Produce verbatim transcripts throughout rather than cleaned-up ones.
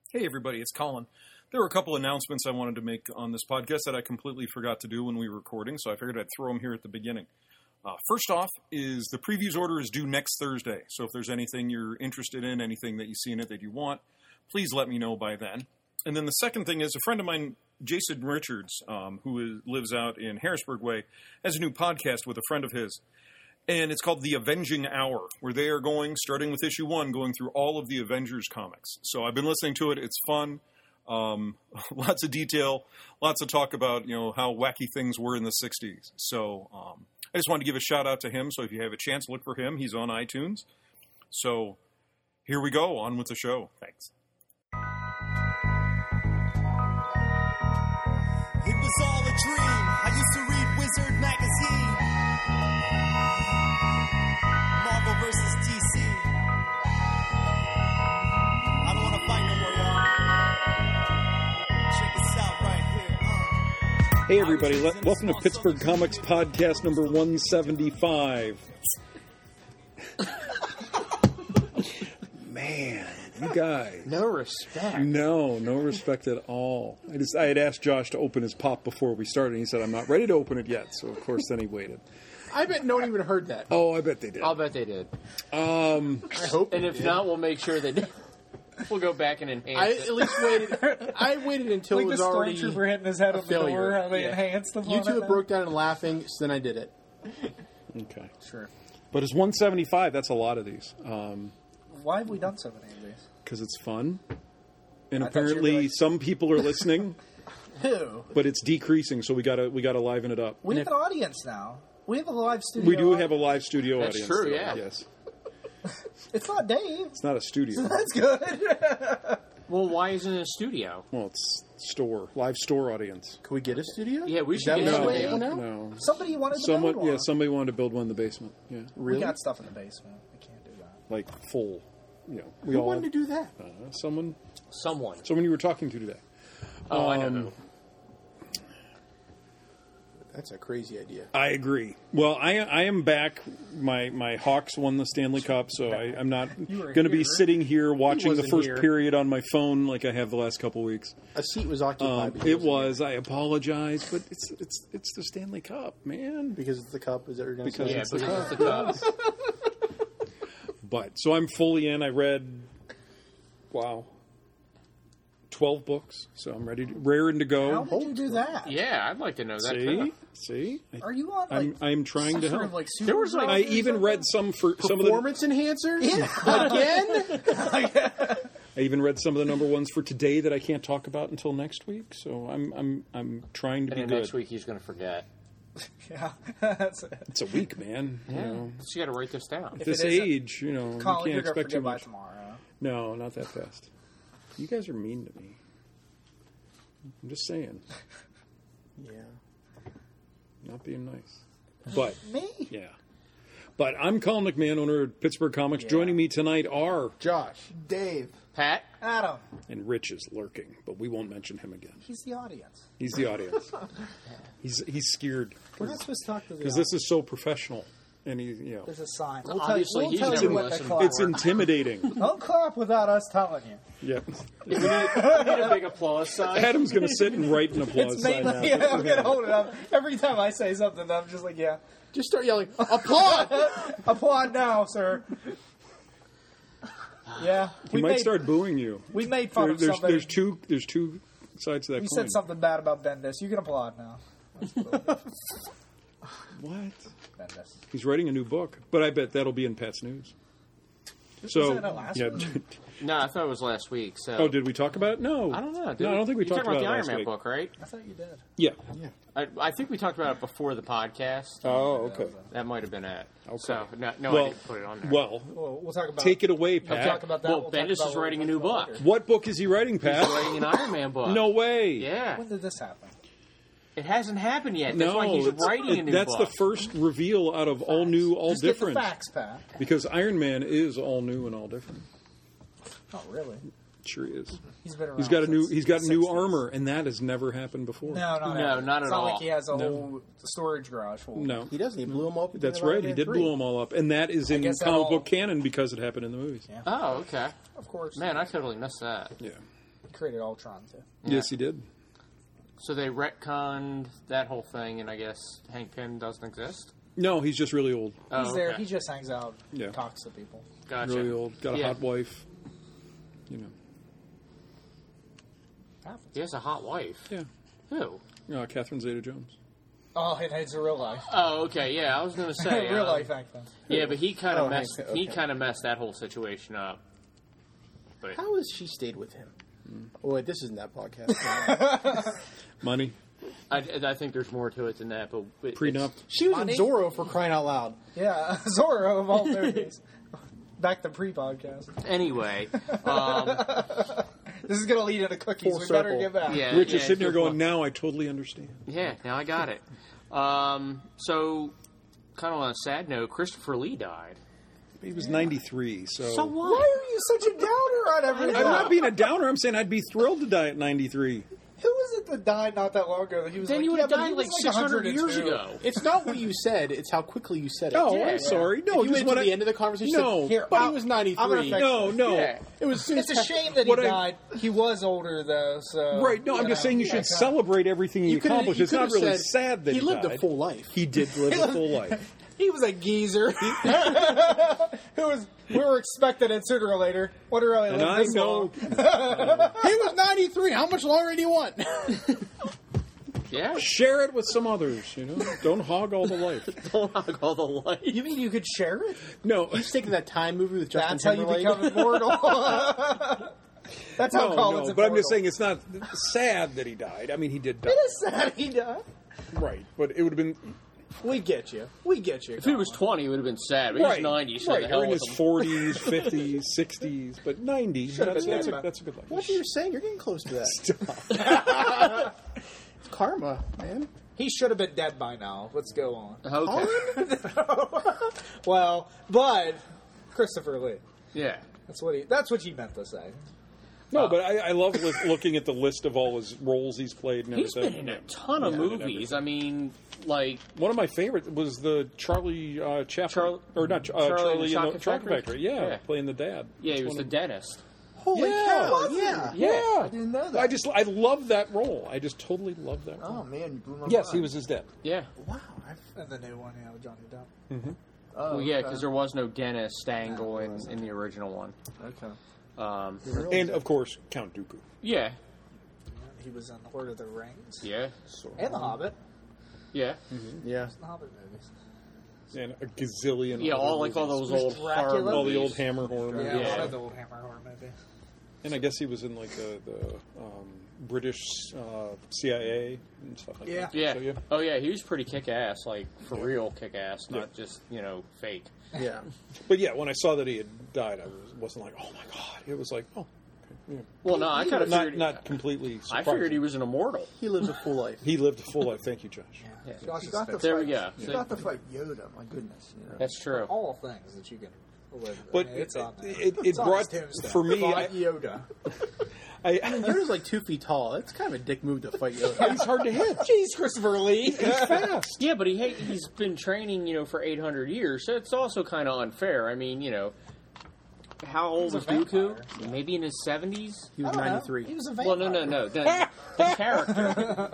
Hey everybody, it's Colin. There were a couple announcements I wanted to make on this podcast that I completely forgot to do when we were recording, so I figured I'd throw them here at the beginning. Uh, first off is the previews order is due next Thursday, so if there's anything you're interested in, anything that you see in it that you want, please let me know by then. And then the second thing is a friend of mine, Jason Richards, um, who is, lives out in Harrisburg Way, has a new podcast with a friend of his. And it's called The Avenging Hour, where they are going, starting with issue one, going through all of the Avengers comics. So I've been listening to it. It's fun. Um, lots of detail. Lots of talk about, you know, how wacky things were in the sixties. So um, I just wanted to give a shout out to him. So if you have a chance, look for him. He's on iTunes. So here we go. On with the show. Thanks. It was all a dream. I used to read Wizard magazine. Marvel versus D C. I don't want to fight no more, y'all. Check this out right here. Uh. Hey, everybody. Le- welcome to Pittsburgh Comics Podcast number one seventy-five. Man, you guys. No respect. No, no respect at all. I just I had asked Josh to open his pop before we started, and he said, I'm not ready to open it yet. So, of course, then he waited. I bet no one even heard that. Oh, I bet they did. I'll bet they did. Um, I hope. And they if did. not, we'll make sure they did. We'll go back and enhance I it. at least waited. I waited until like it was the already stormtrooper hitting his head a on the door, failure. how they Yeah. enhanced the You two broke down and laughing, so then I did it. okay. Sure. But it's one seventy-five. That's a lot of these. Um, Why have we done so many of these? because it's fun. And I thought you were apparently like- some people are listening, Who? but it's decreasing, so we gotta we gotta liven it up. We have if- an audience now. We have a live studio. We do audience. have a live studio That's audience. true, though, yeah. Yes. It's not Dave. It's not a studio. That's good. Well, why isn't it a studio? Well, it's store, live store audience. Can we get a studio? Yeah, we Is should that get what a you studio. want now? No. Somebody wanted to Someone, build one. yeah, somebody wanted to build one in the basement. Yeah, Really? We got stuff in the basement. We can't do that. like full. You know, we Who all. wanted to do that? Uh, someone, Someone. someone you were talking to today. Oh, I know Um, who. That's a crazy idea. I agree. Well, I I am back. My my Hawks won the Stanley Cup, so I, I'm not You were going to be here. sitting here watching the wasn't first here. period on my phone like I have the last couple weeks. A seat was occupied. Um, because it of you. was. I apologize, but it's it's it's the Stanley Cup, man. because it's the cup. Is that what you're going to Because say? Yeah, it's the because it's the Cubs. But so I'm fully in. I read, wow, twelve books. So I'm ready, to, raring to How go. did you do that? Yeah, I'd like to know that See, too. see, I, Are you on like I'm I'm trying some to sort help. of like super There was, like- I drugs or even something? read some for some of the. Performance enhancer? Again? I even read some of the number ones for today that I can't talk about until next week. So I'm I'm I'm trying to And be then good. next week he's going to forget. Yeah, that's it. It's a week, man. You Yeah. know, So you got to write this down. at this it is a- age, you know, Colin, you you're can't gonna expect too forget by much. tomorrow. No, not that fast. You guys are mean to me. I'm just saying, Yeah. not being nice. But Me? yeah. But I'm Colin McMahon, owner of Pittsburgh Comics. Joining me tonight are, Josh. Dave. Pat? Adam. and Rich is lurking, but we won't mention him again. He's the audience. He's the audience. he's he's scared We're not supposed to talk to the because audience. this is so professional, and he, you know, There's a sign. Well, We'll tell you, obviously we'll he's tell never you what to listened. clap. it's intimidating. Don't clap without us telling you. Yeah, We need, we need a big applause sign. Adam's going to sit and write an applause It's sign mainly, now. yeah, I'm gonna hold it up. Every time I say something, I'm just like, yeah. Just start yelling, applaud! Applaud now, sir. Yeah. He we might made, start booing you. We made fun There- of there's, somebody. there's two there's two sides to that We coin. said something bad about Bendis. You can applaud now. What? Bendis. He's writing a new book, but I bet that'll be in Pat's news. So Wasn't that last yeah. one? No, I thought it was last week. So Oh, did we talk about it? No, I don't know. Did no, we? I don't think we you talked talking about, about the it Iron last Man week. book, right? I thought you did. Yeah. I, I think we talked about it before the podcast. Oh, okay. That might have been it. Okay. So no, no I Well, didn't put it on there. well, Well, we'll talk about. take it away, We'll Pat. talk about that. Well, We'll talk Bendis about is what writing we'll a new talk about book. later. What book is he writing, Pat? He's writing an Iron Man book. No way. Yeah. When did this happen? It hasn't happened yet. That's No, why he's it's- writing a it- new that's book. the first reveal out of all new, all Just different. Get the facts, Pat. Because Iron Man is all new and all different. Not really. Sure he is. He's been around. He's got a new since he's got the new sixties. armor, and that has never happened before. No, no, No, not it's at not all. like he has a No. whole storage garage full. No. He doesn't. He blew them up. at the That's end of right. Iron He Man did three. blow them all up, and that is in guess that comic all- book canon because it happened in the movies. Yeah. Oh, okay. Of course. Man, I totally missed that. Yeah. He created Ultron, too. Yes, he did. So they retconned that whole thing, and I guess Hank Pym doesn't exist? No, he's just really old. Oh, He's there. okay. He just hangs out, Yeah. talks to people. Gotcha. Really old. Got a Yeah. hot wife. You know. Happens. He has a hot wife. Yeah. Who? Uh, Catherine Zeta-Jones. Oh, and it's a real life. Oh, okay, yeah, I was going to say. real um, life Hank Pym. Yeah, but he kind of Oh, messed. Hank, He okay. kind of messed that whole situation up. But How has she stayed with him? Oh, wait, this isn't that podcast. Money. I, I think there's more to it than that. But it, Prenup. She was Money? in Zorro for crying out loud. Yeah, Zorro of all thirties. Back to pre-podcast. it's- Anyway, um, This is going to lead into cookies. Full we better circle. get back. yeah, Rich yeah, is sitting there good going, point. now I totally understand. Yeah, now I got it. Um, so, kind of on a sad note, Christopher Lee died. He was ninety-three, so... So Why what? are you such a downer on everything? I'm not being a downer. I'm saying I'd be thrilled to die at ninety-three. Who was it that died not that long ago? That he was Then like, he would yeah, have but he died was like like six hundred years one hundred two. ago. It's not what you said, it's how quickly you said it. Oh, Yeah, I'm yeah. sorry. No, If you just went when to I... the end of the conversation, No. said, Here, but I'll- he was I'm ninety-three. gonna fix No, no. Yeah. It was soon It's as a shame that he What I- died. He was older, though, so... Right, no, I'm you just know, saying you yeah, should kinda- celebrate everything he You could've- accomplished. you It's not could've really said sad that he, he lived a died. full life. He did live a full life. He was a geezer. Who was... We were expecting it sooner or later. Wonder how he And lived I this know... long. He was ninety-three. How much longer do you want? Yeah, Share it with some others, you know? Don't hog all the life. don't hog all the light. You mean you could share it? No, He's taking that Time movie with Justin That's how you Timberlake. become immortal. That's how no, Colin's no. But I'm just immortal. saying it's not sad that he died. I mean, he did die. It is sad he died. Right, but it would have been... We get you. We get you. If he was twenty, it would have been sad. But Right, he's ninety, so right. the Or hell in with his him. forties, fifties, sixties, but ninety, Should've that's, been that's, a, dead. that's a good life. What you're saying, you're getting close to that. It's karma, man. He should have been dead by now. Let's go on. Okay. Well, but Christopher Lee. Yeah. That's what he. That's what you meant to say. No, but I, I love li- looking at the list of all his roles he's played and He's everything. been in a ton of Yeah, and movies. I mean, like, One of my favorite was the Charlie uh, Chaplin, Charlie- or not uh, Charlie and Charlie, the in Chocolate the Chocolate Factory? Factory. Yeah, Yeah. playing the dad. yeah, he It's was the one of- dentist. Holy Yeah. cow! Yeah. Yeah, I didn't know that. I just I love that role. I just totally love that role. Oh man, you blew my yes, mind. he was his dad. Yeah. Wow. And the new one, yeah, with Johnny Depp. Oh, Well, yeah, okay. because there was no dentist angle in, in the original one. Okay. Um, And of course, Count Dooku. yeah. He was in Lord of the Rings Yeah. and The Hobbit. Yeah. Yeah. The Hobbit movies. And a gazillion. Yeah, other all like all movies. those old Dracula? horror all the movies. old Hammer horror Yeah, movies. a lot Yeah. of the old Hammer horror movies. And I guess he was in like the, the um, British uh, C I A and stuff like Yeah. that. Yeah. So, yeah. Oh, yeah, he was pretty kick-ass, like, for real kick-ass, not just, you know, fake. Yeah. But yeah, when I saw that he had died, I was, wasn't like, oh my god. It was like, oh, okay. Yeah. Well, no, I kind of Not figured... not completely. I surprising. figured he was an immortal. He lives a full life. He lived a full life. Thank you, Josh. Yeah. Josh You is got to fit. There fight, we go. You So- got to fight Yoda. My goodness. You know? That's true. All things that you can live. But I mean, it's on there. it, it, it It's on brought his tombstone. for me. Fight I, Yoda. I, Yoda's like two feet tall. That's kind of a dick move to fight Yoda. he's hard to hit. Jeez, Christopher Lee. He's fast. Yeah, but he he's been training, you know, for eight hundred years, so it's also kind of unfair. I mean, you know, how old He's a was Dooku? vampire. Maybe in his seventies? He was I don't know. ninety-three. He was a Well, vampire. no, no, no. The, the character.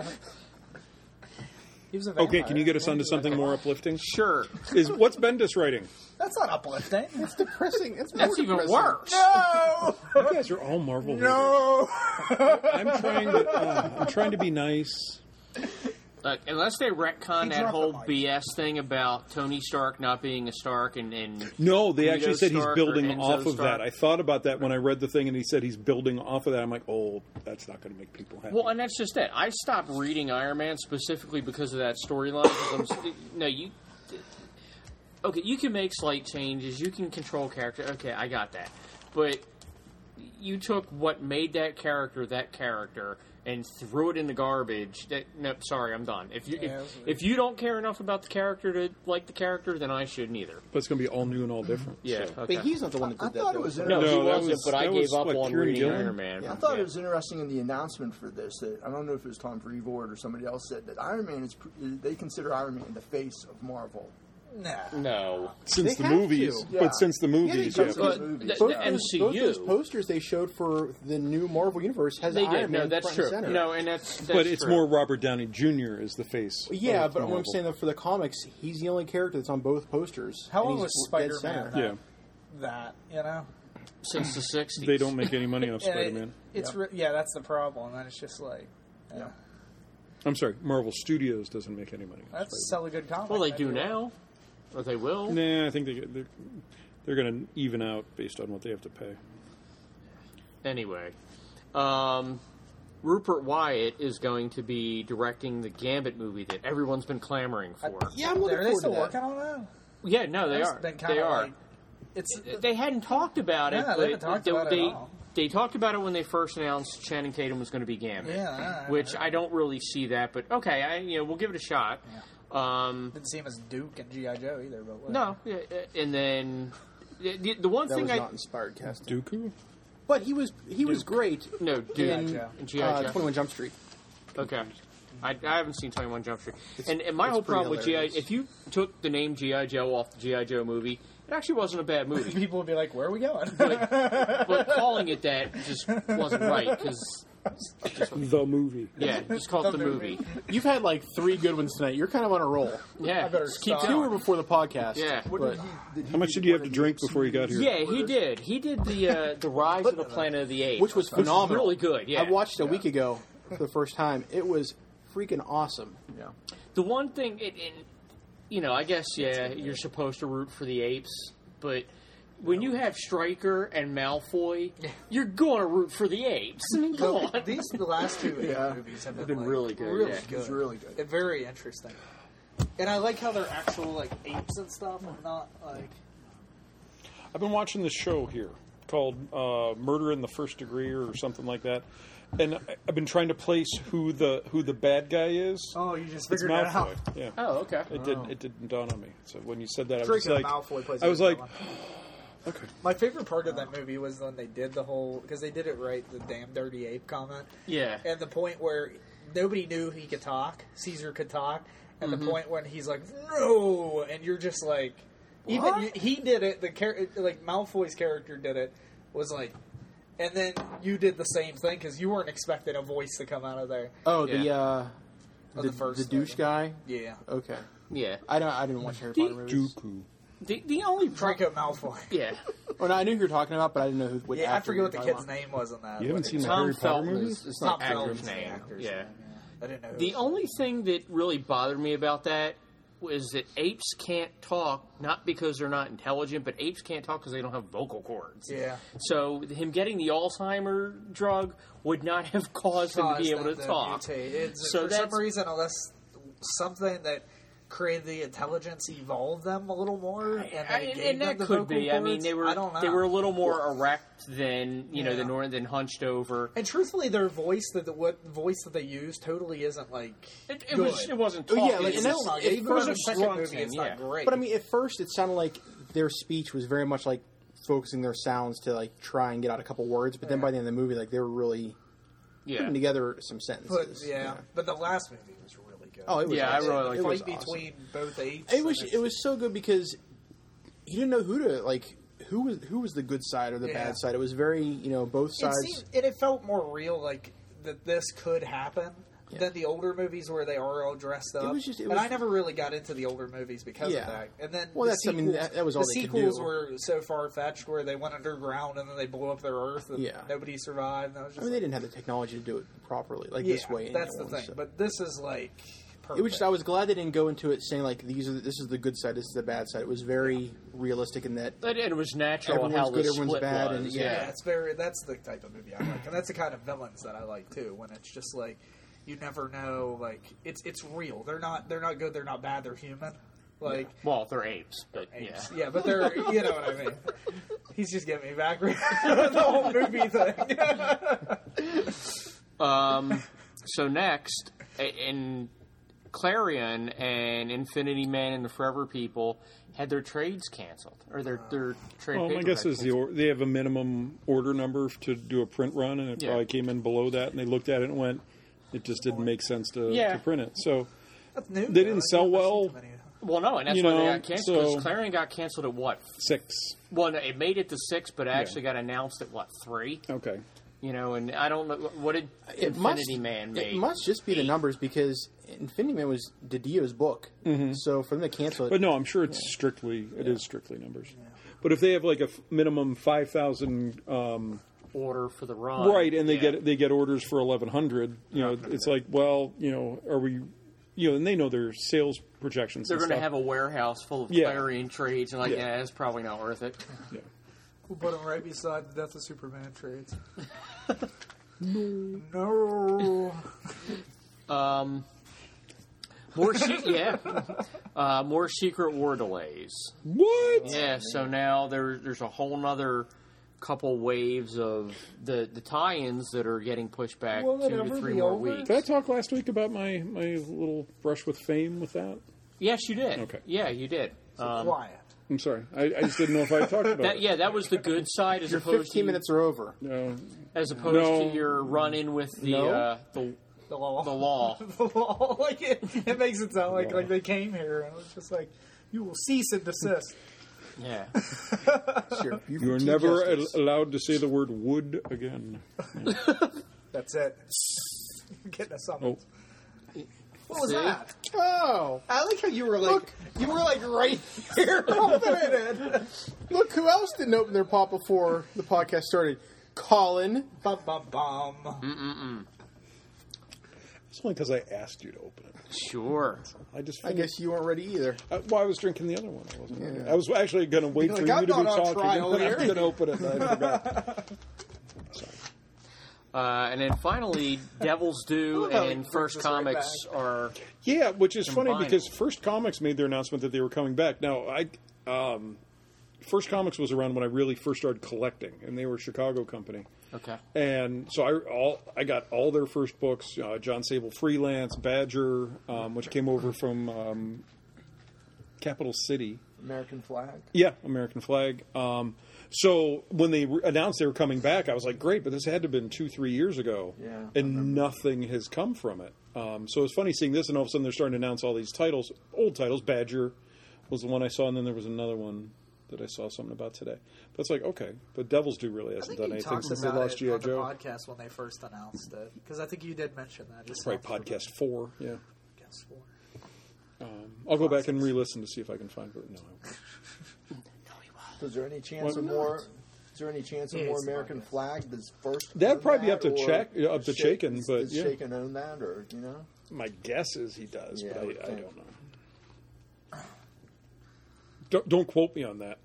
He was a vampire. Okay, can you get us onto something more uplifting? Sure. Is what's Bendis writing? That's not uplifting. It's depressing. It's That's more even depressing. worse. No. You guys are all Marvel. No. haters. I'm trying to. Uh, I'm trying to be nice. Look, unless they retcon He that dropped whole the mic. B S thing about Tony Stark not being a Stark and, and No, they Guido actually said he's Stark building or Enzo off of Stark. that. I thought about that when I read the thing, and he said he's building off of that. I'm like, oh, that's not going to make people happy. well, and that's just it. I stopped reading Iron Man specifically because of that storyline. 'cause I'm st- No, you. Okay, you can make slight changes. You can control character. Okay, I got that. But you took what made that character that character and threw it in the garbage. That, no, sorry, I'm done. If you Yeah, if, if you don't care enough about the character to like the character, then I shouldn't either. but it's going to be all new and all different. Yeah. so. Okay. But he's not the one that did I that. thought it though. was no, interesting. he No, that wasn't. was- but I that gave was, up what, on Kieran reading Gillen? Iron Man. I thought Yeah. it was interesting in the announcement for this that I don't know if it was Tom Brevoort or somebody else said that Iron Man is. They consider Iron Man the face of Marvel. Nah. No. Since They the have movies, to. but since the Yeah, they movies, do. yeah. But movies. the, Both the those, M C U. both those posters they showed for the new Marvel Universe has They Iron did. Man No, that's front true. and center. No, and that's, that's but it's true. more Robert Downey Junior as the face. Yeah, of but what I'm Marvel. saying that for the comics, he's the only character that's on both posters. How and long he's was dead Spider-Man center. Yeah, That, you know? since the sixties. they don't make any money off And it- Spider-Man. It's re- yeah, that's the problem. And it's just like, yeah, I'm sorry, Marvel Studios doesn't make any money off that's Spider-Man. sell a good comic. Well, they maybe. do now, or they will. Nah, I think they, they're they're going to even out based on what they have to pay. Anyway, um, Rupert Wyatt is going to be directing the Gambit movie that everyone's been clamoring for. Yeah, I'm looking Are they forward to still that. working on that? Yeah, no, they That's are. been They kinda are. like- it's They hadn't talked about it, Yeah, they but haven't talked they, about it at they, all. they talked about it when they first announced Channing Tatum was going to be Gambit. Yeah, I- which I don't really see that, but okay, I you know we'll give it a shot. Um, didn't see him as Duke and G I Joe either. But whatever. no, yeah, uh, and then the, the one That thing was I not inspired casting. Dooku? But he was he was great no dude, in Joe. G I uh, Joe. twenty-one Jump Street. Okay. I, I haven't seen twenty-one Jump Street. And, and my it's whole pretty problem with G I hilarious. if you took the name G I. Joe off the G I. Joe movie, it actually wasn't a bad movie. People would be like, "Where are we going?" But calling it that just wasn't right, because, The movie. yeah, just call it the movie. You've had like three good ones tonight. You're kind of on a roll. Yeah, I better just keep stop. Two were going. before the podcast. Yeah. but How much did you have to drink before you got here? Yeah, he did. He did the uh, the Rise of the Planet of the Apes, which was phenomenal. really good. Yeah, I watched it a week ago for the first time. It was freaking awesome. Yeah. The one thing, it, it, you know, I guess yeah, you're supposed to root for the apes, but when you have Stryker and Malfoy, you're going to root for the apes. I mean, come on. These the last two ape Yeah. movies have been, been like, really good, Really yeah. good. It's really good. And very interesting. And I like how they're actual like apes and stuff, and not like I've been watching this show here called uh, Murder in the First Degree or something like that, and I- I've been trying to place who the who the bad guy is. oh, you just It's figured it out. Malfoy. Yeah. Oh, okay. It didn't. It didn't dawn on me. So when you said that, I was Draco like, Malfoy plays I was a like, villain. okay. My favorite part of that movie was when they did the whole because they did it right, the damn dirty ape comment, Yeah. and the point where nobody knew he could talk. Caesar could talk, and Mm-hmm. the point when he's like, "No," and you're just like, even What? you, he did it. The char- like Malfoy's character did it was like, and then you did the same thing because you weren't expecting a voice to come out of there. Oh, the Yeah. uh, Oh, the, the first the douche one. guy. Yeah, Okay, Yeah. I don't. I didn't watch Harry Potter movies. Dooku. The the only pro- Draco Malfoy. yeah. Oh, no, I knew who you were talking about, but I didn't know who. Which Yeah, I actor forget you what the were kid's talking name was in that. You haven't but seen it- the Tom Harry Potter Felton movies? is, is Tom the actor's Felton's the name. actor's Yeah. name, I didn't know. who The it was. only thing that really bothered me about that was that apes can't talk, not because they're not intelligent, but apes can't talk because they don't have vocal cords. Yeah. So him getting the Alzheimer drug would not have caused him to be able Caused to them talk. mutate. It's, So for some that's- reason, unless something that created the intelligence evolved them a little more, and, I- they and, gave and them that the could vocal be. I mean, cords. they were I don't know. they were a little more erect than you know Yeah. than nor- than hunched over. And truthfully, their voice that the what voice that they use totally isn't like It, it good. was it wasn't Oh, talking. yeah, like, It's and still that's- not. it Even in the was a second strong movie, thing, it's yeah. not great. But I mean, at first, it sounded like their speech was very much like focusing their sounds to like try and get out a couple words. But then by the end of the movie, like they were really yeah. putting together some But sentences. yeah, but the last movie was really good. Oh, it was Yeah, I awesome. really liked it. the Was fight awesome. between both apes. It was and it was so good because you didn't know who to like. Who was who was the good side or the Yeah. bad side? It was very you know both It sides. seemed, and it felt more real, like that this could happen Yeah. than the older movies where they are all dressed up. was just- it but was- I never really got into the older movies because Yeah. of that. And then Well, the that's- I mean, sequels, that- that was all the they could sequels do. were so far fetched where they went underground and then they blew up their Earth and Yeah. nobody survived. And I was I just mean, they like, didn't have the technology to do it properly, like yeah, this way. that's the anymore, thing. so. But this is like perfect. It was just I was glad they didn't go into it saying like these are this is the good side, this is the bad side. It was very realistic in that. But it was natural Everyone's how good, the everyone's split bad, was. and- Yeah, yeah. it's very. That's the type of movie I like, and that's the kind of villains that I like too. When it's just like you never know, like it's it's real. They're not they're not good. They're not bad. They're human. Like Well, they're apes, but apes. yeah. yeah, but they're you know what I mean. He's just getting me back with the whole movie thing. Um, so next, a- in Clarion and Infinity Man and the Forever People had their trades canceled, or their their trade. Well, my paperback guess is the canceled. or, they have a minimum order number to do a print run, and it Yeah. probably came in below that, and they looked at it and went, it just didn't make sense to, Yeah. to print it. So That's new. They though. didn't I've sell never seen well. too many. Well, no, and that's You why know, they got canceled. Because so- Clarion got canceled at what? Six. Well, no, it made it to six, but it actually got announced at what, three? Okay. You know, and I don't know what did It Infinity must, Man make. It must just be the numbers because Infinity Man was Didio's book. Mm-hmm. So for them to cancel it, But no, I'm sure it's strictly, it is strictly numbers. But if they have like a f- minimum five thousand, um, order for the run, right, and they yeah. get they get orders for eleven hundred, you know, it's like, well, you know, are we, you know, and they know their sales projections. They're and going to stuff. have a warehouse full of Yeah. Clarion trades, and like, Yeah. yeah, it's probably not worth it. Yeah. We'll put them right beside the Death of Superman trades. no. No. Um, more se- yeah, uh, more Secret War delays. What? Yeah, so now there, there's a whole nother couple waves of the, the tie-ins that are getting pushed back Will it two to ever three be more over? weeks. Did I talk last week about my, my little brush with fame with that? Yes, you did. Okay. Yeah, you did. Um, Quiet. I'm sorry. I, I just didn't know if I talked about that, it. yeah, that was the good side as your opposed fifteen to minutes are over. No. as opposed No. to your run-in with the No. uh, the, The law. the law. The law. Like it, it makes it sound like like they came here and it was just like, you will cease and desist. Yeah. Sure, you You are Chief never Justice. al- allowed to say the word would again. That's it. Getting a summons. Oh. What was See? that? Oh, I like how you were like, you were like right here. look who else didn't open their pop before the podcast started. Colin. Bum bum bum. It's only because I asked you to open it. Sure. I just. I guess you weren't ready either. Uh, well, I was drinking the other one. I wasn't. Yeah. ready. I was actually going to wait You're for like, you to I'm be not on talking, trial and then I was here. going to open it, and I forgot. Sorry. Uh, and then finally, Devil's Due love how he and brings First us right Comics back. are. Yeah, which is funny Combined. because First Comics made their announcement that they were coming back. Now, I um, First Comics was around when I really first started collecting, and they were a Chicago company. Okay. And so I all I got all their first books: uh, John Sable Freelance, Badger, um, which came over from um, Capital City. American flag. Yeah, American Flag. Um, so when they re- announced they were coming back, I was like, great, but this had to have been two, three years ago. Yeah, I And nothing has come from it. Um, so it's funny seeing this, and all of a sudden they're starting to announce all these titles, old titles. Badger was the one I saw, and then there was another one that I saw something about today. But it's like, okay, but Devil's Due really I hasn't think done you anything talked since they about lost it G I. on the Joe. podcast when they first announced it because I think you did mention that. Just Right, podcast four, yeah. Podcast four. Um, I'll go back and re-listen to see if I can find it. No, I won't. Is there any chance What? of more? Is there any chance of Yeah, more it's American podcast. flag that's first? That'd own probably be that, up to or check- uh, up to Sha- Shaken, does- but does yeah. Shaken own that, or you know? My guess is he does, Yeah, but I I, would I think. don't know. Don't, don't quote me on that.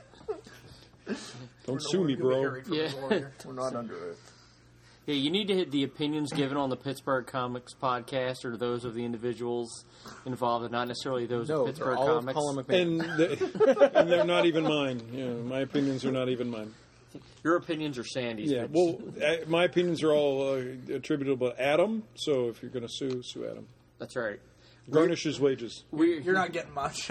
Don't sue me, bro. Yeah. We're not under it. Yeah, you need to hit the opinions given on the Pittsburgh Comics podcast or those of the individuals involved, and not necessarily those No, of they're Pittsburgh all of Comics. Colin McMahon. And, the, and they're not even mine. Yeah, my opinions are not even mine. Your opinions are Sandy's. Yeah, but- well, uh, my opinions are all uh, attributable to Adam. So if you're going to sue, sue Adam. that's right. Garnish his wages. We You're not getting much.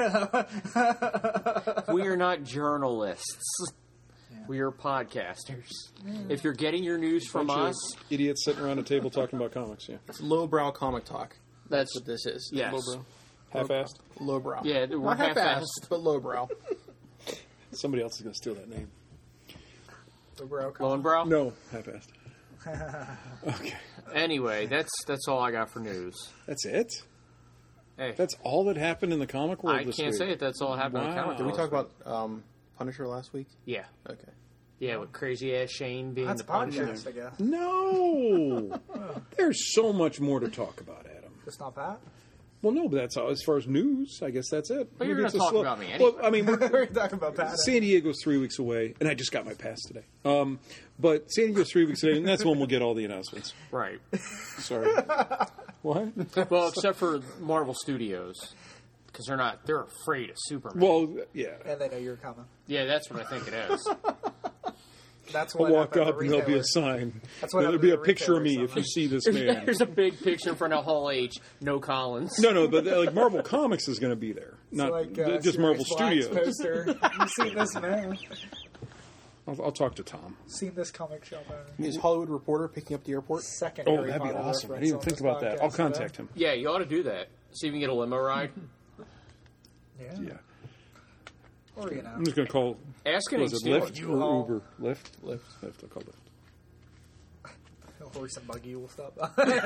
we are not journalists. We are podcasters. If you're getting your news from Bunch of us, idiots sitting around a table talking about comics. Yeah, It's lowbrow comic talk. that's That's what this is. Yes. Lowbrow. half-assed. Lowbrow. Yeah, we're Not half-assed, half-assed. but lowbrow. Somebody else is going to steal that name. Lowenbrow. No, half-assed. Okay, Anyway, that's that's all I got for news. that's it. Hey, That's all that happened in the comic world I this can't week. say it. That's all happened. Wow. on comic Did we Book talk World. about um, Punisher last week? Yeah, Okay. yeah, with crazy ass Shane being That's a the Punisher. podcast, I guess. No, there's so much more to talk about, Adam. It's not that. Well, no, but that's all. As far as news, I guess that's it. But you're Maybe gonna it's a talk slow- about me Well, I mean, we're, We're talking about Pat. San Diego's three weeks away, and I just got my pass today. Um, but San Diego's three weeks away, and that's when we'll get all the announcements. Right. Sorry. What? Well, except for Marvel Studios, because they're not. They're afraid of Superman. Well, yeah. And they know you're coming. yeah, that's what I think it is. That's I'll what walk happened up at and the there'll be a retailer. sign. That's what There'll happened be at a the picture of me retailer if you summit. see this man. There's a big picture in front of Hall H. No Collins. No, no, but uh, like Marvel Comics is going to be there, It's not like, th- uh, just Sirius Marvel Black's Studios. Poster. You've seen this man. I'll, I'll talk to Tom. Seen this comic show man. Is Hollywood Reporter picking up the airport? Second. Oh, Harry that'd be Potter awesome. I reference didn't even on think this about that. podcast I'll today. contact him. Yeah, you ought to do that. See if you can get a limo ride. Yeah. Yeah. Or, you know. I'm just going to call. Ask an Was it extender. Lyft U-Haul. or Uber? Lyft. Lyft. Lyft. I'll call Lyft. Horse and buggy will stop.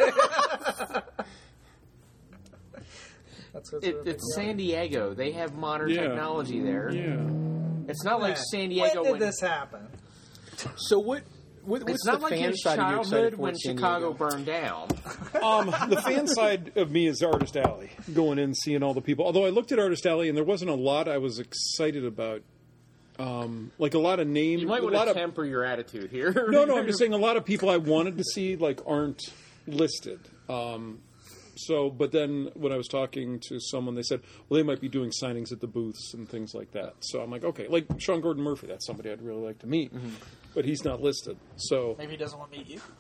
That's what's It, it's San Diego. They have modern Yeah. technology there. Yeah. It's not like San When Diego. did when- this happen? So what? what what's it's not the like fan his side of you childhood excited for when at San Chicago Diego? burned down. Um, the fan side of me is Artist Alley, going in, seeing all the people. Although I looked at Artist Alley and there wasn't a lot I was excited about. Um, like a lot of names. You might a want lot to of, temper your attitude here. No, no, I'm just saying a lot of people I wanted to see like aren't listed. Um, so, but then when I was talking to someone, they said, well, they might be doing signings at the booths and things like that. So I'm like, okay, like Sean Gordon Murphy, that's somebody I'd really like to meet, but he's not listed. So, Maybe he doesn't want to meet you.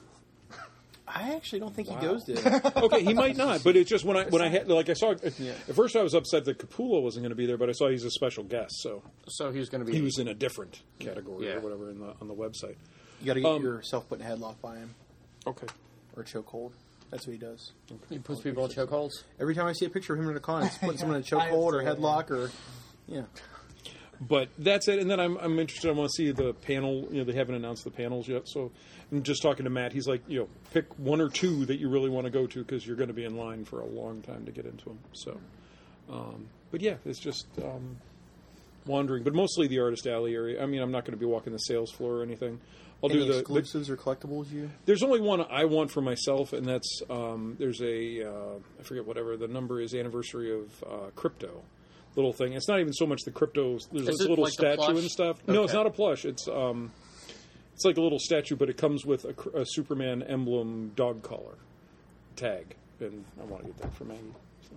I actually don't think he goes there. okay, he might not, but it's just when I when I had like I saw at first I was upset that Capullo wasn't going to be there, but I saw he's a special guest, so So he was going to be. he was in a different category Yeah. or whatever in the, on the website. You got to get Um, yourself put in a headlock by him Okay. or a chokehold. That's what he does. He puts people in chokeholds. Every time I see a picture of him in a con, he's putting someone in a I have chokehold or to, headlock or yeah. But that's it. And then I'm I'm interested. I want to see the panel. You know, they haven't announced the panels yet. So I'm just talking to Matt. He's like, you know, pick one or two that you really want to go to because you're going to be in line for a long time to get into them. So, um, but yeah, it's just um, wandering. But mostly the Artist Alley area. I mean, I'm not going to be walking the sales floor or anything. I'll Any do the, the. exclusives or collectibles you? There's only one I want for myself, and that's um, there's a uh, I forget whatever the number is, anniversary of uh, crypto. Little thing. It's not even so much the crypto. There's Is this it little like the statue plush? and stuff. No, it's Okay. not a plush. It's um, it's like a little statue, but it comes with a, cr- a Superman emblem dog collar tag, and I want to get that for Maggie. So.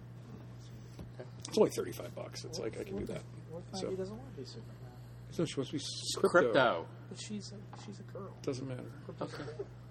It's only thirty five bucks. It's like I can do that. What if So- Maggie doesn't want to be Superman? So she wants to be s- Crypto. crypto. But she's a, she's a girl. Doesn't matter. Okay.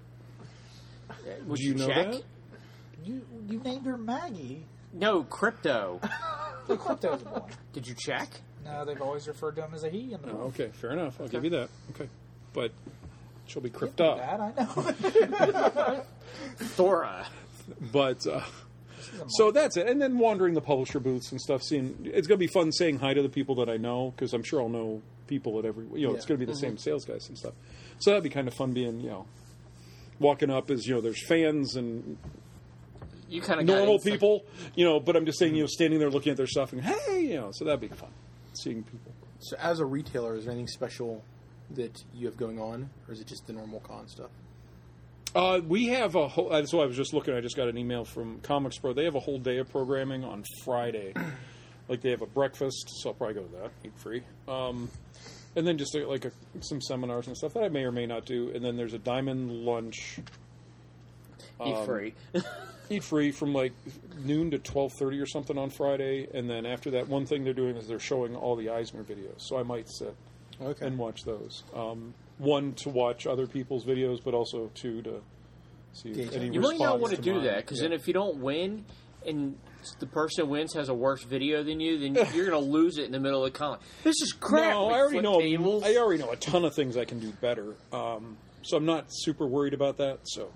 Would Do you know check? that? You you named her Maggie. No, crypto. The crypto's a boy. Did you check? No, they've always referred to him as a he in the Oh, movie. okay, fair enough. I'll give you that. Okay, but she'll be Give crypto. me that, I know. Thora. But uh, She's a so that's it. And then wandering the publisher booths and stuff. Seeing it's going to be fun saying hi to the people that I know because I'm sure I'll know people at every. You know, it's Yeah. going to be the same sales guys and stuff. So that'd be kind of fun being you know walking up as you know there's fans and You kind of normal people. You know, but I'm just saying you know standing there looking at their stuff and hey you know so that'd be fun seeing people. So as a retailer, is there anything special that you have going on, or is it just the normal con stuff? Uh, we have a whole. That's why I was just looking. I just got an email from Comics Pro. They have a whole day of programming on Friday. Like they have a breakfast, so I'll probably go to that. Eat free. Um, and then just uh, like a, some seminars and stuff that I may or may not do. And then there's a diamond lunch. Eat um, free. Eat free from like noon to twelve thirty or something on Friday. And then after that, one thing they're doing is they're showing all the Eisner videos. So I might sit Okay. and watch those. Um, one to watch other people's videos, but also two to see Gauge if any it. You really don't response want to do mine. that because Yeah. then if you don't win and the person who wins has a worse video than you, then you're going to lose it in the middle of the comment. This is crap. No, Like I already flip know. tables. I already know a ton of things I can do better. Um, so I'm not super worried about that. So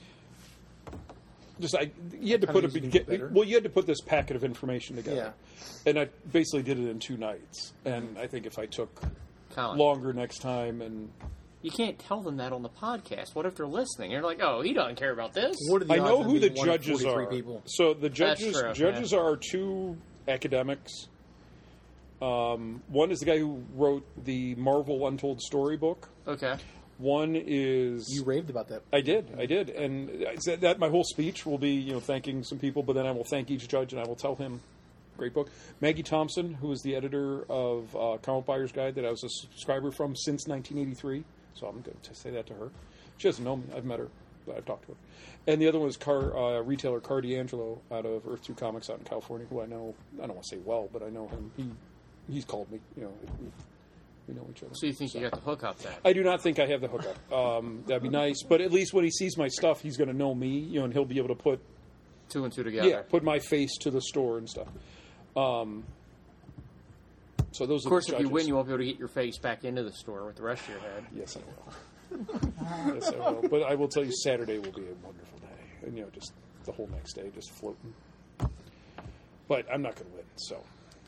just I, you had to What put kind a of things you can get, do better? well, you had to put this packet of information together, Yeah. and I basically did it in two nights. And I think if I took Colin, longer next time, and you can't tell them that on the podcast. What if they're listening? They're like, oh, he doesn't care about this. What are the I odds know of who the being one of judges forty-three are. People? So the judges true, judges are two academics. Um, one is the guy who wrote the Marvel Untold Story book. Okay. One is You raved about that. I did, I did, and I said that my whole speech will be, you know, thanking some people, but then I will thank each judge, and I will tell him, great book. Maggie Thompson, who is the editor of uh, Comic Buyer's Guide, that I was a subscriber from since nineteen eighty-three, so I'm going to say that to her. She doesn't know me; I've met her, but I've talked to her. And the other one is Car, uh, retailer Car D'Angelo out of Earth Two Comics out in California, who I know. I don't want to say well, but I know him. He he's called me, you know. We know each other. So you think you got the hookup then? I do not think I have the hookup. Um, that'd be nice, but at least when he sees my stuff, he's going to know me, you know, and he'll be able to put Two and two together. yeah, put my face to the store and stuff. Um, so those Of course, are the if you judges. win, you won't be able to get your face back into the store with the rest of your head. Yes, I will. yes, I will. But I will tell you, Saturday will be a wonderful day, and you know, just the whole next day, just floating. But I'm not going to win, so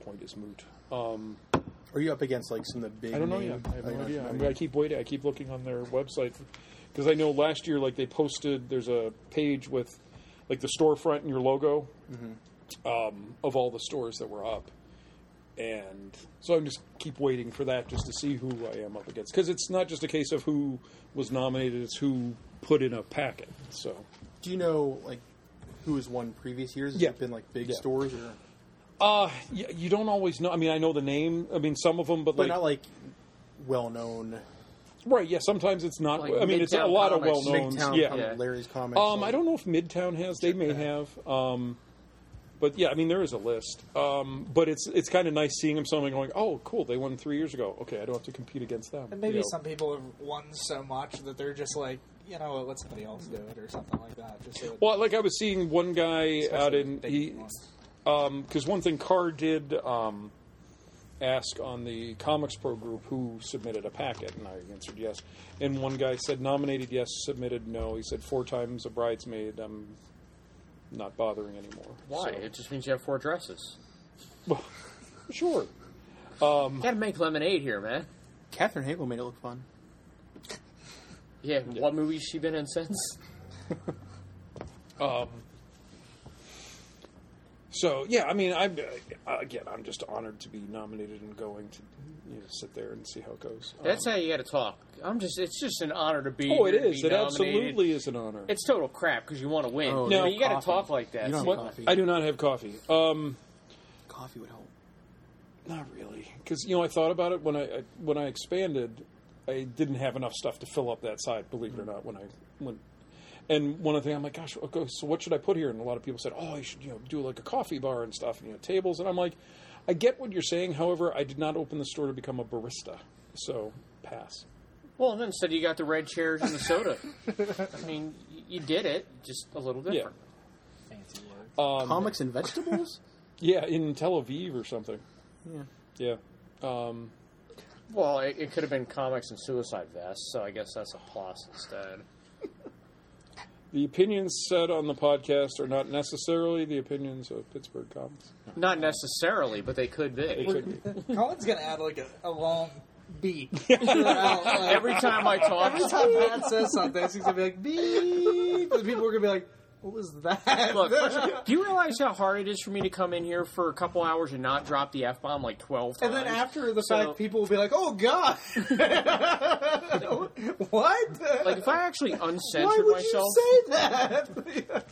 point is moot. Um, Are you up against like some of the big? I don't know name- yet. I have no don't idea. know I, mean, yet. I keep waiting. I keep looking on their website because I know last year, like they posted, there's a page with like the storefront and your logo um, of all the stores that were up, and so I'm just keep waiting for that just to see who I am up against because it's not just a case of who was nominated; it's who put in a packet. So, Do you know like who has won previous years? Has Yeah. it been like big Yeah. stores or? uh, you, you don't always know. I mean, I know the name. I mean, some of them, but, But like, not like well known. right? Yeah, sometimes it's not. Like I mean, it's a Midtown lot of Comics. well knowns. Midtown, Yeah, Com- Yeah. Larry's Comics. Um, like- I don't know if Midtown has. They may have. Um, but yeah, I mean, there is a list. Um, but it's it's kind of nice seeing them. Something going, oh, cool, they won three years ago. Okay, I don't have to compete against them. And maybe you know. some people have won so much that they're just like, you know what, let somebody else do it or something like that. Just so it- Well, like I was seeing one guy especially out with in big he ones. because one thing Carr did um, ask on the Comics Pro group who submitted a packet, and I answered yes. And one guy said nominated yes, submitted no. He said four times a bridesmaid. I'm not bothering anymore. Why? So- It just means you have four dresses. Well, sure. You gotta make lemonade here, man. Katherine Hagel made it look fun. Yeah, what movie's she been in since? Um, so yeah, I mean, I'm uh, again, I'm just honored to be nominated and going to you know, sit there and see how it goes. That's Um, how you gotta talk. I'm just, it's just an honor to be oh, it here, to is. be It nominated. absolutely is an honor. It's total crap because you want to win. Oh, No, but you gotta coffee. talk like that. You don't What- have coffee. I do not have coffee. Um, Coffee would help. not really, because you know I thought about it when I, I when I expanded. I didn't have enough stuff to fill up that side. Believe it or not, when I went. And one of the things, I'm like, gosh, okay, so what should I put here? And a lot of people said, oh, you should, you know, do like a coffee bar and stuff, and, you know, tables. And I'm like, I get what you're saying. However, I did not open the store to become a barista, so pass. Well, and then instead you got the red chairs and the soda. I mean, y- you did it, just a little different. Fancy words. Um, Comics and vegetables. Yeah, in Tel Aviv or something. Yeah. Yeah. Um, Well, it, it could have been comics and suicide vests, so I guess that's a plus instead. the opinions said on the podcast are not necessarily the opinions of Pittsburgh Comics. Not necessarily, but they could be. Colin's gonna add like a, a long beep throughout, like, Every time I talk, every time Pat says something, he's gonna be like beep, and people are gonna be like, "What was that?" look, first, do you realize how hard it is for me to come in here for a couple hours and not drop the F bomb like twelve times? And then after the So- fact, people will be like, "Oh God, what? Like, if I actually uncensored Why would myself, you say that?"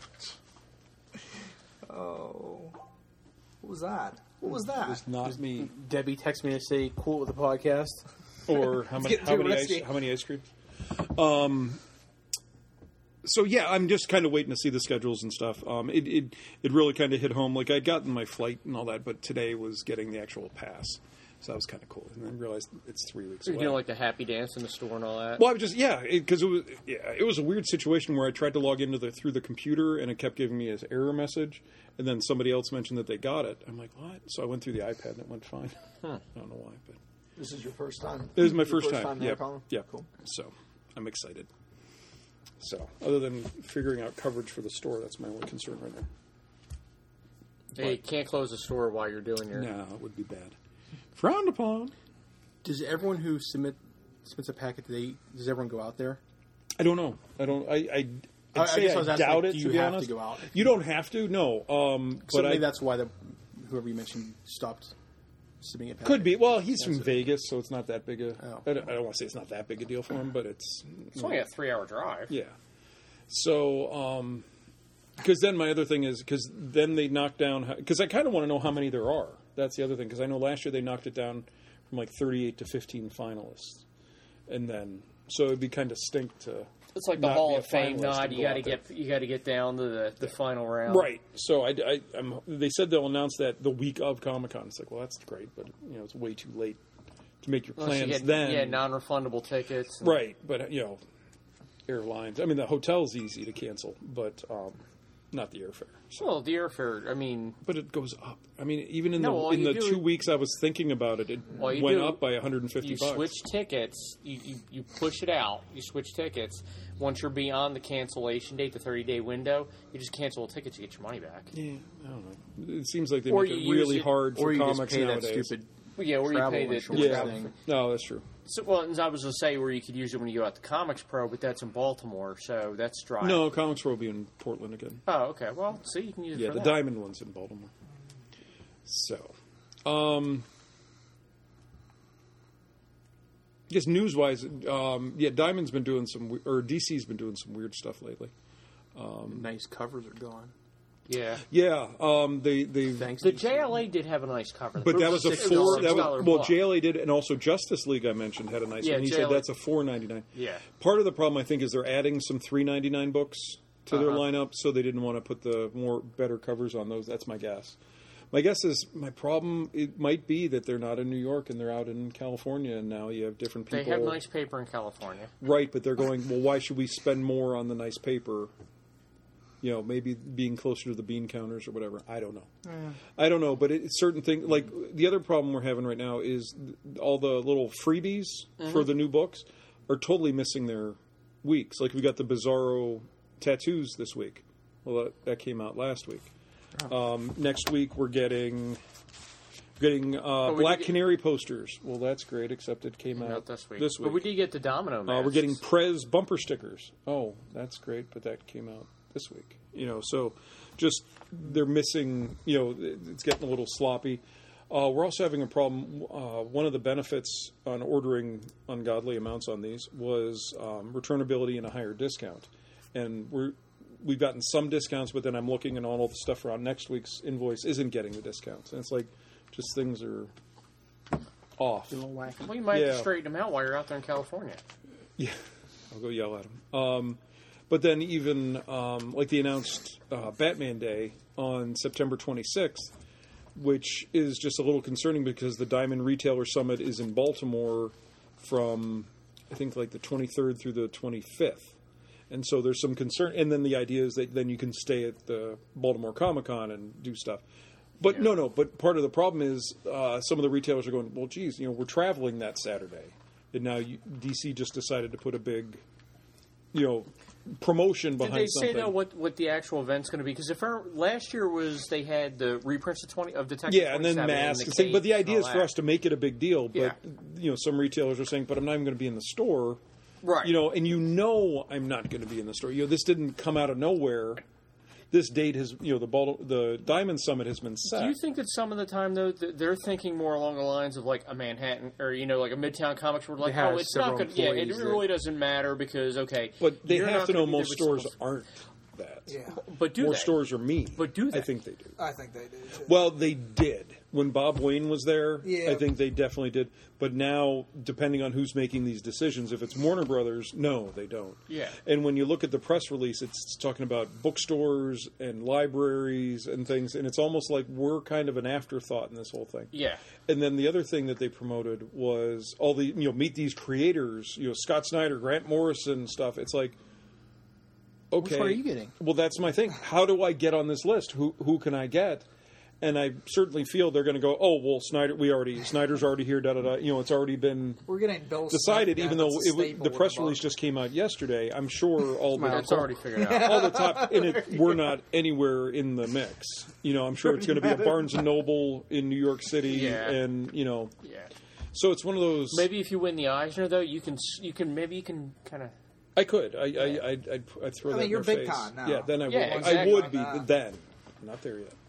Oh, what was that? What was that? It's not me. Debbie texted me to say quote with the podcast. Or how many getting how too many risky. ice, how many ice creams? Um. So yeah, I'm just kind of waiting to see the schedules and stuff. Um, it it, it really kind of hit home. Like I'd gotten my flight and all that, but today was getting the actual pass, so that was kind of cool. And then realized it's three weeks you're away. doing like the happy dance in the store and all that. Well, I was just yeah, because it, it was yeah, it was a weird situation where I tried to log into the through the computer and it kept giving me an error message, and then somebody else mentioned that they got it. I'm like, what? So I went through the iPad and it went fine. I don't know why, but This is your first time. it was my Your first, time. there, Yeah, Colin? yeah. Cool. So I'm excited. So other than figuring out coverage for the store, that's my only concern right now. Hey, you can't close the store while you're doing your. No, it would be bad. Frowned upon. Does everyone who submit submits a packet today? Does everyone go out there? I don't know. I don't. I. I I- I I'd say guess I I, was asking, doubt like, it. do To you be have to honest, go out? you don't have to. No. Um, So but maybe I, that's why the whoever you mentioned stopped submitting a packet. could be. Well, he's from That's it. Vegas, so it's not that big a. Oh. I don't, I don't want to say it's not that big a deal for him, but it's. It's only a three-hour drive. Yeah. So, um, because then my other thing is because then they knock down because I kind of want to know how many there are. That's the other thing because I know last year they knocked it down from like thirty-eight to fifteen finalists, and then so it'd be kind of stink to. It's like the not Hall be a of Fame finalist nod. and You go got to out there. get you got to get down to the, the final round. Right. So I, I, I'm, they said they'll announce that the week of Comic Con. It's like, well, that's great, but you know, it's way too late to make your Unless plans you get, then. yeah, non-refundable tickets. and- Right, but you know, airlines. I mean, the hotel's easy to cancel, but um, not the airfare. So. Well, the airfare. I mean, But it goes up. I mean, even in No, the all in you the do- two weeks I was thinking about it, it all you went do, up by one hundred fifty you bucks. switch tickets. You, you you push it out. You switch tickets. Once you're beyond the cancellation date, the thirty day window, you just cancel the tickets. You get your money back. Yeah, I don't know. It seems like they Or make you it use really it- hard for Or you just comics pay nowadays. that stupid. Yeah, or you Travel pay the insurance Yeah, thing. no, that's true. So, well, as I was going to say, where you could use it when you go out to Comics Pro, but that's in Baltimore, so that's dry. No, Comics Pro will be in Portland again. Oh, okay. Well, see, you can use it Yeah, for the that. Diamond one's in Baltimore. So, um, I guess news-wise, um, yeah, Diamond's been doing some, we- or D C's been doing some weird stuff lately. Nice covers are gone. Yeah. Yeah, um, they they. Thanks. The J L A did have a nice cover. But It that was a six- four. it That a was six well, book. J L A did, and also Justice League I mentioned had a nice Yeah, one. He J said L A that's a four ninety nine. Yeah. Part of the problem I think is they're adding some three ninety nine books to their Uh-huh. lineup, so they didn't want to put the more better covers on those. That's my guess. My guess is my problem. It might be that they're not in New York and they're out in California, and now you have different people. They have nice paper in California. Right, but they're going, well, why should we spend more on the nice paper? You know, maybe being closer to the bean counters or whatever. I don't know. I don't know, but it's certain things. Like, the other problem we're having right now is th- all the little freebies for the new books are totally missing their weeks. Like, we got the Bizarro tattoos this week. Well, that, that came out last week. Um, next week, we're getting... Getting uh, we Black did get- Canary posters. Well, that's great, except it came out Not this week. This week. But we did get the Domino Uh, masks. we're getting Prez bumper stickers. Oh, that's great, but that came out this week. You know, so just they're missing. You know, it's getting a little sloppy. Uh, we're also having a problem. Uh, one of the benefits on ordering ungodly amounts on these was um, returnability and a higher discount, and we're. We've gotten some discounts, but then I'm looking and all the stuff around next week's invoice isn't getting the discounts. And it's like, just things are off. A little wacky. Well, you might have Yeah. to straighten them out while you're out there in California. Yeah, I'll go yell at him. Um, but then even um, like the announced uh, Batman Day on September twenty-sixth, which is just a little concerning because the Diamond Retailer Summit is in Baltimore from I think like the twenty-third through the twenty-fifth. And so there's some concern. And then the idea is that then you can stay at the Baltimore Comic Con and do stuff. But no, no. But part of the problem is uh, some of the retailers are going, well, geez, you know, we're traveling that Saturday. And now you, D C just decided to put a big, you know, promotion Did behind they say something. though what, what the actual event's going to be? Because if our, last year was they had the reprints of twenty of Detective Yeah, and then twenty-seven masks. and And the thing. But the capes idea and is all for that. us to make it a big deal. But, Yeah. you know, some retailers are saying, but I'm not even going to be in the store. Right. You know, and you know I'm not going to be in the store. You know, this didn't come out of nowhere. This date has, you know, the Bal- the Diamond Summit has been set. Do you think that some of the time though th- they're thinking more along the lines of like a Manhattan or you know like a Midtown Comics where like They have oh it's not several good yeah it employees that- really doesn't matter because okay But they you're have not to gonna know be there most with stores someone- aren't that. Yeah, but do More they? stores are mean. But do they? I think they do. I think they do too. Well, they did. When Bob Wayne was there, Yeah. I think they definitely did. But now, depending on who's making these decisions, if it's Warner Brothers, no, they don't. Yeah. And when you look at the press release, it's talking about bookstores and libraries and things, and it's almost like we're kind of an afterthought in this whole thing. Yeah. And then the other thing that they promoted was all the, you know, meet these creators, you know, Scott Snyder, Grant Morrison stuff. It's like, okay. one are you getting? Well, that's my thing. How do I get on this list? Who who can I get? And I certainly feel they're going to go, oh, well, Snyder, we already, Snyder's already here, da da da. You know, it's already been We're getting Bill decided, Smith, even yeah, though that's a it, was- staple the with press the release book. just came out yesterday. I'm sure all the That's already figured out. all the top, and it, we're not anywhere in the mix. You know, I'm sure it's going to be a Barnes and Noble in New York City, Yeah. and you know, Yeah. so it's one of those. Maybe if you win the Eisner though you can s- you can maybe you can kind of I could. I, I, I'd, I'd, I'd throw I that mean, in you're their big face. con now. Yeah, then I Yeah, would. exactly. I would be Uh, then. I'm not there yet.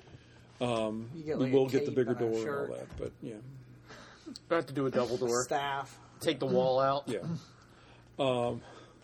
You get, We like, will a get the cape bigger and a door and shirt, all that, but yeah, I have to do a double door staff. take the wall out yeah. Um,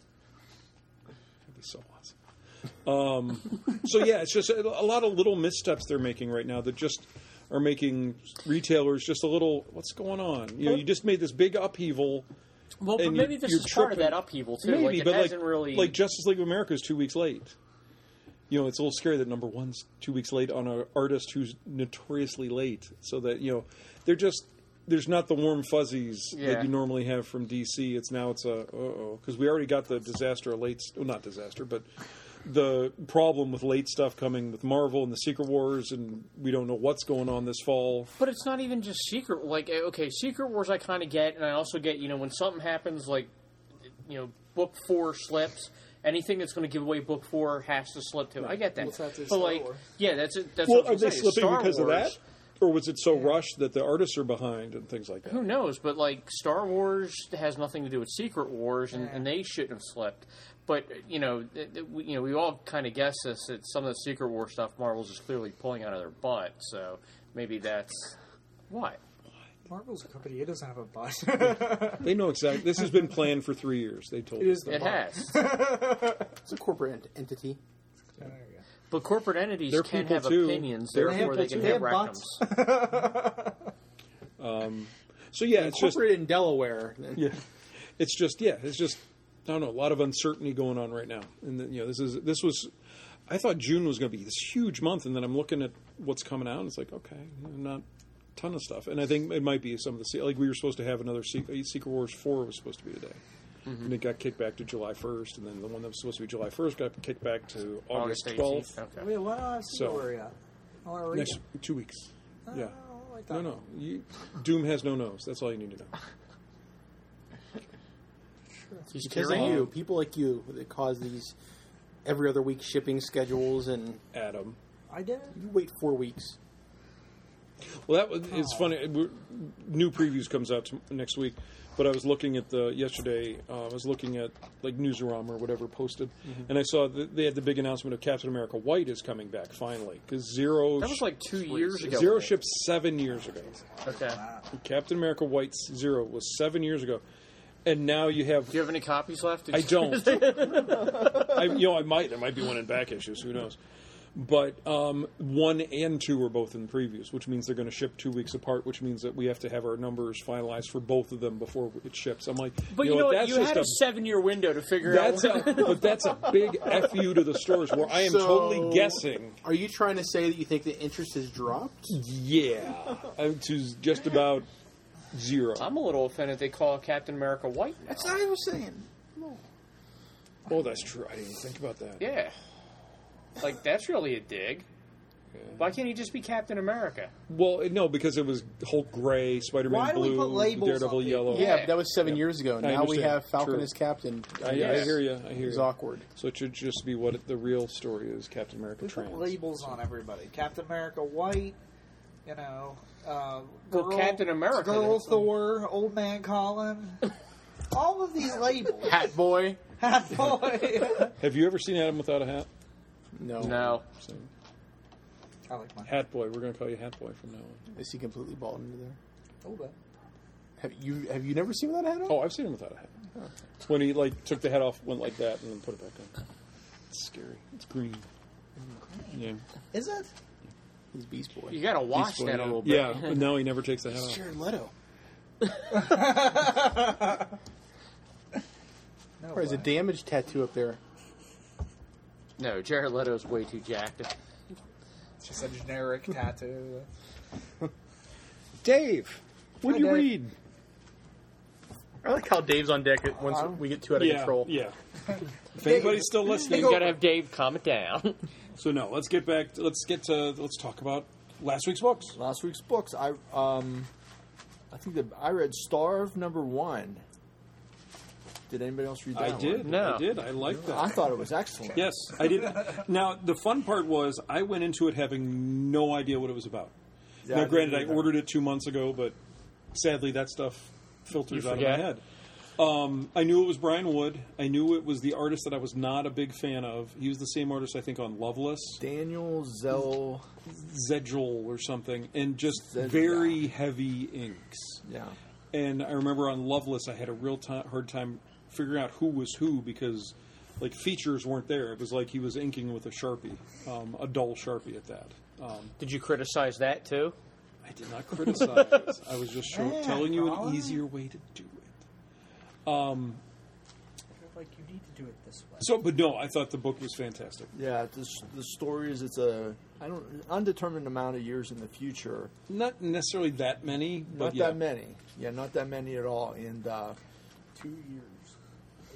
that'd be so awesome. Um, so yeah, it's just a, a lot of little missteps they're making right now that just are making retailers just a little. What's going on? You know, you just made this big upheaval. well but and maybe you're- this you're is part of tripping. that upheaval too Maybe, like it but like, hasn't really like Justice League of America is two weeks late. You know, it's a little scary that number one's two weeks late on an artist who's notoriously late. So that, you know, they're just, there's not the warm fuzzies Yeah. that you normally have from D C. It's now it's a, uh-oh. Because we already got the disaster of late, well, not disaster, but the problem with late stuff coming with Marvel and the Secret Wars, and we don't know what's going on this fall. But it's not even just Secret. Like, okay, Secret Wars I kind of get, and I also get, you know, when something happens, like, you know, book four slips, anything that's going to give away book four has to slip too. I get that. Well, that's but, Star like, Wars. yeah, that's it. That's Well, what I are was they saying. slipping Star because Wars, of that? Or was it so rushed that the artists are behind and things like that? Who knows? But, like, Star Wars has nothing to do with Secret Wars, and, Yeah. and they shouldn't have slipped. But, you know, th- th- we, you know, we all kind of guess this, that some of the Secret War stuff Marvel's just clearly pulling out of their butt. So maybe that's why. Marvel's a company. It doesn't have a butt. They know exactly. This has been planned for three years. They told It us is the It butt. has. It's a corporate ent- entity. There you go. But corporate entities They're can people have too. opinions, They're therefore they people can too. have They have rectums. So yeah, it's just Incorporated in Delaware. yeah, it's just yeah, it's just I don't know, a lot of uncertainty going on right now. And then, you know, this is this was I thought June was going to be this huge month, and then I'm looking at what's coming out, and it's like okay, not a ton of stuff. And I think it might be some of the se- like we were supposed to have another Se- Secret Wars four was supposed to be today. Mm-hmm. And it got kicked back to July first, and then the one that was supposed to be July first got kicked back to August August twelfth. eighteenth. Okay. Wait, what? I see So- where you at. I want to read Next it. two weeks. Oh, Yeah. I like that. No, no. You, Doom has no nose. That's all you need to know. He's Because of carrying you, people like you that cause these every other week shipping schedules, and Adam. I did it. you wait four weeks. Well, that was, it's funny. We're, new previews comes out to, next week, but I was looking at the yesterday. Uh, I was looking at like Newsarama or whatever posted, and I saw that they had the big announcement of Captain America White is coming back finally because Zero That was like two years ago. Zero shipped seven years ago. Okay. Captain America White's Zero was seven years ago, and now you have. Do you have any copies left? Did I you- don't. I, you know, I might. There might be one in back issues. Who knows? But um, one and two are both in previews, which means they're going to ship two weeks apart. Which means that we have to have our numbers finalized for both of them before it ships. I'm like, But you you know, know what? what? That's You just had a a seven-year window to figure that's out. a, but that's a big F you to the stores where I am So- totally guessing. Are you trying to say that you think the interest has dropped? Yeah, uh, to just about zero. I'm a little offended they call Captain America White now. That's not what I was saying. Oh, that's true. I didn't even think about that. Yeah. Like, that's really a dig. Yeah. Why can't he just be Captain America? Well, no, because it was Hulk gray, Spider-Man Why do we blue, put labels Daredevil on people? yellow. Yeah, Yeah. but that was seven Yeah. years ago. I Now we understand. have Falcon True. as captain. I, I Yes. hear you. I hear It's you. awkward. So it should just be what it, the real story is: Captain America We put trans. labels on everybody. Captain America White, you know, uh, Well, girl, Captain America, Girl that's- Thor, Old Man Colin. All of these labels. Hat boy? Hat boy. Have you ever seen Adam without a hat? No. No. So, I like my hat boy. We're going to call you Hat Boy from now on. Is he completely bald under there? a little bit. Have you have you never seen without a hat on? Oh, I've seen him without a hat. When he like took the hat off, went like that, and then put it back on. It's scary. It's green. Yeah. Is it? He's Beast Boy. You gotta wash Peaceful, that yeah. a little bit. Yeah, but now he never takes the hat off. Jared Leto. No Or is a way. damaged tattoo up there? No, Jared Leto's way too jacked. It's just a generic tattoo. Dave, what do Hi, you Dave. read? I like how Dave's on deck once Um, we get too out of yeah, control. yeah. If anybody's still listening, You gotta have Dave calm it down. so no. Let's get back. To, let's get to. Let's talk about last week's books. Last week's books, I um, I think that I read Starve number one. Did anybody else read that I one? did. No. I did. I liked that. I thought it was excellent. Yes, I did. Now, the fun part was I went into it having no idea what it was about. Yeah, now, I granted, didn't I either. ordered it two months ago, but sadly, that stuff filters You out of my forget? head. Um, I knew it was Brian Wood. I knew it was the artist that I was not a big fan of. He was the same artist, I think, on Loveless, Daniel Zell. Zedgel or something, and just Zed- very heavy inks. Yeah. And I remember on Loveless, I had a real ti hard time figuring out who was who because, like, features weren't there. It was like he was inking with a Sharpie, um, a dull Sharpie at that. Um, Did you criticize that too? I did not criticize. I was just show, Yeah, telling you an Colin. easier way to do it. Um, I feel like you need to do it this way. so, but no, I thought the book was fantastic. Yeah, the, the story is it's a I don't undetermined amount of years in the future. Not necessarily that many, but Not yeah. that many. Yeah, not that many at all. And uh, Two years.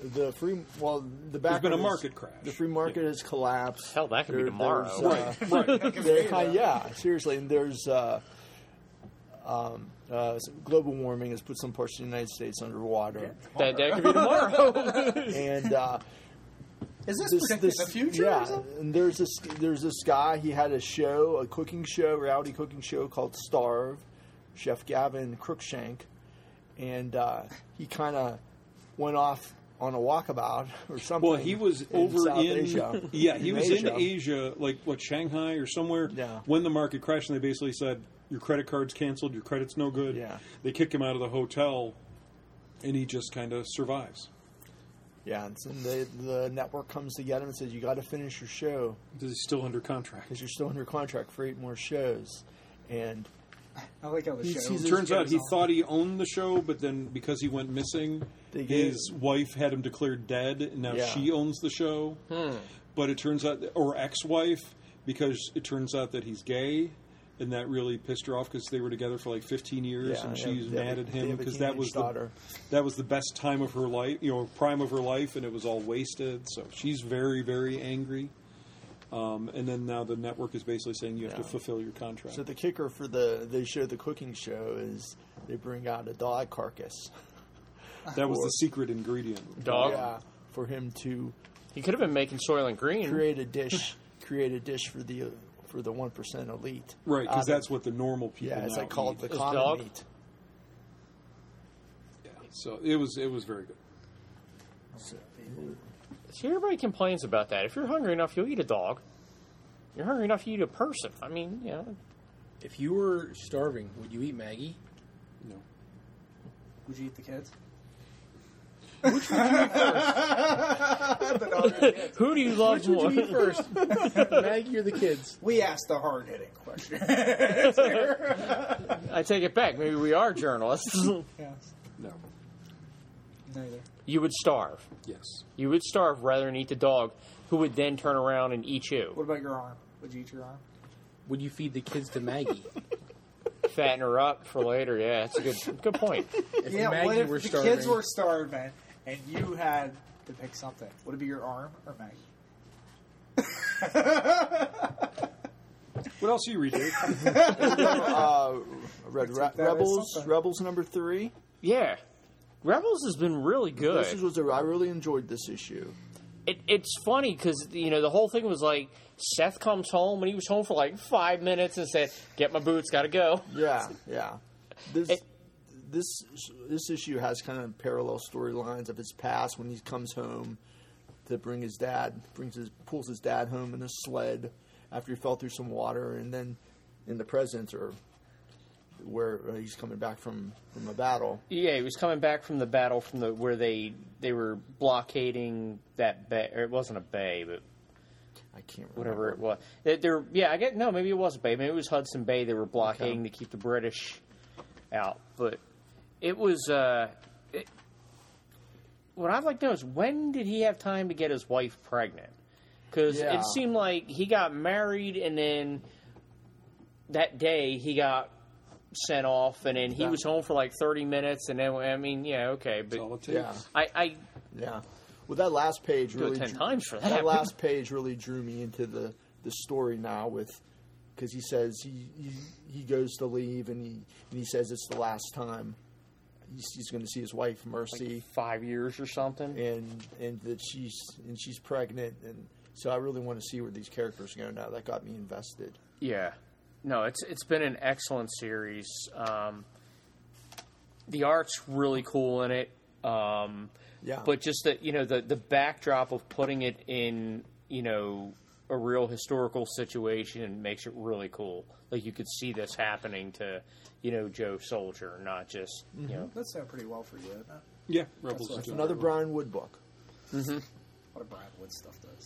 the free well the There's back been a is- market crash. The free market has collapsed. Hell, that could be There- tomorrow. there's, uh, Right, right. there- uh, yeah, seriously, and there's uh, um, uh, global warming has put some parts of the United States underwater, That, that could be tomorrow. and uh, Is this, this, predicting this the future? yeah, Or something? and there's this there's this guy. He had a show, a cooking show, reality cooking show called Starve, Chef Gavin Crookshank, and uh, he kind of went off on a walkabout or something. Well, he was in over South in Asia. yeah, he In was Asia. in Asia, like what Shanghai or somewhere. Yeah. When the market crashed, and they basically said your credit card's canceled, your credit's no good. Yeah. They kick him out of the hotel, and he just kind of survives. Yeah, and so the the network comes to get him and says, "You got to finish your show Because he's still under contract. because you're still under contract for eight more shows." And I like how the He's- show. he's- It turns out he goes on. thought he owned the show, but then because he went missing, They gave- his wife had him declared dead, and now Yeah. she owns the show. But it turns out, or ex-wife, because it turns out that he's gay, and that really pissed her off because they were together for like fifteen years, Yeah, and yeah, she's they have mad a- at they him have a because that teenage was the daughter. that was the best time of her life, you know, prime of her life, and it was all wasted. So she's very, very angry. Um, and then now the network is basically saying you have Yeah. to fulfill your contract. so the kicker for the they show the cooking show is they bring out a dog carcass. that was the secret ingredient. Dog. Yeah, for him to He could have been making Soylent Green. create a dish, create a dish for the for the one percent elite. Right, because Out of- that's what the normal people yeah, it's now like called eat. the Is common dog? meat. Yeah, so it was it was very good. See, everybody complains about that. If you're hungry enough, you'll eat a dog. You're hungry enough, you eat a person. I mean, you know. If you were starving, would you eat Maggie? No. Would you eat the kids? Who do you love Which would more? you eat first? Maggie or the kids? We asked the hard hitting question. I take it back. Maybe we are journalists. Yes. No. Neither. You would starve. Yes. You would starve rather than eat the dog, who would then turn around and eat you. What about your arm? Would you eat your arm? Would you feed the kids to Maggie? Fatten her up for later. Yeah, that's a good good point. If Yeah, Maggie what if were the starving, kids were starving and you had to pick something? Would it be your arm or Maggie? What else do you read, Dave? uh, Red Re- that as Rebels, something. Rebels number three. Yeah, Rebels has been really good. This was a, I really enjoyed this issue. It, it's funny because you know the whole thing was like Seth comes home and he was home for like five minutes and said, "Get my boots, gotta go." Yeah, yeah. This It- this this issue has kind of parallel storylines of his past when he comes home to bring his dad, brings his pulls his dad home in a sled after he fell through some water, and then in the present or where uh, he's coming back from, from a battle. Yeah, he was coming back from the battle from the where they they were blockading that bay. Or it wasn't a bay, but I can't remember. whatever it was. They, they're yeah, I get no, maybe it was a bay. Maybe it was Hudson Bay. They were blockading to keep the British out. But it was. Uh, it, what I'd like to know is when did he have time to get his wife pregnant? Because Yeah. it seemed like he got married and then that day he got sent off, and then he That- was home for like thirty minutes, and then I mean, yeah, okay, That's all but it takes. Yeah, I, I yeah. Well, that last page do really it ten drew- times for that. that last page really drew me into the, the story now with because he says he, he he goes to leave and he and he says it's the last time he's, he's going to see his wife Mercy Five years or something. and and that she's and she's pregnant and so I really want to see where these characters go now. That got me invested. Yeah, no, it's it's been an excellent series. Um, the art's really cool in it. Um, Yeah, But just the you know the the backdrop of putting it in you know a real historical situation makes it really cool. Like you could see this happening to you know Joe Soldier, not just you know. That's done pretty well for you, isn't it? Yeah, Rebels That's is doing another very well. Brian Wood book. What a Brian Wood stuff does.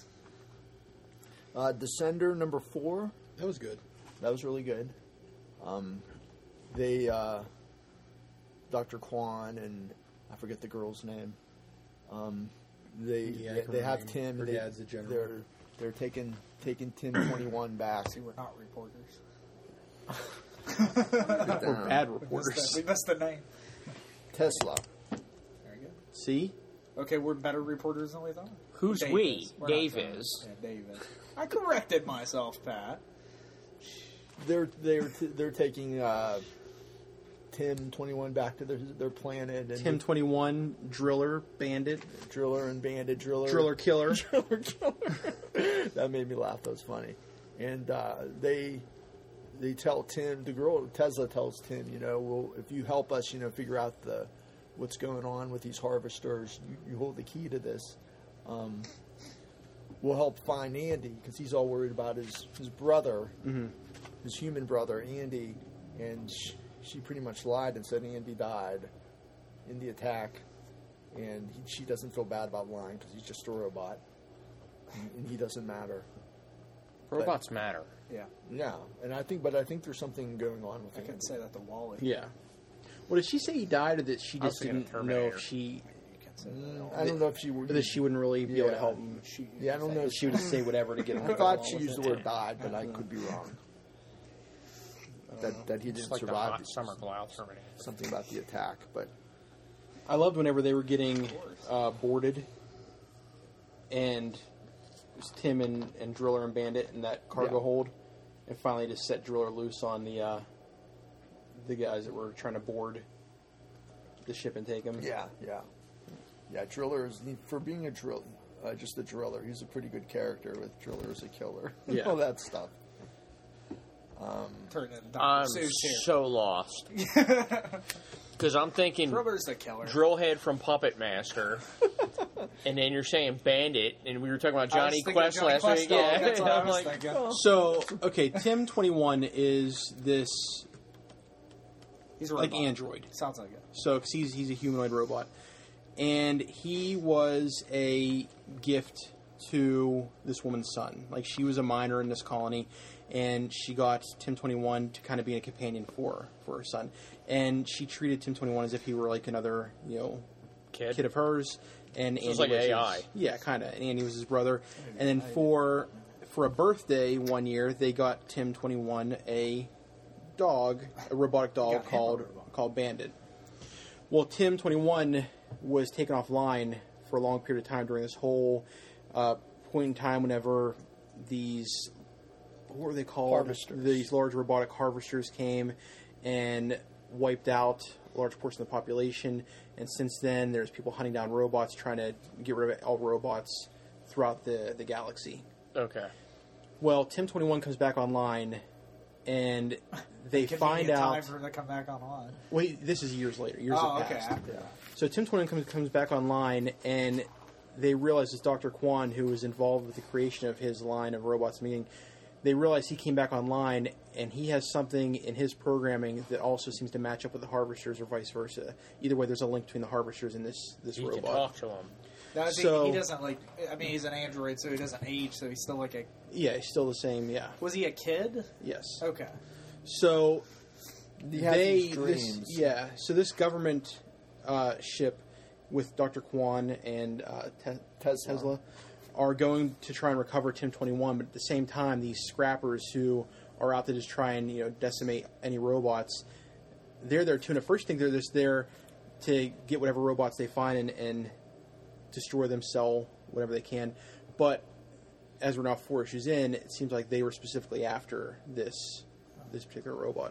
Uh, Descender number four. That was good. That was really good. Um, they, uh, Doctor Kwan and I forget the girl's name. Um, they Yeah, I they, can they have remember. Tim. Her They, dad's the general. They're they're taking taking Tim twenty-one back. See, we're not reporters. Down. Bad We reporters. missed the, we missed the name. Tesla. There you go. See? Okay, we're better reporters than we thought. Who's Dave we? is. We're Dave not John. is. Yeah, Dave is. I corrected myself, Pat. They're they're they're taking uh, Tim twenty-one back to their their planet, and Tim twenty-one, Driller, Bandit, Driller and Bandit Driller, Driller Killer. Driller Killer. That made me laugh. That was funny. And uh, they they tell Tim, the girl Tesla tells Tim, you know, well, if you help us, you know, figure out the what's going on with these harvesters, you, you hold the key to this. Um, we'll help find Andy because he's all worried about his his brother, Mm-hmm. his human brother Andy, and she, she pretty much lied and said Andy died in the attack, and he, she doesn't feel bad about lying because he's just a robot, and, and he doesn't matter. Robots matter. Yeah, Yeah, and I think, but I think there's something going on with I Andy. can say that to Wally. Yeah. Well, did she say he died, or that she I was just thinking didn't of know Terminator. if she, You can say that. Mm, I don't know if she would. or that she wouldn't really be able to Yeah. help him? She, Yeah, I don't know. If She would just say whatever to get him. I thought she used the word died, but I could be wrong. That that he It's didn't like the survive. hot summer Blau Terminator. Something about the attack, but I loved whenever they were getting uh, boarded, and it was Tim and, and Driller and Bandit in that cargo Yeah. hold, and finally just set Driller loose on the uh, the guys that were trying to board the ship and take him. yeah, yeah, yeah. Driller is for being a drill, uh, just a driller. He's a pretty good character with Driller as a killer. Yeah. All that stuff. turned into Doctor I'm Seuss here. so lost. Because I'm thinking Driller's the killer. Drillhead from Puppet Master, and then you're saying Bandit, and we were talking about I was Johnny thinking Quest Johnny last Quest week. dog, Yeah, that's what I I'm was like, thinking. So okay, Tim twenty-one is this He's a like robot. android. Sounds like it. So, because he's, he's a humanoid robot. And he was a gift to this woman's son. Like, she was a minor in this colony, and she got Tim twenty-one to kind of be a companion for, for her son. And she treated Tim twenty-one as if he were like another, you know, Kid. kid of hers. And So it's Andy like was A I. his, yeah, kind of. And Andy was his brother. And then for for a birthday one year, they got Tim twenty-one a dog, a robotic Got him dog a called robot. called Bandit. Well, Tim twenty-one was taken offline for a long period of time during this whole uh, point in time whenever these, what were they called? Harvesters. These large robotic harvesters came and wiped out a large portion of the population. And since then, there's people hunting down robots, trying to get rid of all robots throughout the, the galaxy. okay. Well, Tim twenty-one comes back online, and they Give find me a out... time for him to come back online. Wait, this is years later. Years Oh, have okay. passed. After that. So Tim twenty-one comes, comes back online, and they realize it's Doctor Kwan who was involved with the creation of his line of robots. Meaning, they realize he came back online, and he has something in his programming that also seems to match up with the Harvesters, or vice versa. Either way, there's a link between the Harvesters and this this You can robot. talk to him. Now, is he- So- he doesn't like. I mean, he's an android, so he doesn't age. So he's still like a. Yeah, it's still the same. Yeah. Was he a kid? Yes. Okay. So He has they these dreams. This, yeah. So this government uh, ship with Doctor Kwan and uh, Te- Tesla. Tesla are going to try and recover Tim twenty-one, but at the same time, these scrappers who are out to just try and you know decimate any robots, they're there too. And at first, you think they're just there to get whatever robots they find and, and destroy them, sell whatever they can. But as we're now four issues in, it seems like they were specifically after this this particular robot.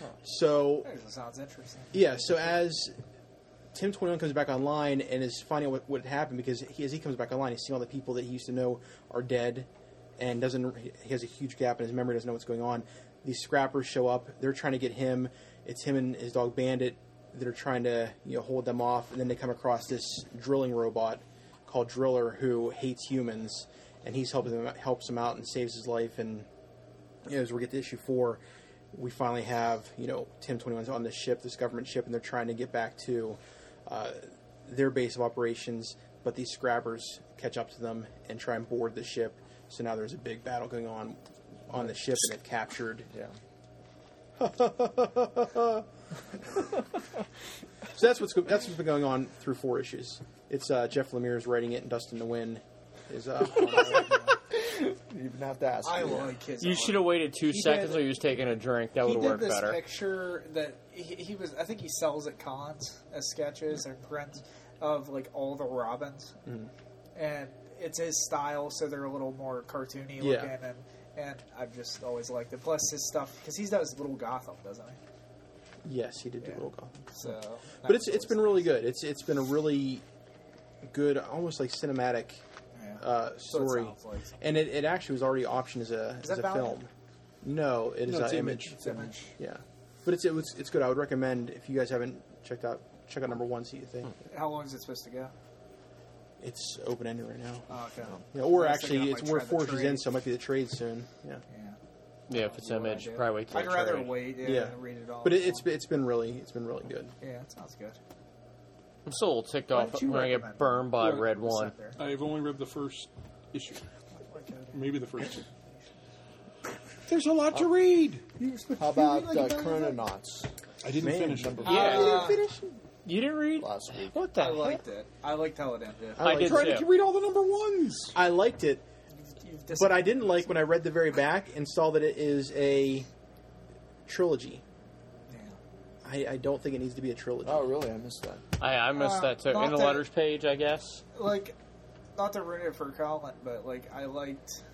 So That sounds interesting. yeah, so as Tim twenty-one comes back online and is finding out what, what happened, because he, as he comes back online, he's seeing all the people that he used to know are dead, and doesn't. He has a huge gap in his memory, doesn't know what's going on. These scrappers show up. They're trying to get him. It's him and his dog Bandit that are trying to you know hold them off, and then they come across this drilling robot called Driller who hates humans, and he's helping them helps him out and saves his life. And you know, as we get to issue four, we finally have, you know, Tim twenty-one's on this ship, this government ship, and they're trying to get back to uh, their base of operations, but these scrappers catch up to them and try and board the ship. So now there's a big battle going on on the ship, and they've captured. Yeah. So that's what's go- that's what's been going on through four issues. It's uh, Jeff Lemire's writing it, and Dustin Nguyen is uh, on it. You even have to ask. I me. like his. You art. should have waited two He seconds did- while he was taking a drink. That He would have did worked this better. picture that he, he was. I think he sells at cons as sketches or prints. of like all the Robins, Mhm. and it's his style, so they're a little more cartoony Yeah. looking, and and I've just always liked it. Plus his stuff, because he does Little Gotham, doesn't he? Yes, he did do Yeah. Little Gotham. So, that But it's was it's been always really good. It's it's been a really good, almost like cinematic nice. Yeah. uh, So it story, sounds like. and it, it actually was already optioned as a Is as that a Valiant? film. No, it is No, uh, it's Image. Image. It's Image. Yeah, but it's it was it's good. I would recommend if you guys haven't checked out check out number one. See what you think. How long is it supposed to go? It's open ended right now. Oh, okay. Yeah, or I was thinking actually, I it's might we're try the four issues in, trade. so it might be the trade soon. Yeah, Yeah. Yeah, if it's See what I Image, do. probably wait till I'd it's rather ready. wait yeah, Yeah. and read it all. but it, it's it's been really it's been really good. yeah, it sounds good. I'm still a little ticked Why off don't you when I get recommend burned by Well, Red What's One. up there? I've only read the first issue, Okay. maybe the first two. There's a lot to read. How about uh, Chrononauts I didn't Man, finish number it. four Yeah. Uh, You didn't read? last week? What the I heck? liked it. I liked how it ended. I did Trying too. to read all the number ones. I liked it, You've but I disappointed didn't me. like when I read the very back and saw that it is a trilogy. Yeah. I, I don't think it needs to be a trilogy. Oh, really? I missed that. I, I missed Uh, that too. not In the that- letters page, I guess. Like, not to ruin it for Colin, but like I liked.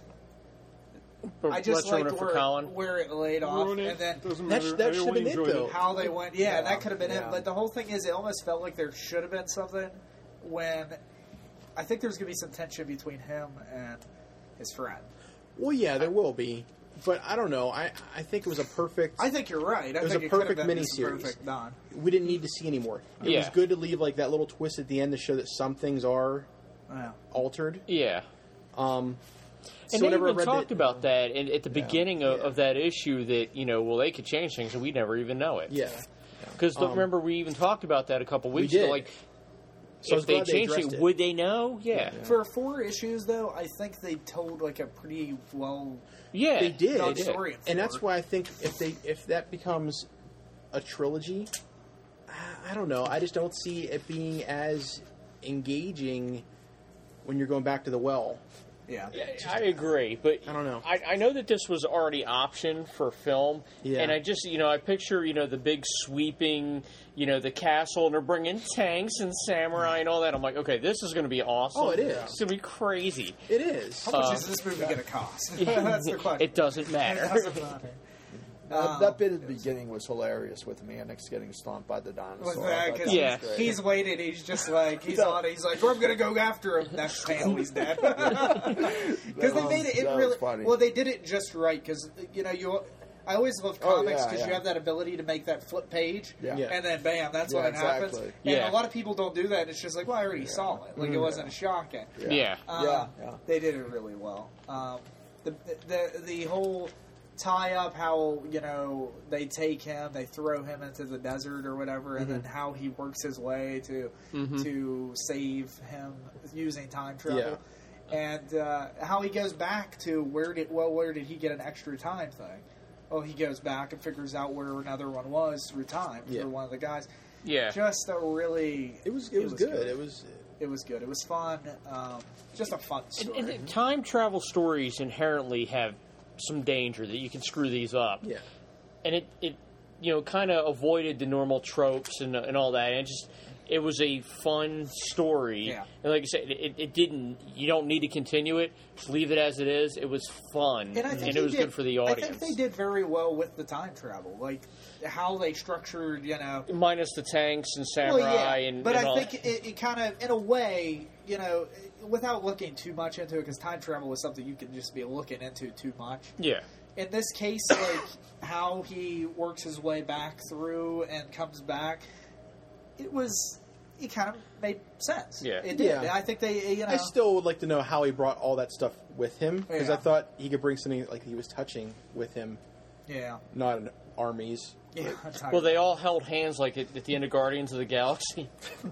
But I just let's ruin liked it for where, Colin. where it laid off, Ruin it. and then Doesn't That sh- matter. that I should've only been it, enjoyed though. how they went. Yeah, Yeah, that could have been yeah. it. But the whole thing is, it almost felt like there should have been something when I think there's going to be some tension between him and his friend. Well, yeah, there will be, but I don't know. I I think it was a perfect. I think you're right. I It was think a it could have perfect been just miniseries. perfect done. we didn't need to see anymore. It Yeah. was good to leave like that little twist at the end to show that some things are Yeah. altered. Yeah. Um, And so they whenever I even read talked the- about that in, at the beginning of, Yeah. of that issue that, you know, well, they could change things and we never even know it. Yeah. Because Um, remember, we even talked about that a couple weeks did. ago. Like, So I was if they glad they changed addressed it, it. would they know? Yeah. For four issues, though, I think they told like a pretty well. Yeah. They did, Dog they did. story in and that's four. why I think if they if that becomes a trilogy, I- I don't know. I just don't see it being as engaging when you're going back to the well. Yeah. I agree, but I don't know. I, I know that this was already optioned for film, Yeah. and I just, you know, I picture, you know, the big sweeping, you know, the castle, and they're bringing tanks and samurai and all that. I'm like, okay, this is going to be awesome. Oh, it is. It's going to be crazy. It is. How much Uh, is this movie going to cost? That's the question. It doesn't matter. It doesn't matter. That, Um, that bit at the beginning was hilarious with Mannix getting stomped by the dinosaur. With that, I thought because that Yeah. was great. he's waited. He's just like he's on it. He's like, "I'm gonna go after him." Next panel, he's dead. Because they made it. It That was really funny. well. They did it just right. Because you know you. I always love Oh, comics yeah, because yeah. you have that ability to make that flip page, Yeah. Yeah. and then bam, that's Yeah, when it happens. exactly. And Yeah. a lot of people don't do that. And it's just like, well, I already saw it. Like it wasn't a shocking. Yeah. Um, Yeah, yeah. They did it really well. Um, the, the the whole tie up, how you know they take him, they throw him into the desert or whatever, and then how he works his way to to save him using time travel, and uh, how he goes back to where did well where did he get an extra time thing? Well, he goes back and figures out where another one was through time Yeah. for one of the guys. Yeah. Just a really It was. It, was, good. It was. it was good. It was fun. Um, just a fun And, story. and time travel stories inherently have some danger that you can screw these up. Yeah. And it, it you know, kind of avoided the normal tropes and, and all that. And it just, it was a fun story. Yeah. And like I said, it, it didn't, you don't need to continue it. Just leave it as it is. It was fun. And I think it they was did, good for the audience. I think they did very well with the time travel, like how they structured, you know. Minus the tanks and samurai Well, yeah, and but and I all. think it, it kind of, in a way, you know, without looking too much into it, because time travel is something you can just be looking into too much. Yeah. In this case, like how he works his way back through and comes back, it was. It kind of made sense. Yeah. It did. Yeah. I think they, you know. I still would like to know how he brought all that stuff with him because Yeah. I thought he could bring something like he was touching with him, Yeah. not an armies. Yeah. Well, they all held hands like at, at the end of Guardians of the Galaxy.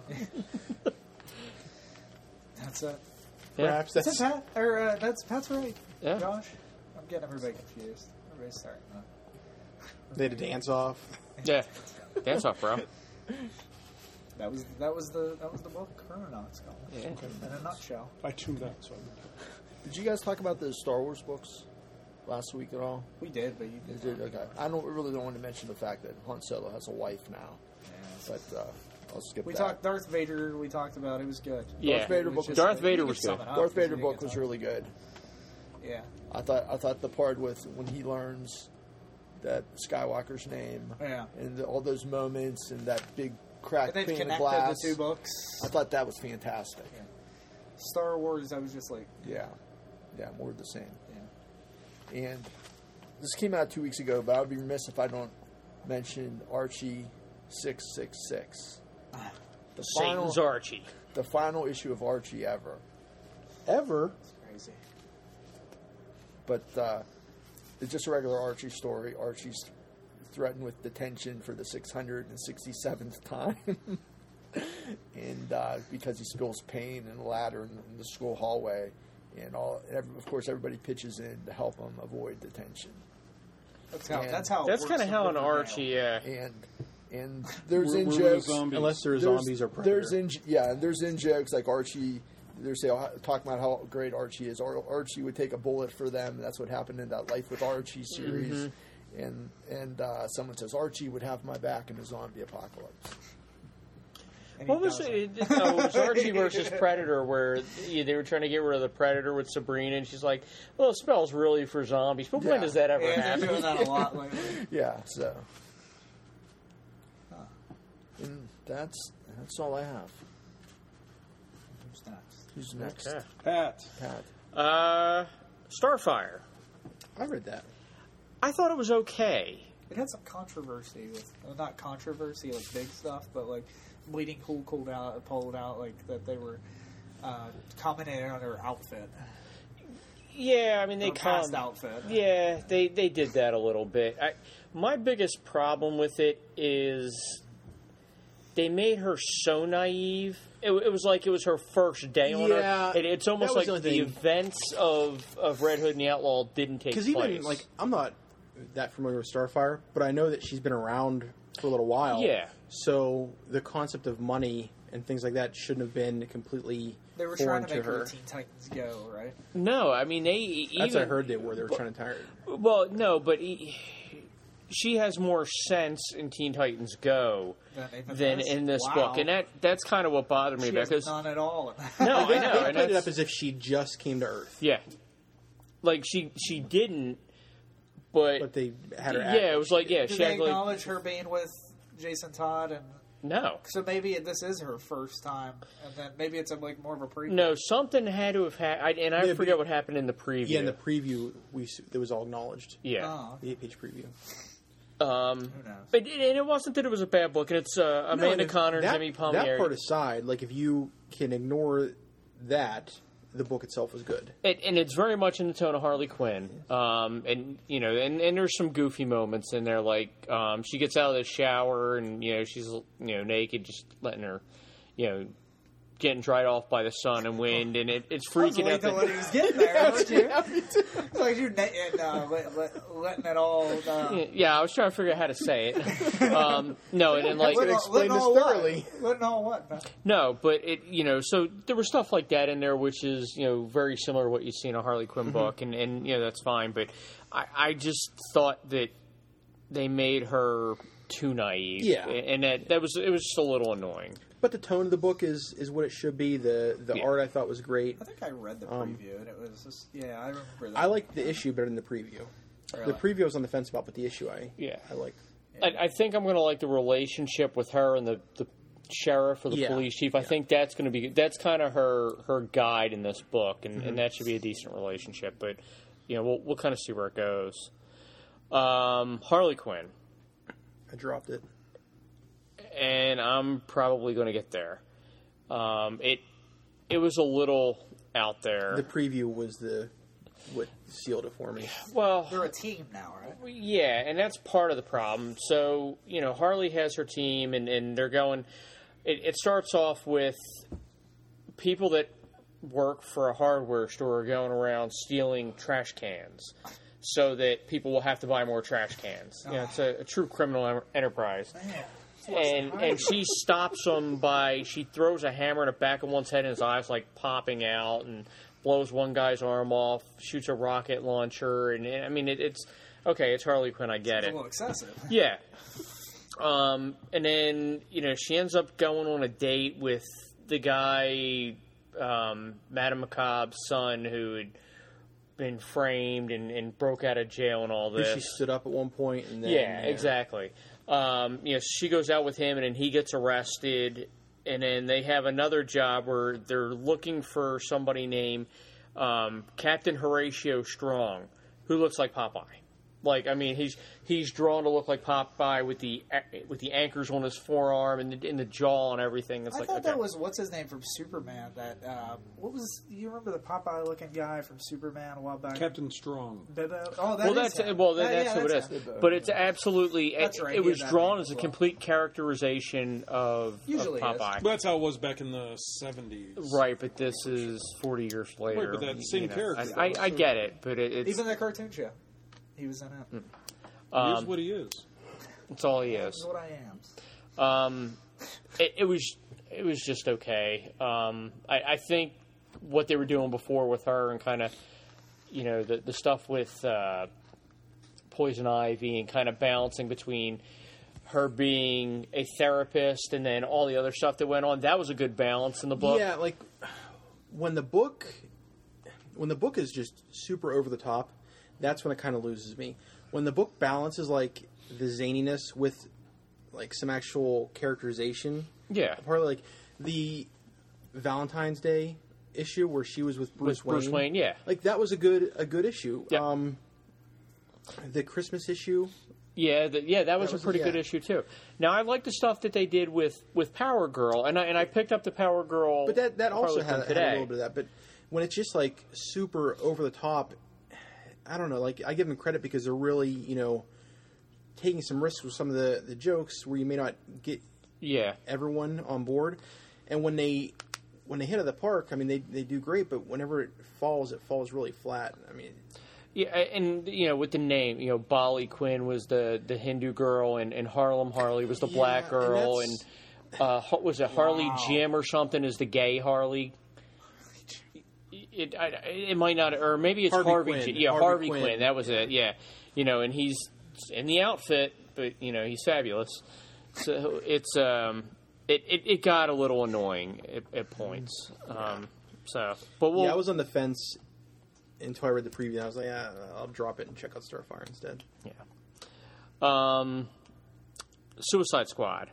That's it. Yeah. Perhaps Is that's that Pat? Or, uh, that's Pat's right. Yeah. Josh? I'm getting everybody confused. Everybody's starting to... they had to dance off. Yeah. Dance off, bro. That was that was the that was the book Chrononauts called. Yeah. In a nutshell. I tuned out, so I Did you guys talk about the Star Wars books last week at all? We did, but you You did. did? Okay. I don't really don't want to mention the fact that Han Solo has a wife now. Yeah. But uh, I'll skip We that. talked Darth Vader. We talked about it was good. Yeah. Darth Vader It was book just Darth like- Vader you was could sum good. it up Darth 'cause Vader you book didn't was get really good. to- Yeah. I thought I thought the part with when he learns that Skywalker's name Yeah. and the, all those moments and that big crack And they've pane of connected glass. the two books. I thought that was fantastic. Star Wars, I was just like, Yeah, yeah, more of the same. yeah. And this came out two weeks ago, but I would be remiss if I don't mention Archie six six six. The final, Satan's Archie. the final issue of Archie ever. Ever. Crazy. But uh, it's just a regular Archie story. Archie's threatened with detention for the six hundred sixty-seventh time. and uh, because he spills paint and ladder in, in the school hallway. And all, every, of course, everybody pitches in to help him avoid detention. That's how. And- That's how. it That's works kind of in how an Riverdale. Archie, yeah. And and there's We're- in we're with jokes. zombies. Unless there are There's- zombies or predator. There's in yeah, there's in jokes like Archie. They say talking about how great Archie is. Ar- Archie would take a bullet for them. That's what happened in that Life with Archie series. Mm-hmm. And and uh, someone says Archie would have my back in a zombie apocalypse. And he What was doesn't. it? it- No, it was Archie versus Predator, where yeah, they were trying to get rid of the Predator with Sabrina, and she's like, "Well, it spells really for zombies, but when Yeah. does that ever Yeah, they're happen?" doing that a lot lately. Yeah, so. And that's that's all I have. Who's next? Who's next? Okay. Pat. Pat. Uh, Starfire. I read that. I thought it was okay. It had some controversy with, well, not controversy like big stuff, but like Bleeding Cool pulled out, pulled out like that they were uh, commenting on her outfit, Yeah, I mean they her past come. outfit. Yeah, they they did that a little bit. I, my biggest problem with it is they made her so naive. It, it was like it was her first day on Yeah, Earth. It, it's almost that was like the the, only thing. events of, of Red Hood and the Outlaw didn't take place. Because even like I'm not that familiar with Starfire, but I know that she's been around for a little while. Yeah. So the concept of money and things like that shouldn't have been completely They were foreign trying to make her. her Teen Titans Go, right? No, I mean they even. That's what I heard they were. They were trying to tire. Well, no, but he, she has more sense in Teen Titans Go Than even than this? in this Wow. book, and that that's kind of what bothered me She has because none at all. no, I They, know, they and played it that's- up as if she just came to Earth, yeah, like she she didn't, but, but they had her. yeah, it was like yeah, Did she they had like acknowledge her being with Jason Todd, and no. so maybe this is her first time, and then maybe it's a, like more of a preview. No, something had to have had, and I Yeah, forget but- what happened in the preview. Yeah, in the preview, we s- it was all acknowledged. yeah. Oh, The eight-page preview. Um, who knows? but, and it wasn't that it was a bad book, and it's uh, Amanda No, and Connor and that, Jimmy Palmieri. That part aside, like if you can ignore that, the book itself was good. It, and it's very much in the tone of Harley Quinn. Um, and, you know, and, and there's some goofy moments in there, like um, she gets out of the shower and, you know, she's, you know, naked, just letting her, you know, getting dried off by the sun and wind, and it, it's I was freaking waiting out. till The, when he was getting there, weren't you? Like you and uh, let, let, letting it all. Uh, yeah, I was trying to figure out how to say it. um, no, and then, like, letting all- explain letting this all what? thoroughly. Letting all what? man? no, but it, you know, so there was stuff like that in there, which is, you know, very similar to what you see in a Harley Quinn book, and, and, you know, that's fine, but I, I just thought that they made her too naive. Yeah. And that, that was, it was just a little annoying. But the tone of the book is is what it should be. The the Yeah. art I thought was great. I think I read the Um, preview, and it was just yeah, I remember that. I liked the issue better than the preview. Really? The preview I was on the fence about, but the issue I Yeah. I like. I, I think I'm going to like the relationship with her and the, the sheriff or the Yeah. police chief. I think that's going to be that's kind of her her guide in this book, and, and that should be a decent relationship. But you know, we'll we'll kind of see where it goes. Um, Harley Quinn, I dropped it. and I'm probably going to get there. Um, it it was a little out there. The preview was the what sealed it for me. well, They're a team now, right? yeah, and that's part of the problem. So, you know, Harley has her team, and, and they're going. It, it starts off with people that work for a hardware store going around stealing trash cans so that people will have to buy more trash cans. You know, it's a, a true criminal em- enterprise. And and she stops them by she throws a hammer in the back of one's head and his eyes like popping out, and blows one guy's arm off, shoots a rocket launcher, and I mean it, it's okay. It's Harley Quinn, I get It's a it. little excessive. Yeah. Um, and then, you know, she ends up going on a date with the guy, um, Madame Macabre's son, who had been framed and, and broke out of jail and all this. She stood up at one point, and then Yeah, exactly. Um, you know, she goes out with him, and then he gets arrested, and then they have another job where they're looking for somebody named um, Captain Horatio Strong, who looks like Popeye. Like, I mean, he's he's drawn to look like Popeye with the with the anchors on his forearm and the, and the jaw and everything. It's I like, thought okay. that was what's his name from Superman. That uh, what was you remember the Popeye looking guy from Superman a while back? Captain Strong. Bibbo. Oh, that well, is that's him. well, Yeah, that, that's yeah, who that's it is. him. But it's absolutely That's it, right, it he was had that drawn name as as a well. complete characterization of, Usually of is. Popeye. Well, that's how it was back in the seventies. Right, but this is forty years later. Right, but that same you know. character, I, I, though, I so- get it, but it, it's Even that cartoon show, he was in it. Here's um, what he is. it's all he This is. is what I am. Um, it, it was it was just okay. Um, I, I think what they were doing before with her and kind of, you know, the the stuff with uh, Poison Ivy and kind of balancing between her being a therapist and then all the other stuff that went on. That was a good balance in the book. Yeah, like when the book when the book is just super over the top, that's when it kind of loses me. When the book balances like the zaniness with like some actual characterization, Yeah. partly like the Valentine's Day issue where she was with Bruce With Bruce Wayne, yeah. like that was a good a good issue. Yeah. Um, the Christmas issue, Yeah, the, yeah, that was, was- a pretty yeah. good issue too. Now I like the stuff that they did with, with Power Girl, and I and I picked up the Power Girl. but that that also Harley had, Quinn had today. a little bit of that. But when it's just like super over the top, I don't know. Like I give them credit because they're really you know taking some risks with some of the the jokes where you may not get Yeah, everyone on board. And when they when they hit at the park, I mean they they do great. But whenever it falls, it falls really flat. I mean. yeah, and you know with the name, you know, Bali Quinn was the, the Hindu girl, and, and Harlem Harley was the Yeah, black and girl, and, that's- uh, Har- was it Harley Wow. Jim or something? Is the gay Harley? It, I, it might not, or maybe it's Harvey Harvey. Quinn. J- yeah, Harvey Harvey Quinn. Quinn. That was it. Yeah, you know, and he's in the outfit, but you know he's fabulous. So it's um, it, it, it got a little annoying at, at points. Um, so, but we'll Yeah, I was on the fence until I read the preview. And I was like, yeah, I'll drop it and check out Starfire instead. Um, Suicide Squad.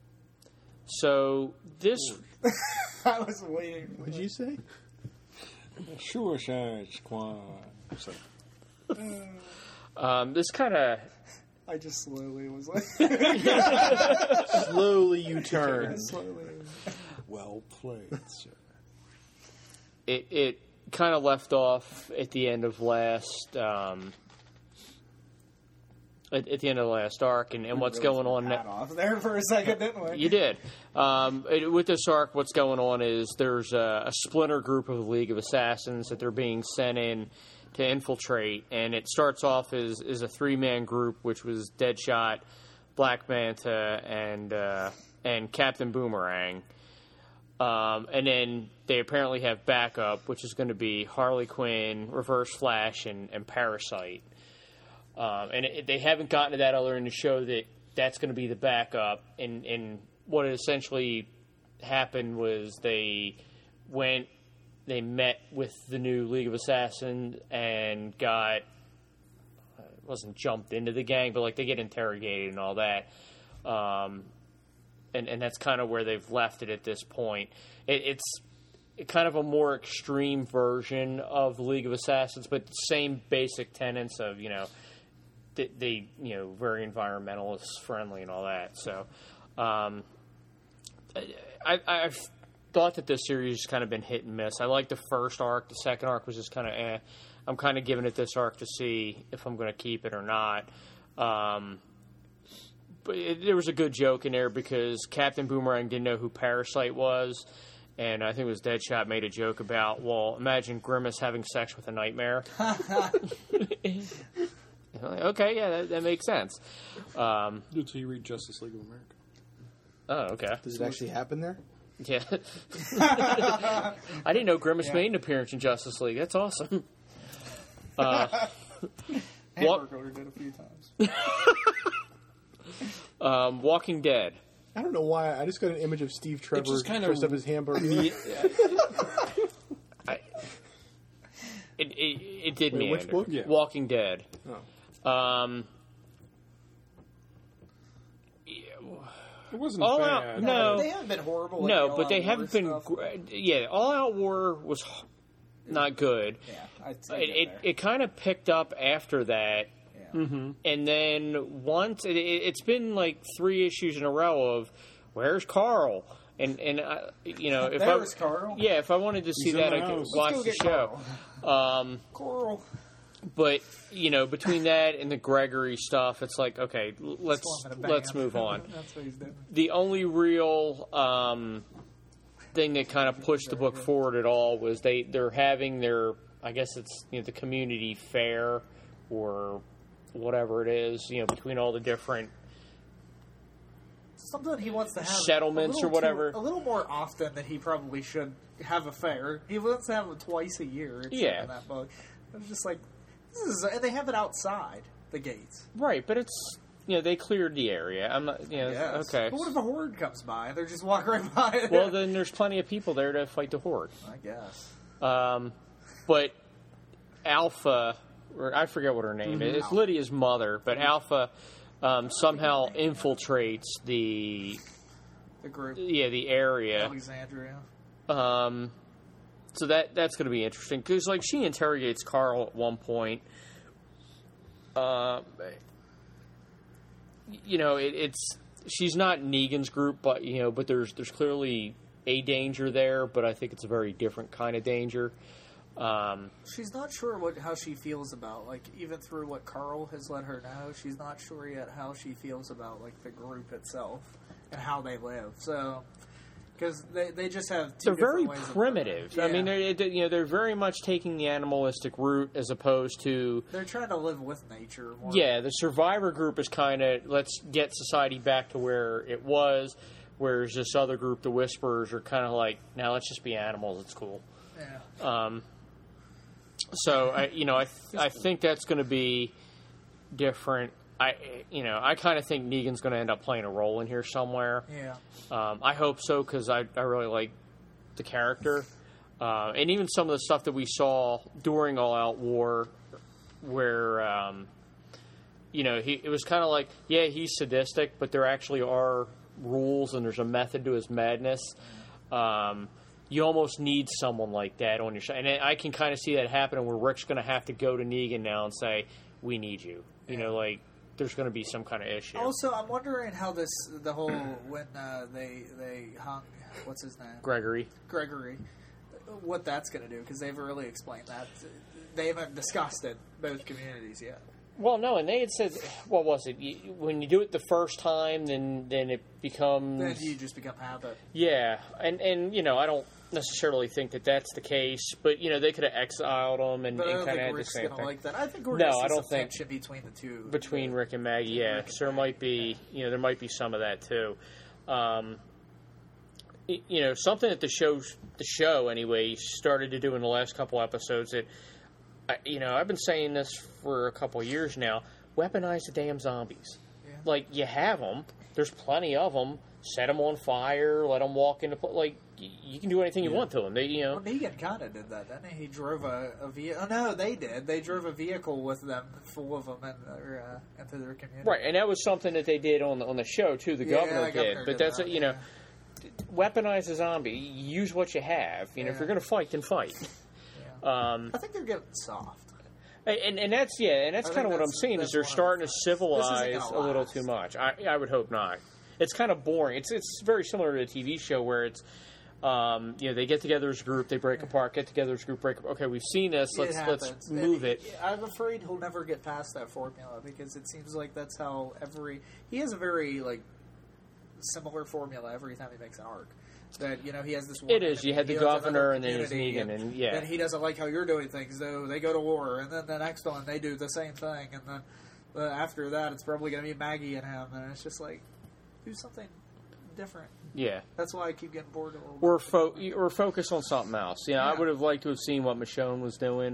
So this, I was waiting. What did you say? Suicide Squad. So, um, this kind of I just slowly was like, Slowly you turn. slowly. well played, sir. it it kind of left off at the end of last um, at, at the end of the last arc, and, and what's going on Hat now. off there for a second, didn't we? You did. Um, it- with this arc, what's going on is there's a, a splinter group of the League of Assassins that they're being sent in to infiltrate, and it starts off as, as a three-man group, which was Deadshot, Black Manta, and uh, and Captain Boomerang. Um, and then they apparently have backup, which is going to be Harley Quinn, Reverse Flash, and, and Parasite. Um, and it, they haven't gotten to that other in the show that that's going to be the backup. And, and what essentially happened was they went, they met with the new League of Assassins and got, uh, wasn't jumped into the gang, but like they get interrogated and all that. Um, and, and that's kind of where they've left it at this point. It, it's kind of a more extreme version of the League of Assassins, but the same basic tenets of, you know, they, they you know, very environmentalist friendly and all that. So, um, I, I've thought that this series has kind of been hit and miss. I like the first arc. The second arc was just kind of eh. I'm kind of giving it this arc to see if I'm going to keep it or not. Um, but it, there was a good joke in there because Captain Boomerang didn't know who Parasite was. And I think it was Deadshot made a joke about, well, imagine Grimace having sex with a nightmare. Okay, yeah, that, that makes sense. Um, Until you read Justice League of America. oh, okay. Does it actually happen there? Yeah. I didn't know Grimace made an appearance in Justice League. That's awesome. Uh, what, Hamburger did a few times. Um, Walking Dead. I don't know why. I just got an image of Steve Trevor just kind of- dressed up as hamburger. I, it, it, it did Wait, me. which book? Yeah. Walking Dead. Oh. Um, It wasn't All bad. Out, no, they haven't been horrible. like no, the but All they Out haven't War been. stuff. gr- Yeah, All Out War was not good. Yeah, I'd It say it, it kind of picked up after that, yeah. and then once it, it, it's been like three issues in a row of where's Carl, and and I, you know if There's I Carl. yeah if I wanted to see He's in that the I could house. watch Let's the go get show. Um, Coral. But you know, between that and the Gregory stuff, it's like okay, l- let's Storm in a let's band. move on. That's what he's doing. The only real um, thing that kind of pushed the book forward at all was they they're having their I guess it's you know the community fair or whatever it is you know between all the different Something he wants to have Settlements a little or whatever. too- a little more often than he probably should have a fair. He wants to have them twice a year. It said Yeah. in that book. I was just like, this is, and they have it outside the gates. right, but it's you know they cleared the area. I'm not you know Yes. okay. But what if a horde comes by and they're just walking right by it? Well, then there's plenty of people there to fight the horde. I guess. Um, but Alpha, or I forget what her name is. It's Lydia's mother, but Alpha um, somehow infiltrates the The group, yeah the area. Alexandria. Um, so that that's going to be interesting because like she interrogates Carl at one point. Uh, you know, it, it's she's not Negan's group, but you know, but there's there's clearly a danger there, but I think it's a very different kind of danger. Um, She's not sure what how she feels about, like, even through what Carl has let her know, she's not sure yet how she feels about, like, the group itself and how they live. So, because they, they just have two they're very different ways of primitive. living. I mean, Yeah. they're, you know, they're very much taking the animalistic route as opposed to They're trying to live with nature more. yeah. The survivor group is kind of let's get society back to where it was, whereas this other group, the Whisperers, are kind of like now let's just be animals. It's cool. Yeah. Um, so I, you know, I th- I think that's going to be different. I, you know, I kind of think Negan's going to end up playing a role in here somewhere. Yeah. Um, I hope so because I, I really like the character, uh, and even some of the stuff that we saw during All Out War, where um, you know he it was kind of like yeah he's sadistic, but there actually are rules and there's a method to his madness. Um, you almost need someone like that on your show, and I can kind of see that happening where Rick's going to have to go to Negan now and say, "We need you." You know, like there's going to be some kind of issue. Also, I'm wondering how this, the whole, when uh, they they hung, what's his name? Gregory. Gregory, what that's going to do, because they've really explained that. They haven't discussed it, both communities, yet. Well, no, and they had said, what was it? You, when you do it the first time, then then it becomes Then you just become habit. yeah, and and you know I don't necessarily think that that's the case, but you know they could have exiled them and, But I and don't kind of think had the Rick's same going to thing like that. I think we're No, going to I see don't some think- tension between the two. between the- Rick and Maggie. Yeah, Rick and so there might be you know there might be some of that too. Um, y- you know something that the show the show anyway started to do in the last couple episodes that I, you know I've been saying this for a couple years now. Weaponize the damn zombies. Yeah. Like you have them. There's plenty of them. Set them on fire. Let them walk into pl- like y- you can do anything you want to them. They you know. Well, Negan kind of did that, didn't he? He drove a, a vehicle. Oh, no, they did. They drove a vehicle with them, full of them, in their, uh, into their community. Right, and that was something that they did on the, on the show too. The Yeah, governor the governor did, but did that's that, a, you know, yeah. weaponize a zombie. Use what you have. You know, if Yeah. you're going to fight, then fight. Yeah. Um, I think they're getting soft. and and that's yeah, and that's I kind of think what I'm that's- seeing is that's they're one of the starting to things. This isn't civilize gonna a little last. too much. I I would hope not. It's kind of boring. It's it's very similar to a T V show where it's. Um, you know, they get together as a group, they break apart, get together as a group, break apart. Okay, we've seen this, let's it let's happens. move And it. he- I'm afraid he'll never get past that formula because it seems like that's how every he has a very like similar formula every time he makes an arc. That you know he has this. One It is. You enemy, had the he has another governor and then his community, Negan, and yeah. then he doesn't like how you're doing things. Though they go to war, and then the next one they do the same thing, and then uh, after that it's probably going to be Maggie and him, and it's just like do something different. Yeah. That's why I keep getting bored a little. Or bit. fo- or focus on something else. You know, I Yeah. would have liked to have seen what Michonne was doing.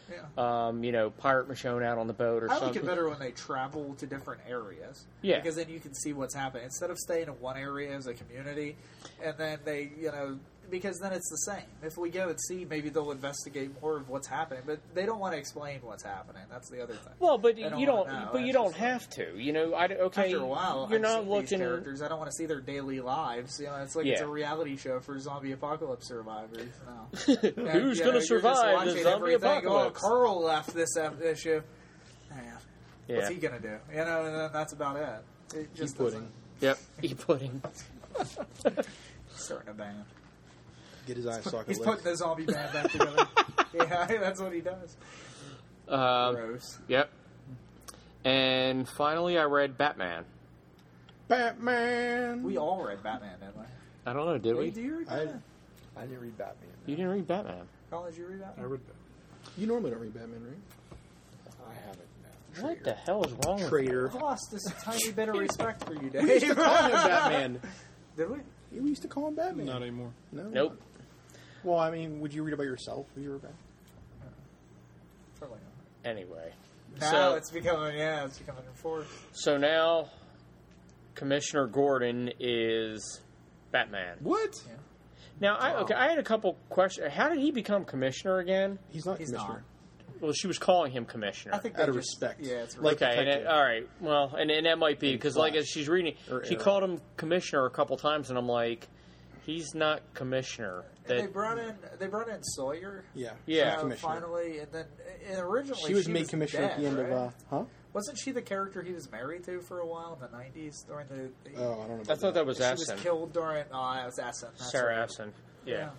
Yeah. um, you know, Pirate Michonne out on the boat or I like something. it better when they travel to different areas. Yeah. Because then you can see what's happening. Instead of staying in one area as a community, and then they, you know, because then it's the same. If we go and see, maybe they'll investigate more of what's happening. But they don't want to explain what's happening. That's the other thing. Well, but They don't you don't. wanna know. But you That's don't just- have to. You know, I, okay. After a while, you're I've not seen looking. these characters. I don't want to see their daily lives. You know, it's like it's Yeah. a reality show for zombie apocalypse survivors. No. Who's And, you going know, to you're just survive the watching zombie everything. apocalypse? Oh, Carl left this ep- issue. Man, Yeah. what's he gonna do? You know, and then that's about it. It just Keep pudding. Yep. Eat pudding. doesn't- starting a band. Get his eye socket He's licked. putting the zombie band back together. Yeah, that's what he does. Um, Gross. yep. And finally, I read Batman. Batman. We all read Batman, didn't we? I don't know. Did Hey, we? do you read I- Batman? I didn't read Batman. You didn't read Batman. Colin, did you read Batman? I read that. You normally don't read Batman, right? I haven't. What the hell is wrong with Traitor. I lost this tiny bit of respect for you, We used Dave. to call him Batman. Did we? We used to call him Batman. Not anymore. No. you? Nope. Well, I mean, would you read about yourself if you were Batman? Probably not. Anyway. Now So, it's becoming, yeah, it's becoming enforced. so now, Commissioner Gordon is Batman. What? Now, I, Wow. okay, I had a couple questions. How did he become commissioner again? He's not He's commissioner. Well, she was calling him commissioner. I think Out they of just- respect. Yeah, it's Like Okay, and detective. it, all right. Well, and, and that might be because, like, Flash. as she's reading, Or she Arrow. called him commissioner a couple times, and I'm like, he's not commissioner. And they That brought in they brought in Sawyer. Yeah. Yeah. she's uh, commissioner. finally, and then and originally She was made commissioner dead, at the end right? of, uh, huh? Wasn't she the character he was married to for a while in the nineties during the? the Oh, I don't know. I About thought that was she was Essen, killed during. Oh, that was Essen. That's Sarah right. Essen. Yeah.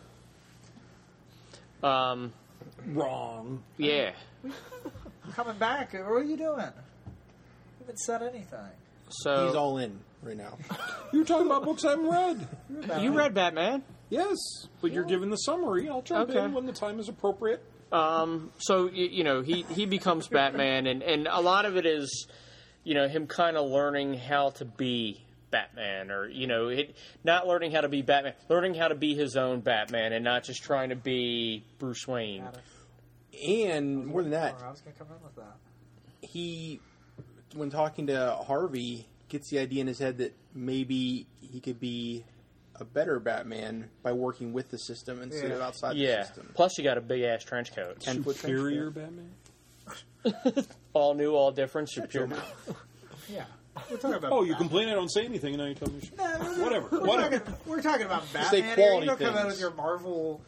Um. Wrong. Yeah. Coming back. What are you doing? You haven't said anything. So He's all in right now. You're talking about books I haven't read. you read Batman. Yes, but you're giving the summary. I'll jump Okay. in when the time is appropriate. Um, so you, you know he he becomes Batman, and and a lot of it is, you know, him kind of learning how to be Batman, or you know, it, not learning how to be Batman, learning how to be his own Batman, and not just trying to be Bruce Wayne. Got it. And more than that, I was going to come in with that. he, when talking to Harvey, gets the idea in his head that maybe he could be a better Batman by working with the system instead Yeah. of outside Yeah. the system. Plus, you got a big ass trench coat. Ten foot trench Superior coat. Batman. All new, all different. Superior. Yeah. We're talking about. Oh, you Batman. complain I don't say anything, and now you tell me. No, we're not- Whatever. We're Whatever. Talking, we're talking about say Batman. here. quality You don't come out things. with your Marvel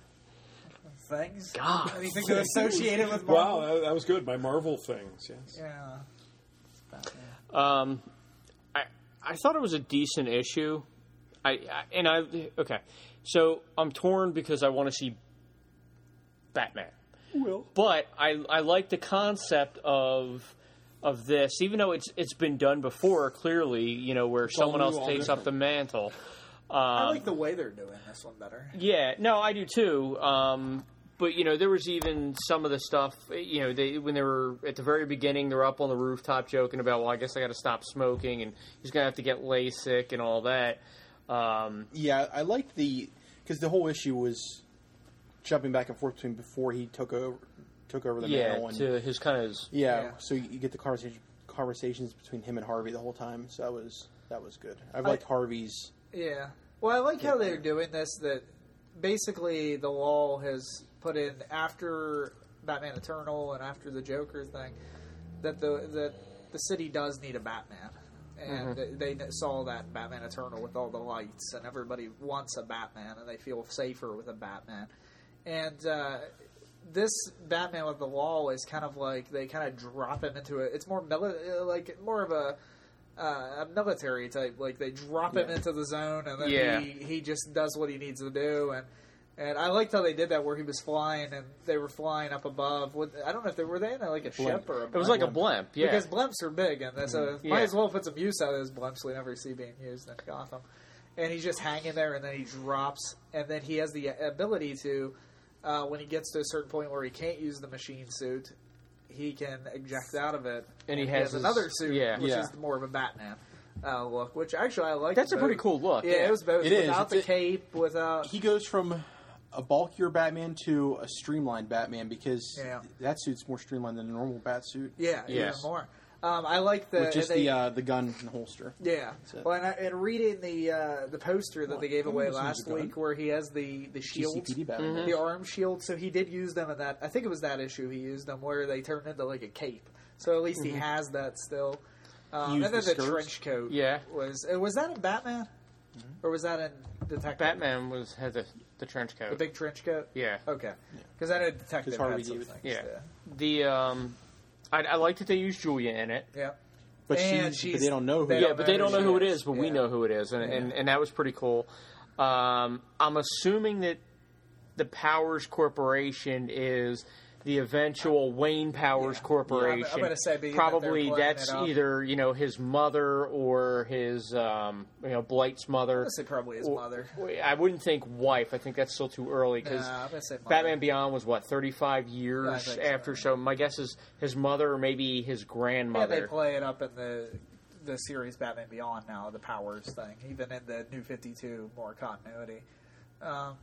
things. God. Anything to associate it with Marvel? Wow, that, that was good. My Marvel things. Yes. Yeah. Um, I I thought it was a decent issue. I, I and I okay. So I'm torn because I want to see Batman. Will. But I I like the concept of of this, even though it's it's been done before. Clearly, you know, where someone all else new, all takes up the mantle. Um, I like the way they're doing this one better. yeah, no, I do too. Um, but you know, there was even some of the stuff. You know, they when they were at the very beginning, they were up on the rooftop joking about, well, I guess I got to stop smoking, and he's gonna have to get LASIK and all that. Um, Yeah, I liked the because the whole issue was jumping back and forth between before he took over took over the yeah, mantle and to his kind of yeah, Yeah. so you get the conversation conversations between him and Harvey the whole time. So that was that was good. I've I- liked Harvey's. Yeah. Well, I like how they're doing this. That basically the law has put in after Batman Eternal and after the Joker thing that the that the city does need a Batman, and they, they saw that Batman Eternal with all the lights, and everybody wants a Batman, and they feel safer with a Batman. And uh, this Batman with the law is kind of like they kind of drop him into it. It's more mili- like more of a. Uh, a military type, like they drop him into the zone, and then Yeah. he, he just does what he needs to do. And and I liked how they did that, where he was flying and they were flying up above. With, I don't know if they were they in like a ship or a it was like a blimp, yeah. because blimps are big, and so Yeah. might as well put some use out of those blimps we never see being used in Gotham. And he's just hanging there, and then he drops, and then he has the ability to, uh, when he gets to a certain point where he can't use the machine suit, he can eject out of it, And he has his- another suit, yeah. which Yeah. is more of a Batman uh, look. Which actually I like. That's a pretty cool look. Yeah, it was both It is. without It's the a- cape, without He goes from a bulkier Batman to a streamlined Batman because Yeah. that suit's more streamlined than a normal bat suit. Yeah, Yes. even more. Um, I like the With just they, the uh, the gun and holster. yeah. it. Well, and, I, and reading the uh, the poster that they gave I away think this last one's a gun. week, where he has the the shield, G C P D Batman. Mm-hmm. the arm shield. So he did use them in that. I think it was that issue he used them where they turned into like a cape. So at least he has that still. Um, He and used then the the, skirts? trench coat. Yeah. Was uh, was that in Batman, or was that in Detective? Batman was had the, the trench coat. The big trench coat. yeah. Okay. Because I know Detective Because Harvey had some Dent- things. Yeah. Yeah. The um, I, I like that they used Julia in it. Yeah. But, And she's, she's- but they don't know who. they Yeah, don't but know they don't who know she who it is. is, but we Yeah. know who it is, and, and, and that was pretty cool. Um, I'm assuming that the Powers Corporation is the eventual Wayne Powers Yeah. Corporation. Yeah, I'm- I'm gonna say being that probably they're playing that's it up. either you know his mother or his um, you know Blight's mother. I'm gonna say probably his Or- mother. I wouldn't think wife. I think that's still too early because Nah, I'm gonna say mother. Batman Beyond was what thirty-five I years think so, after. So, yeah. my guess is his mother or maybe his Yeah, grandmother. they play it up in the the series Batman Beyond now, the Powers thing, even in the New fifty-two, more continuity. Um,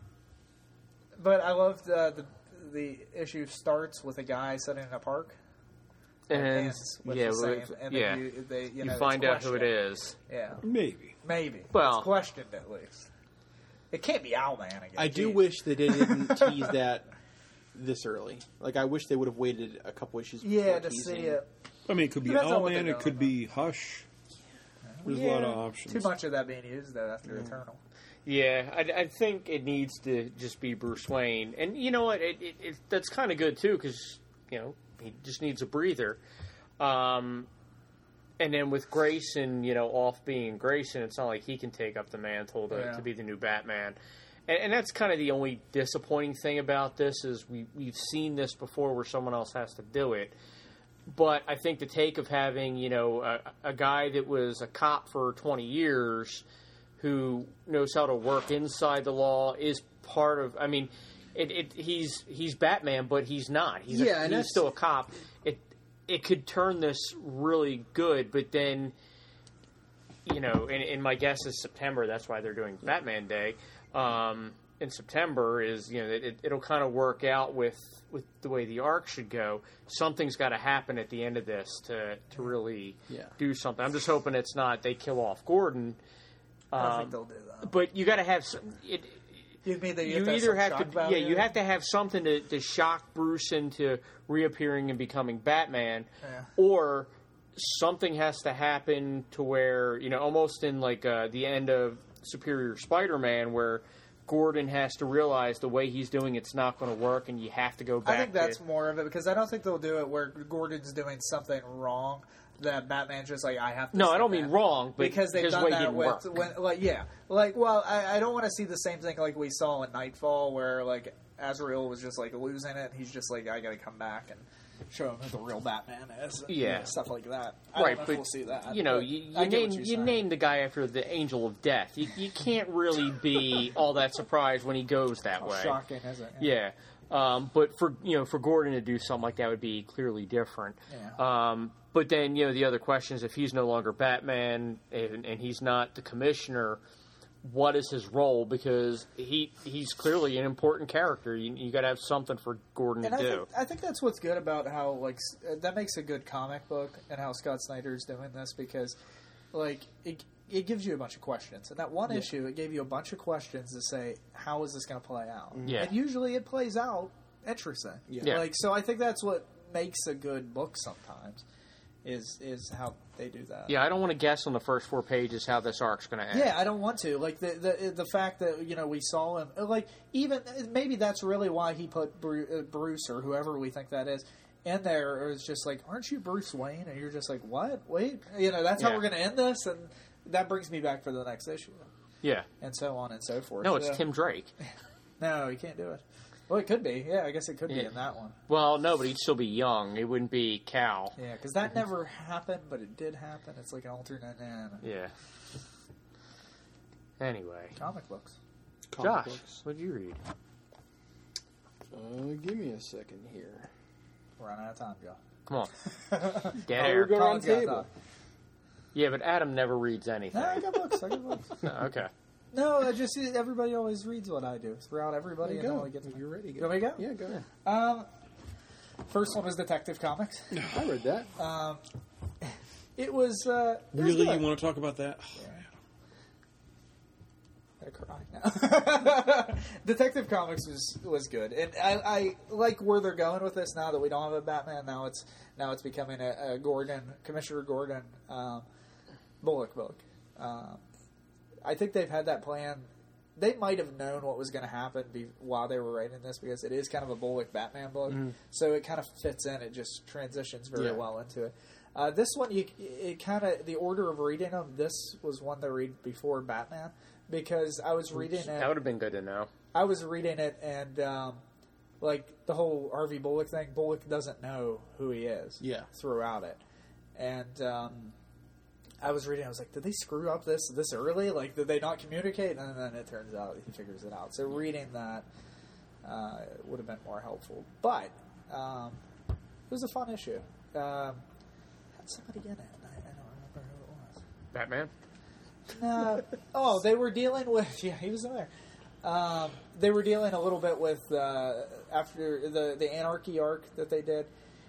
but I love the, the the issue starts with a guy sitting in a park. and ends with yeah, the well, same, and yeah. then you, they, you, You know, find it's out who it questioned. is. Yeah, Maybe. maybe. Well- it's questioned at least. It can't be Owlman again. I do Geez. wish that they didn't tease that this early. Like I wish they would have waited a couple issues. Yeah, before to teasing. see it. I mean, it could be Depends on what Owlman, they're it could doing, be Hush. There's Yeah, a lot of options. Too much of that being used though after Eternal. Yeah, I, I think it needs to just be Bruce Wayne, and you know what? It, it, it, that's kind of good too because you know he just needs a breather. Um, and then with Grayson, you know, off being Grayson, it's not like he can take up the mantle to, Yeah. to be the new Batman. And, and that's kind of the only disappointing thing about this is we we've seen this before where someone else has to do it. But I think the take of having, you know, a, a guy that was a cop for twenty years who knows how to work inside the law is part of, I mean, it, it, he's he's Batman, but he's not. He's, Yeah, a, and he's that's- still a cop. It it could turn this really good, but then, you know, and, and my guess is September, that's why they're doing Batman Day. Um, in September is, you know, it, it'll kind of work out with, with the way the arc should go. Something's got to happen at the end of this to, to really Yeah. do something. I'm just hoping it's not they kill off Gordon. I don't Um, think they'll do that. but you got to have some. It, You mean that you, you have to either have, have some to, shock yeah, value? you have to have something to, to shock Bruce into reappearing and becoming Batman, Yeah. or something has to happen to where you know, almost in like uh, the end of Superior Spider-Man, where Gordon has to realize the way he's doing it's not going to work, and you have to go back. I think that's to, more of it because I don't think they'll do it where Gordon's doing something wrong that Batman's just like I have to. no, I step don't mean in. wrong, but because they've his done way that didn't with work. when like yeah like well I, I don't want to see the same thing like we saw in Nightfall where like Azrael was just like losing it. He's just like I got to come back and show him who the real Batman is. and, Yeah. you know, stuff like that. I Right, don't know but if we'll see that. you know, but you, I you get name what you're you saying. name the guy after the Angel of Death. You, you can't really be all that surprised when he goes that How way. shocking, isn't it? Yeah, um, but for you know, for Gordon to do something like that would be clearly different. Yeah. Um, but then you know, the other question is if he's no longer Batman and, and he's not the Commissioner, what is his role? Because he he's clearly an important character. You, you got to have something for Gordon And to I do. think, I think that's what's good about how like s- uh, that makes a good comic book and how Scott Snyder's doing this because like it it gives you a bunch of questions. And that one issue it gave you a bunch of questions to say how is this going to play out? Yeah. And usually it plays out interesting. Yeah. Like so I think that's what makes a good book sometimes is is how they do that. Yeah, I don't want to guess on the first four pages how this arc's going to end. Yeah, I don't want to. Like the the the fact that you know we saw him. Like even maybe that's really why he put Bru- uh, Bruce or whoever we think that is in there. It was just like, aren't you Bruce Wayne? And you're just like, what? Wait, you know that's how Yeah. we're going to end this, and that brings me back for the next issue, Yeah. and so on and so forth. No, it's Yeah. Tim Drake. No, you can't do it. Well, it could be. Yeah, I guess it could be Yeah. in that one. Well, no, but he'd still be young. It wouldn't be Cal. Yeah, because that never happened, but it did happen. It's like an alternate end. Yeah. Anyway, Comic books. Comic Josh, books. what did you read? Uh, give me a second here. We're running out of time, Joe. Come on, dead Oh, air. we go around Colin's got table. time. Yeah, but Adam never reads anything. No, I got books. I got books. No, okay. No, I just everybody always reads what I do throughout everybody. There And you then go. we get to You're ready. You want me to go? Yeah, go ahead. Um, first one was Detective Comics. I read that. Um, it was uh, it was Really, good. you want to talk about that? I'm gonna cry now. Detective Comics was was good, and I, I like where they're going with this now that we don't have a Batman. Now it's now it's becoming a, a Gordon, Commissioner Gordon um, Bullock book. Um, I think they've had that plan. They might have known what was going to happen be, while they were writing this because it is kind of a Bullock Batman book, Mm-hmm. so it kind of fits in. It just transitions very Yeah. well into it. Uh, this one, you, it kind of the order of reading them. This was one to read before Batman because I was reading it. That would have been good to know. I was reading it, and um, like the whole Harvey Bullock thing, Bullock doesn't know who he is. Yeah. Throughout it, and um, I was reading. I was like, did they screw up this this early? Like, did they not communicate? And then it turns out he figures it out. So reading that uh, would have been more helpful. But um, it was a fun issue. Um, had somebody in it. I, I don't remember who it was. Batman? No. Oh, they were dealing with. Yeah, he was in there. Um, they were dealing a little bit with uh, after the the Anarchy arc that they did.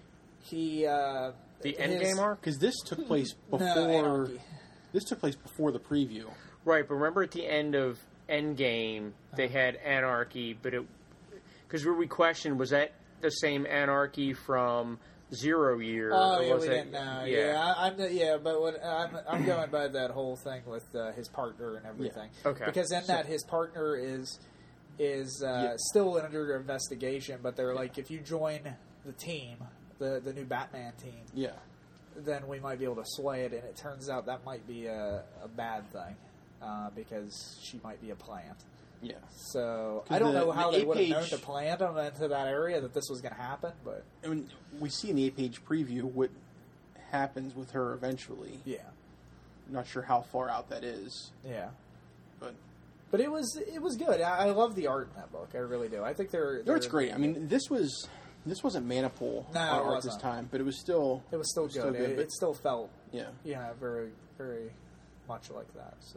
He uh, The his- Endgame arc? Because this took place No, before. Anarchy. This took place before the preview. Right, but remember at the end of Endgame, they Uh-huh. had Anarchy, but it... Because we questioned, was that the same Anarchy from Zero Year? Oh or yeah, was we it- didn't know. Yeah, I, I'm the, yeah, but what I'm I'm going by that whole thing with uh, his partner and everything. Yeah. Okay. Because in that his partner is is uh, Yeah. still under investigation, but they're like, if you join the team, the the new Batman team, Yeah. then we might be able to sway it. And it turns out that might be a, a bad thing uh, because she might be a plant. Yeah. So 'Cause I don't the- know how the they would have known eight-page- to plant them into that area that this was going to happen, but I mean, we see in the eight-page preview what happens with her eventually. yeah, Not sure how far out that is, yeah. but But it was it was good. I, I love the art in that book. I really do. I think they're. no, they're it's great. I mean, this was this wasn't Maniple No, it art this wasn't. time, but it was still it was still good. still good, it, but- it still felt yeah. yeah very very much like that. So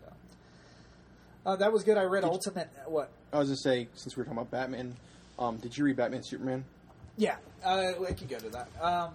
uh, that was good. I read Did you- Ultimate. What? I was gonna say, since we were talking about Batman, um, did you read Batman Superman? Yeah, uh, I can go to that. Um,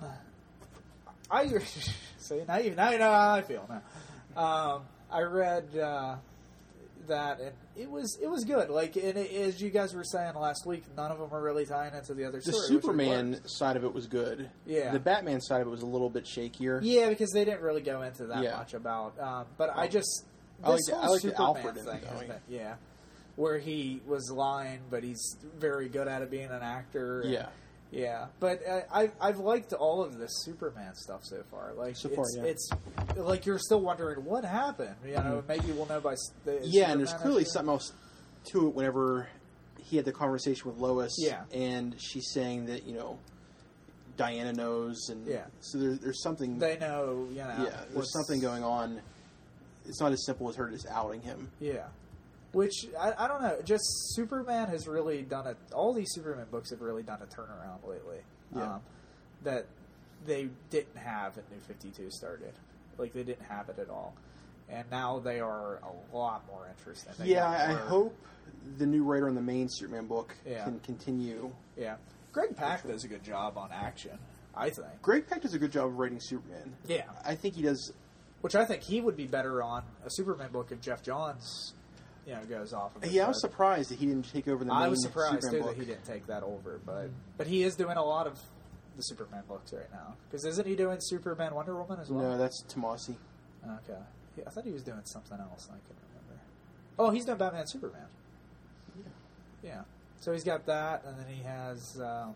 I see now you now you know how I feel now. Um, I read uh, that and it was it was good. Like and it, as you guys were saying last week, none of them are really tying into the other The story. which Superman worked. side of it was good. Yeah. The Batman side of it was a little bit shakier. Yeah, because they didn't really go into that Yeah. much about. Um, but I just I this like the- whole I like the Superman Alfred in thing it, has though. been, yeah, where he was lying, but he's very good at it being an actor. and- Yeah. yeah. But uh, I I've liked all of this Superman stuff so far. Like So far, it's, yeah. it's like you're still wondering what happened. You know, maybe we'll know by s- the Mm-hmm. Yeah, and there's Superman clearly issue. something else to it whenever he had the conversation with Lois. Yeah. And she's saying that, you know, Diana knows. And Yeah. so there, there's something. They know. You know. yeah, there's what's- something going on. It's not as simple as her just outing him. Yeah. Which, I, I don't know, just Superman has really done it. All these Superman books have really done a turnaround lately. Yeah. Um, that they didn't have when New fifty-two started. Like, they didn't have it at all. And now they are a lot more interesting. They yeah, got I, I more- hope the new writer on the main Superman book Yeah. can continue. Yeah. Greg Pak does a good job on action, I think. Greg Pak does a good job of writing Superman. Yeah. I think he does. Which I think he would be better on a Superman book if Jeff Johns, you know, goes off of it. Yeah, I was but- surprised that he didn't take over the main I was surprised Superman too book. that he didn't take that over, but but he is doing a lot of the Superman books right now. Because isn't he doing Superman Wonder Woman as well? No, that's Tomasi. Okay, yeah, I thought he was doing something else. I can't remember. Oh, he's doing Batman Superman. Yeah, yeah. So he's got that, and then he has um,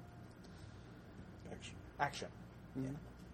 Action. action. Mhm.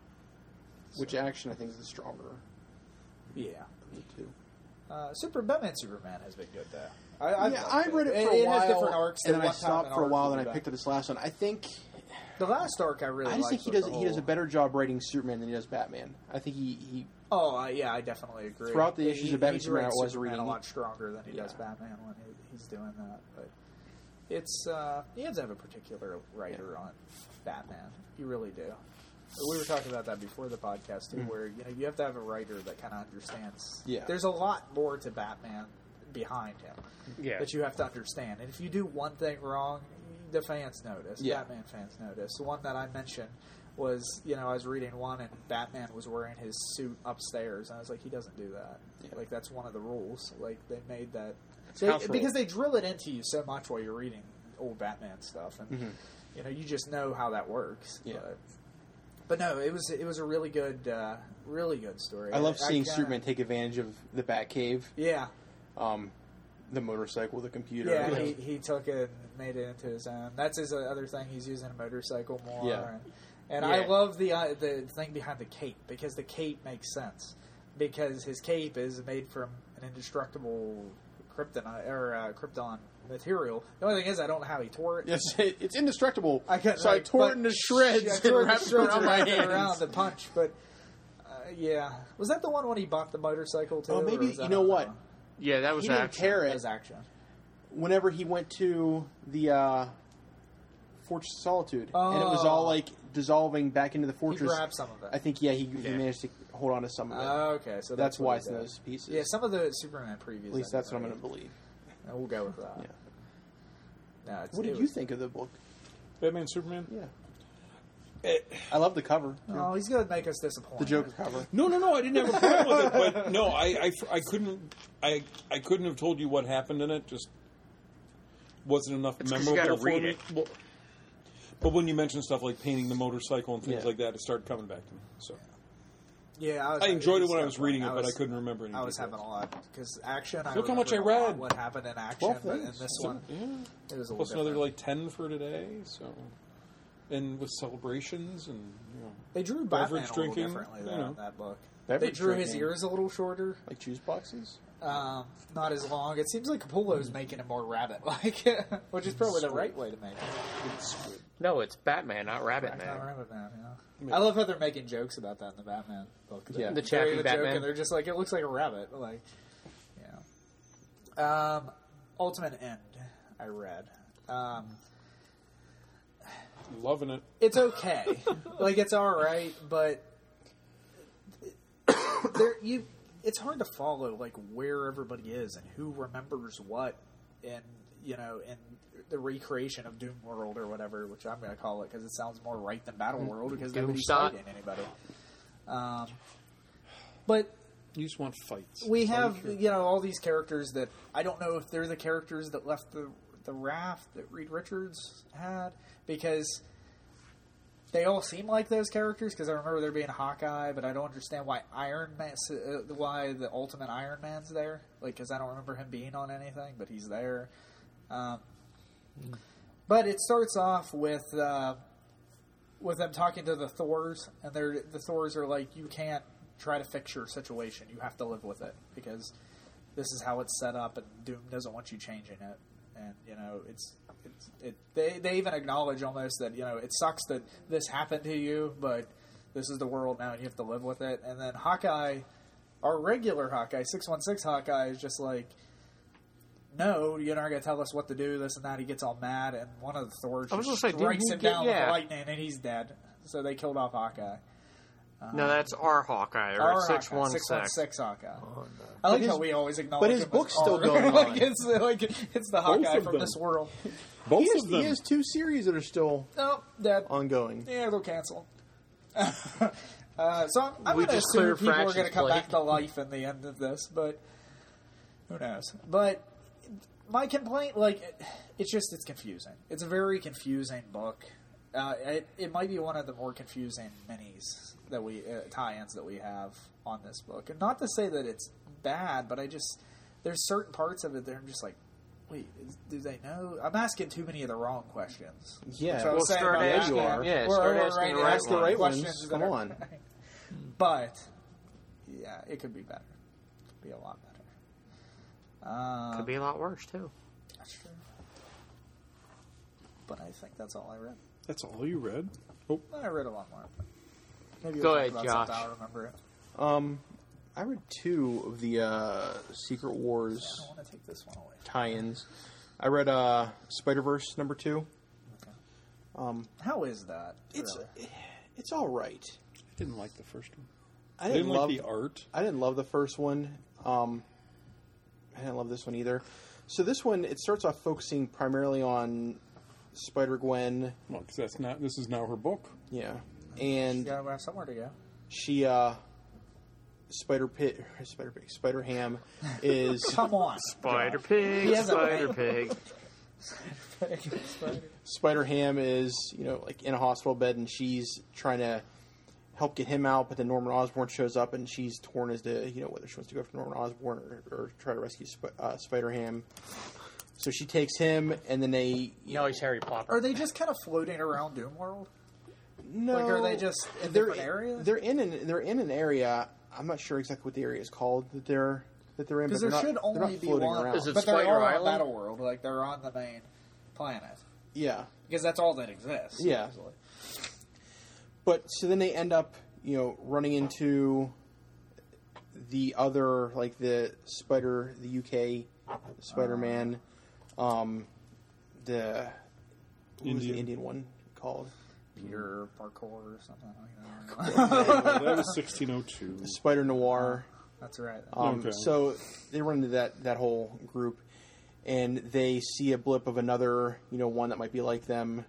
Which action I think is the stronger Yeah. of the two. Uh, Super Batman Superman has been good though. I, I've yeah, liked I read it for a it while, has different arcs. and The then I one time stopped an for a arc while, will then be I back. picked up this last one. I think The last arc I really I just liked think he was does the he does a whole- better job writing Superman than he does Batman. I think he, he Oh, uh, yeah, I definitely agree. Throughout the He- issues he- of Batman he's Superman I writing was Superman reading, a lot stronger than he does Yeah. Batman when he, he's doing that. But it's uh, you have to have a particular writer on Batman. You really do. We were talking about that before the podcast too, Mhm. where you know you have to have a writer that kind of understands. Yeah. There's a lot more to Batman behind him Yeah. that you have to understand. And if you do one thing wrong, the fans notice. Yeah. Batman fans notice. The one that I mentioned was, you know, I was reading one and Batman was wearing his suit upstairs. And I was like, he doesn't do that. Yeah. Like, that's one of the rules. Like, they made that. It's They, house rule. because they drill it into you so much while you're reading old Batman stuff. And, Mhm. you know, you just know how that works. Yeah. But, but no, it was it was a really good, uh, really good story. I love seeing kinda- Superman take advantage of the Batcave, Yeah. um, the motorcycle, the computer. Yeah, you know. he, he took it and made it into his own. That's his other thing. He's using a motorcycle more. Yeah. And, and I Yeah. love the uh, the thing behind the cape because the cape makes sense. Because his cape is made from an indestructible kryptonite or uh, Krypton material. The only thing is, I don't know how he tore it. Yes, it, it's indestructible. I couldn't, so I like, tore but- it into shreds Yeah, I and tore it into wrapped it shreds around and my wrapped it hands. around the punch. But uh, yeah, was that the one when he bought the motorcycle too? Oh, or maybe was that you know on what? that one? Yeah, that was He didn't action. tear That it was action. whenever he went to the uh, Fortress of Solitude, and it was all Oh. like dissolving back into the He fortress. grabbed some of it. I think yeah, he, he Yeah. managed to hold on to some of it. Oh, okay, so that's what why he it's in did. those pieces. Yeah, some of the Superman previews. At least I that's what I'm didn't going to believe. read. We'll go with that. Yeah. No, it's, What it did you was- think of the book? Batman Superman. Yeah, Eh, I love the cover. Oh, he's going to make us disappointed. The Joker cover. No, no, no. I didn't have a problem with it, but no, I, I, I couldn't, I, I couldn't have told you what happened in it. Just wasn't enough It's 'cause memorable you gotta for read me. it. Well, but when you mentioned stuff like painting the motorcycle and things Yeah. like that, it started coming back to me. So Yeah, I, was I enjoyed it was when I was definitely- reading it, but I was- couldn't remember any I was details. having a lot because action. I Look how much I remembered a lot read. What happened in action? Twelve but in things. this So, one, yeah. it was a Plus little another different. like ten for today. So, and with celebrations and you know, They drew Batman beverage a little drinking, differently you though, know. in that book. Beverage they drew his drinking. ears a little shorter, Like juice boxes. um, not as long. It seems like Capullo's making him more rabbit-like, which is probably the right way to make it. No, it's Batman, not Rabbit Not Man. Rabbit Man, yeah. I love how they're making jokes about that in the Batman book. Yeah. The They're Chappie even Batman. joking, they're just like, it looks like a rabbit. Like, yeah. Um, Ultimate End, I read. Um, loving it. it's okay. Like, it's all right, but there you. It's hard to follow like where everybody is and who remembers what, and you know, and the recreation of Doom World or whatever, which I'm going to call it because it sounds more right than Battle World because nobody's Doomshot. fighting anybody. Um, but You just want fights. we That's all have you care. you know all these characters that I don't know if they're the characters that left the the raft that Reed Richards had because they all seem like those characters because I remember there being Hawkeye, but I don't understand why Iron Man, uh, why the Ultimate Iron Man's there. Like, because I don't remember him being on anything, but he's there. Um, but it starts off with uh, with them talking to the Thors, and they're the Thors are like, "You can't try to fix your situation. You have to live with it because this is how it's set up, and Doom doesn't want you changing it." And you know, it's it's it. They they even acknowledge almost that you know it sucks that this happened to you, but this is the world now, and you have to live with it. And then Hawkeye, our regular Hawkeye, six one six Hawkeye, is just like, no, you're not going to tell us what to do, this and that. He gets all mad, and one of the Thors I was just gonna say, didn't strikes he him get- down yeah. with lightning, and he's dead. So they killed off Hawkeye. No, that's our Hawkeye, or Our six Hawkeye, one six one six. six Hawkeye. Oh, no. I like But his- how we always acknowledge but his him as book's still our- going like on. it's like it's the Hawkeye of from them. this world. Both He has, of them. he has two series that are still No, dead. ongoing. Yeah, they'll cancel. uh, so I'm, I'm We going to just assume cleared people are going to Fraction's come plate. back to life in the end of this, but who knows? But my complaint, like, it, it's just it's confusing. It's a very confusing book. Uh, it, it might be one of the more confusing minis that we uh, tie-ins that we have on this book, and not to say that it's bad, but I just there's certain parts of it that I'm just like, wait, is, do they know? I'm asking too many of the wrong questions. Yeah. Which I was Well, saying start about asking- Batman. yeah, We're- start we're asking right the to right ask the right questions ones. that Come are- on. But yeah, it could be better. Could be a lot better. Um, Could be a lot worse too. That's true. But I think that's all I read. That's all you read? I read a lot more. Maybe Go we'll ahead, talk Josh. about something, I'll remember it. Um, I read two of the uh, Secret I Wars don't want to take this one away. tie-ins. I read uh, Spider-Verse number two. Okay. Um, How is that? it's really? it's all right. I didn't like the first one. I I didn't, didn't love like the art. I didn't love the first one. Um, I didn't love this one either. So this one, it starts off focusing primarily on Spider-Gwen. Well, because that's not. This is now her book. Yeah. You And gotta have somewhere to go. she, uh... Spider Pit, Spider Pig, Spider Ham is Come on. Spider Pig, He has a- Spider Pig. Spider Ham is, you know, like in a hospital bed, and she's trying to help get him out. But then Norman Osborn shows up, and she's torn as to, you know, whether she wants to go after Norman Osborn or, or try to rescue Sp- uh, Spider Ham. So she takes him, and then they, you No, he's Harry Potter. Are they just kind of floating around Doom World? no, Like, are they just in they're different areas? They're in an they're in an area. I'm not sure exactly what the area is called that they're that they're in. Because but there they're should not, they're only not be floating one. around. Is it but they're Spider all on Island? Battle World. Like, they're on the main planet. Yeah. Because that's all that exists. Yeah. supposedly. But so then they end up, you know, running into the other, like the Spider, the U K Spider-Man, um, the what was the Indian. Indian one called? Peter Parkour or something like that. Uh, that was sixteen oh two. Spider Noir. That's right. Um, Okay. So they run into that that whole group, and they see a blip of another, you know, one that might be like them.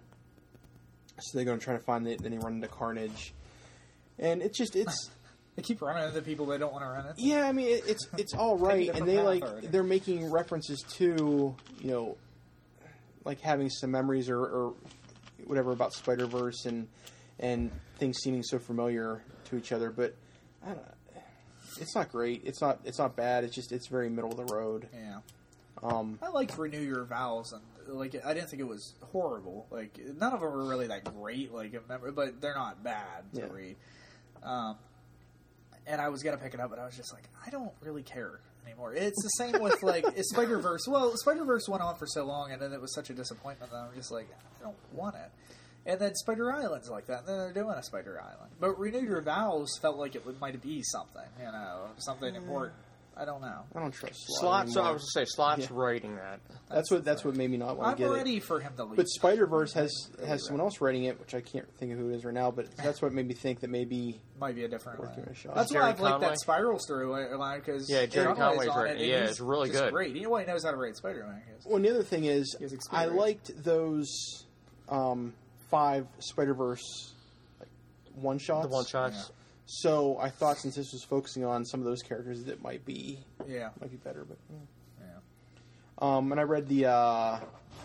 So they go and try to find it. Then they run into Carnage, and it's just it's. They keep running into people they don't want to run into. Yeah, I mean it, it's it's all right, different and they path like already. they're making references to, you know, like having some memories or, or whatever about Spider Verse and and things seeming so familiar to each other, but I don't. It's not great. It's not. It's not bad. It's just. It's very middle of the road. Yeah. Um, I liked Renew Your Vows, and like I didn't think it was horrible. Like none of them were really that great. Like, but they're not bad to Yeah. read. Um, and I was gonna pick it up, but I was just like, I don't really care anymore. It's the same with like Spider Verse. Well, Spider Verse went on for so long, and then it was such a disappointment that I'm just like, I don't want it. And then Spider Island's like that, and then they're doing a Spider Island. But Renew Your Vows felt like it would, might be something, you know, something important. I don't know. I don't trust Slot. Slot, so I anymore. was going to say, Slot's Yeah. writing that. That's what. That's what made me not want I'm to get ready it. for him to leave. But Spider Verse has has someone else writing it, which I can't think of who it is right now. But that's what made me think that maybe. Might be a different Worth way. giving it a shot. That's why Jerry I've liked Conway? that Spiral storyline because Yeah, Jerry Conway's right. Yeah, it's really good. Great. You know what? He knows how to write Spider-Man. Well, and the other thing is, He has I experience. liked those um, five Spider Verse like, one shots. The one shots. So I thought since this was focusing on some of those characters, that might be Yeah. might be better. But yeah. Yeah. Um, and I read the uh,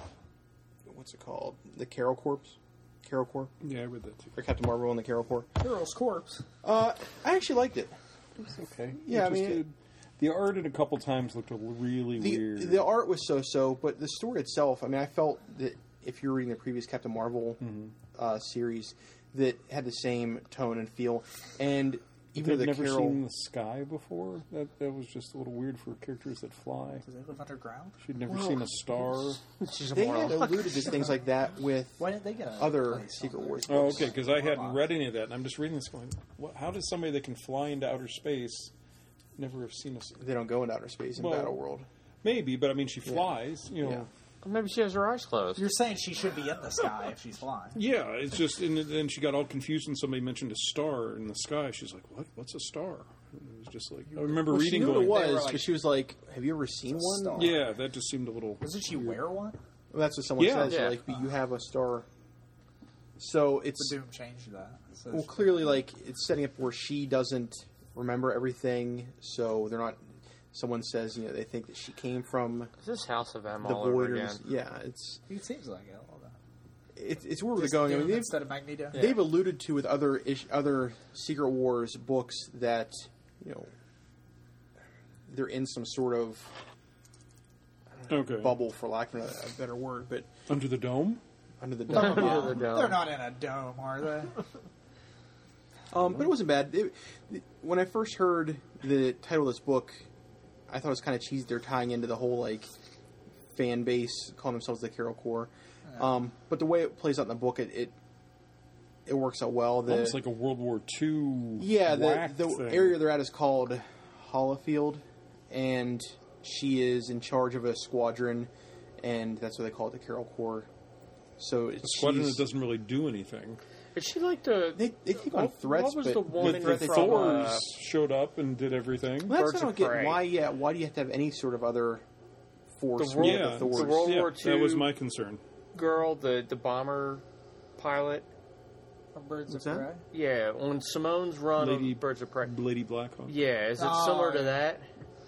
what's it called? The Carol Corps, Carol Corps, Yeah, I read that too. or Captain Marvel and the Carol Corps. Hero's Corpse. Uh, I actually liked it. Okay. Yeah, I It just mean, did- the art at a couple times looked a l- really The weird. the art was so so, but the story itself. I mean, I felt that if you're reading the previous Captain Marvel Mm-hmm. uh, series, that had the same tone and feel, and even They've though the never Carol. seen the sky before. That that was just a little weird for characters that fly. Do they live underground? She'd never seen a star. She's a They had moral. alluded to things like that with Why didn't they get a other place Secret on there? Wars Oh, books. okay. Because I hadn't read any of that, and I'm just reading this, going, what, "How does somebody that can fly into outer space never have seen us?" They don't go into outer space in Well, Battle World. Maybe, but I mean, she flies. You know. Yeah. Maybe she has her eyes closed. You're saying she should be in the sky if she's flying. Yeah, it's just, and then she got all confused, and somebody mentioned a star in the sky. She's like, "What? What's a star?" And it was just like, I remember Well, she reading knew going, what it They were was like- because she was like, "Have you ever seen one?" star. "Yeah, that just seemed a little." Doesn't she weird. wear one? Well, that's what someone Yeah. says. Yeah. Like, but you have a star. So The it's Doom changed that. So well she- clearly like it's setting up where she doesn't remember everything. So they're not. Someone says, you know, they think that she came from Is this House of M the all over again? Voiders. Yeah, it's It seems like it. a little bit. it's, it's where we're Just going. I Doom mean, they've, instead of Magneto. they've alluded to with other ish, other Secret Wars books that you know they're in some sort of Okay. bubble, for lack of a, a better word, but Under the dome? under the They're dome. Under not, the dome. they're not in a dome, are they? Um, but it wasn't bad. It, when I first heard the title of this book, I thought it was kind of cheesy. They're tying into the whole like fan base calling themselves the Carol Corps. Um, but the way it plays out in the book, it it, it works out well. The, Almost like a World War Two. yeah, the whack the thing. area they're at is called Hollifield, and she is in charge of a squadron, and that's what they call it, the Carol Corps. So A it's squadron she's- that doesn't really do anything. Is she like the? They they take on What- threats, what was but the woman the The threat they from, take on- uh, Thors showed up and did everything. Well, that's Birds what I don't of get. Prey. Why? Yeah. Why do you have to have any sort of other force? The world- with yeah, the Thors? the World yeah, War that Two was my concern. girl, the the bomber pilot. From Birds What's of that? Prey. Yeah, on Simone's run Lady- of Birds of Prey. Lady Blackhawk. Yeah, is it Oh, similar to yeah. that?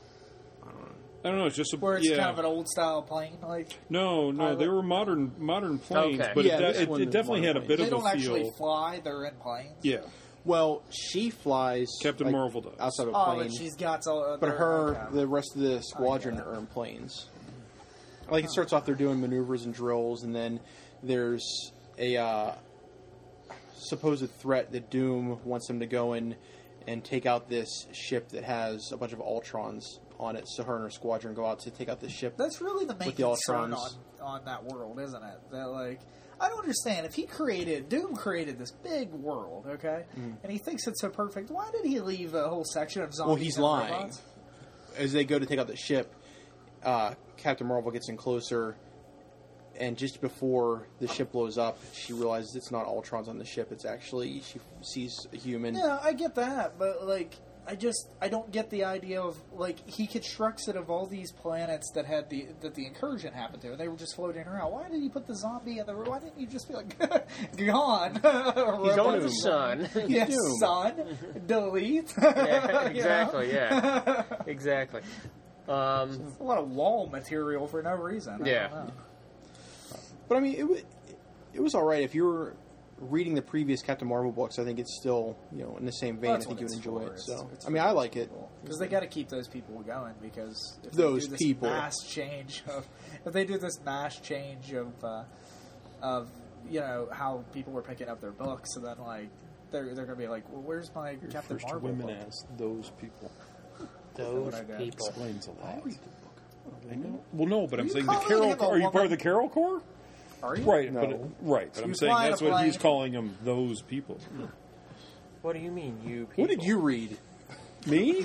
I don't know. It's just a, Where it's yeah. kind of an old style plane, like No, no, they were modern modern planes, Okay. but Yeah, it, this de- it, one it is definitely had a modern bit they of don't a actually feel. fly; they're in planes. Yeah, Well, she flies. Captain like, Marvel does. outside of a Oh, plane. but she's got all. But they're- her, okay. the rest of the squadron that. are in planes. Like it starts off, they're doing maneuvers and drills, and then there's a uh, supposed threat that Doom wants them to go in and take out this ship that has a bunch of Ultrons on it. So her and her squadron go out to take out the ship. That's really the main with the concern on, Ultrons. on that world, isn't it? That like, I don't understand. If he created Doom created this big world, okay, and he thinks it's so perfect, why did he leave a whole section of zombies? Well, he's and lying. robots? As they go to take out the ship, uh, Captain Marvel gets in closer, and just before the ship blows up, she realizes it's not Ultrons on the ship. It's actually, she sees a human. Yeah, I get that, but like, I just I don't get the idea of like he constructs it of all these planets that had the that the incursion happened to, and they were just floating around. Why did he put the zombie in the? Why didn't you just be like gone? He's on Robot the sun. Yes, Doom. son. Delete. Yeah, You know? exactly. Yeah, exactly. Um, A lot of wall material for no reason. I Yeah. don't know. But I mean, it was it was all right. If you were reading the previous Captain Marvel books, I think it's still, you know, in the same vein. Well, I that's think you what would it's enjoy for. it. It's- So it's I mean, I like it. Because they got to keep those people going. Because if Those they do this people. mass change of, if they do this mass change of, uh, of you know how people were picking up their books, and then like they're they're gonna be like, well, where's my Captain First Marvel women book? as those people. those what I did. people. Explains a lot. I know. Well, no, but I'm you saying the calling Carol. him a Are you part woman? of the Carol Corps? Are you Right, No. but right. But I'm You saying fly in that's a what he's plane. calling them. Those people. What do you mean, you people? What did you read? Me?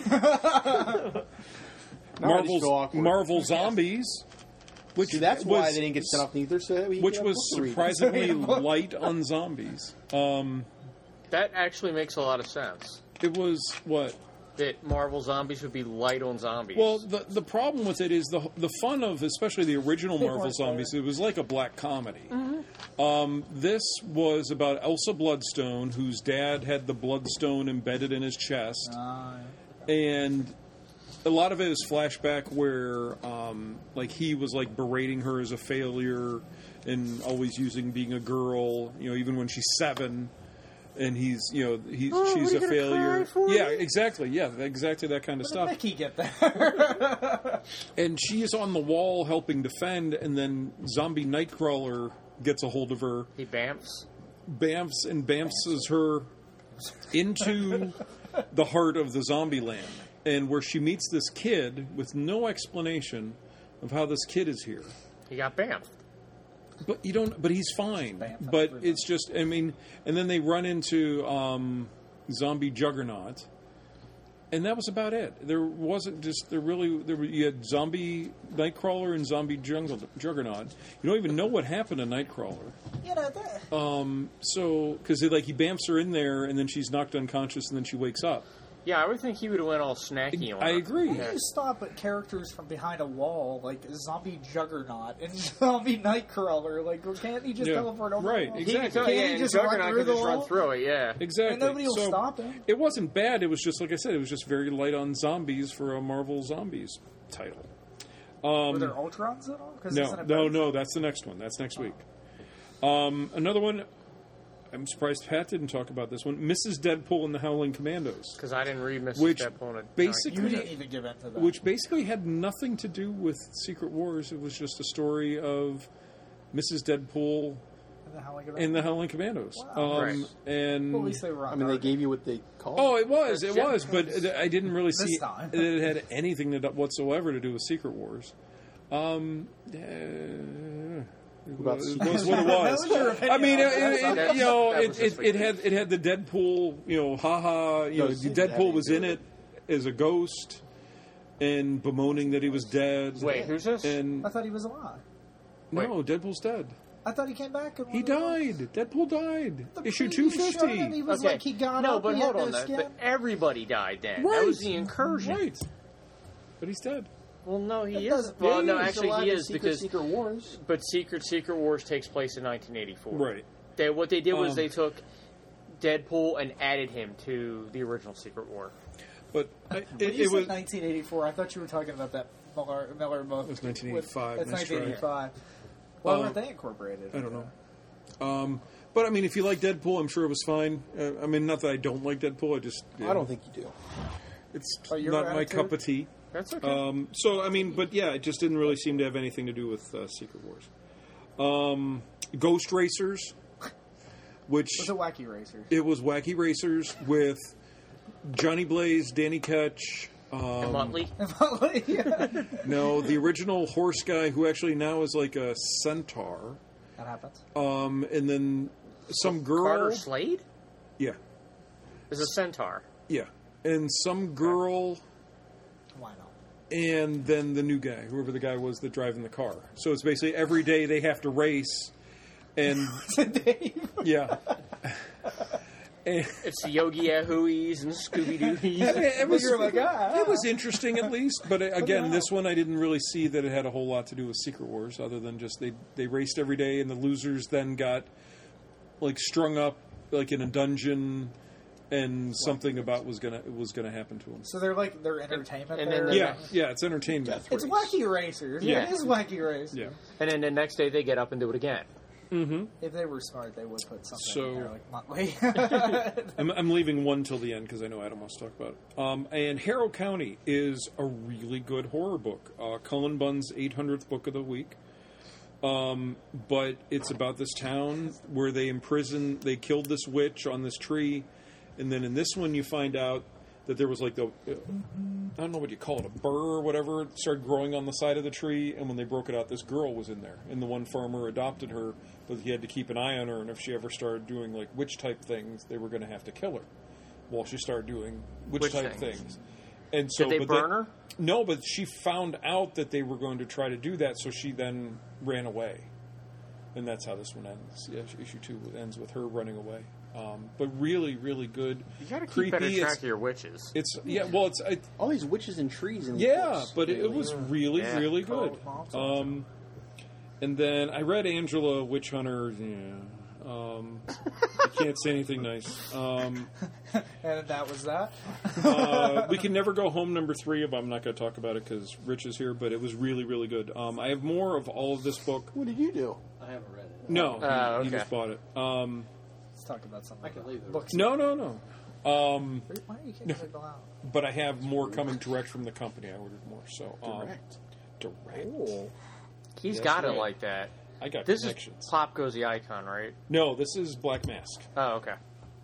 Now I just feel Marvel's awkward. Marvel Zombies. Which See, that's was, why they didn't get sent off neither. So we Which could have was books to read. surprisingly light on zombies. Um, That actually makes a lot of sense. it was what? That Marvel Zombies would be light on zombies. Well, the the problem with it is the the fun of especially the original Marvel weren't Zombies. It was like a black comedy. Mm-hmm. Um, this was about Elsa Bloodstone, whose dad had the Bloodstone embedded in his chest, Uh, and a lot of it is flashback where um, like he was like berating her as a failure and always using being a girl. You know, even when she's seven. And he's, you know, he's Oh, she's what, are a you gonna failure. cry for Yeah, me? exactly. Yeah, exactly that kind of Where stuff. did Mickey get that? And she is on the wall helping defend, and then zombie Nightcrawler gets a hold of her, he bamfs. bamfs and bamfs her into the heart of the zombie land, and where she meets this kid with no explanation of how this kid is here. He got bamfed. But you don't. But he's fine. Bamf But everybody. it's just. I mean, and then they run into um, zombie Juggernaut, and that was about it. There wasn't just there really. There were, you had zombie Nightcrawler and zombie jungle, Juggernaut. You don't even know what happened to Nightcrawler. you know that. Um, so because like he bamfs her in there, and then she's knocked unconscious, and then she wakes up. Yeah, I would think he would have went all snacky on I her. agree. Why do you stop at characters from behind a wall like zombie Juggernaut and zombie Nightcrawler? Like, can't he just Yeah. teleport over? Right, the wall? He could Exactly. tell- Can't yeah, he and just run Juggernaut through could the just run wall? through it, yeah. Exactly. And nobody will So, stop him. It wasn't bad. It was just like I said. It was just very light on zombies for a Marvel Zombies title. Were there Ultrons at all? 'Cause No, isn't it no, both? no. That's the next one. That's next week. Um, another one. I'm surprised Pat didn't talk about this one. Missus Deadpool and the Howling Commandos, Because I didn't read Missus Which Deadpool. in a- basically- You didn't even give in to that. which basically had nothing to do with Secret Wars. It was just a story of Missus Deadpool the Howling of and the Howling Commandos. Wow. Um, Right. And Well, at least they were on I mean, they target. gave you what they called. oh, it was, it Yeah. was, but I didn't really This see time. that it had anything to, whatsoever to do with Secret Wars. Um, uh, about it Secret was what it That was. was your opinion I mean, on it, that. it, That's- you know, that it, was it, this it week. had it had the Deadpool, you know, haha, you know, Ghost. Deadpool was in it as a ghost and bemoaning that he was dead. Wait, who's this? And I thought he was alive. no, Deadpool's dead. I thought he came back. In He one of the- died. Deadpool died. The Issue preview two showed him, He fifty. was Okay. like he got no, up. but he hold had on. no That, skin. but everybody died then. Right. That was the incursion. Right. But he's dead. Well, no, he It is. doesn't- Well, Yeah, no, he's actually, alive he in is Secret, because. Secret Wars. But Secret Secret Wars takes place in nineteen eighty-four. Right. They, what they did was Um, they took Deadpool and added him to the original Secret War. But I, When it, you it said was. nineteen eighty-four, I thought you were talking about that Miller, Miller book. It was nineteen eighty-five. With, it's Nice try. nineteen eighty-five. Why Um, weren't they incorporated? I don't know. Um, but I mean, if you like Deadpool, I'm sure it was fine. Uh, I mean, not that I don't like Deadpool. I just you I know, don't think you do. it's Oh, your not my attitude? cup of tea. That's okay. Um, so I mean, but yeah, it just didn't really seem to have anything to do with uh, Secret Wars. Um, Ghost Racers, which It was a Wacky Racer. it was Wacky Racers with Johnny Blaze, Danny Ketch. And Um, Muttley. Yeah. no, the original horse guy who actually now is like a centaur. That happens. Um, and then some girl. Carter Slade Yeah, is a centaur. yeah, and some girl. Why not? And then the new guy, whoever the guy was that driving the car. So it's basically every day they have to race, and Dave. yeah, and, It's the Yogi Yahooies and Scooby Dooies. it was You're like, ah. it was interesting at least. But again, this one I didn't really see that it had a whole lot to do with Secret Wars, other than just they they raced every day, and the losers then got like strung up like in a dungeon, and something about was gonna was gonna happen to them. So they're like their entertainment. and then there. the- Yeah, yeah, it's entertainment. It's Wacky Racers. Yeah. Yeah, it is Wacky Racers. Yeah. And then the next day they get up and do it again. If they were smart, they would put something So- in there like Motley. I'm, I'm leaving one till the end because I know Adam wants to talk about it. Um, and Harrow County is a really good horror book. Uh, Cullen Bunn's eight hundredth book of the week. Um, but it's about this town where they imprison, they killed this witch on this tree. And then in this one, you find out that there was like the, I don't know what you call it, a burr or whatever, it started growing on the side of the tree. And when they broke it out, this girl was in there. And the one farmer adopted her, but he had to keep an eye on her. And if she ever started doing like witch type things, they were going to have to kill her. Well, she started doing witch, Witch type things. things. And so, Did they but burn her? No, but she found out that they were going to try to do that, so she then ran away. And that's how this one ends. Yeah, issue two ends with her running away. Um, but really, really good. You got to keep Creepy. better track It's, of your witches. it's yeah. Well, it's I, All these witches and trees and yeah, but it, it was really, Yeah. really good. Oh, moms Um, and then I read Angela Witch Hunter. Yeah, um, I can't say anything nice. Um, and that was that. uh, we can never go home. Number three. Of I'm not going to talk about it because Rich is here. But it was really, really good. Um, I have more of all of this book. What did you do? I haven't read it. No, he, Oh, he okay. just bought it. Um, Let's talk about something. I can leave the Books. no, no, no. Um, Why are you kicking people out? but I have more coming direct from the company. I ordered more. So um, Direct. direct. He's That's got it right. like that. I got This connections. is Pop Goes the Icon, right? No, this is Black Mask. Oh, okay.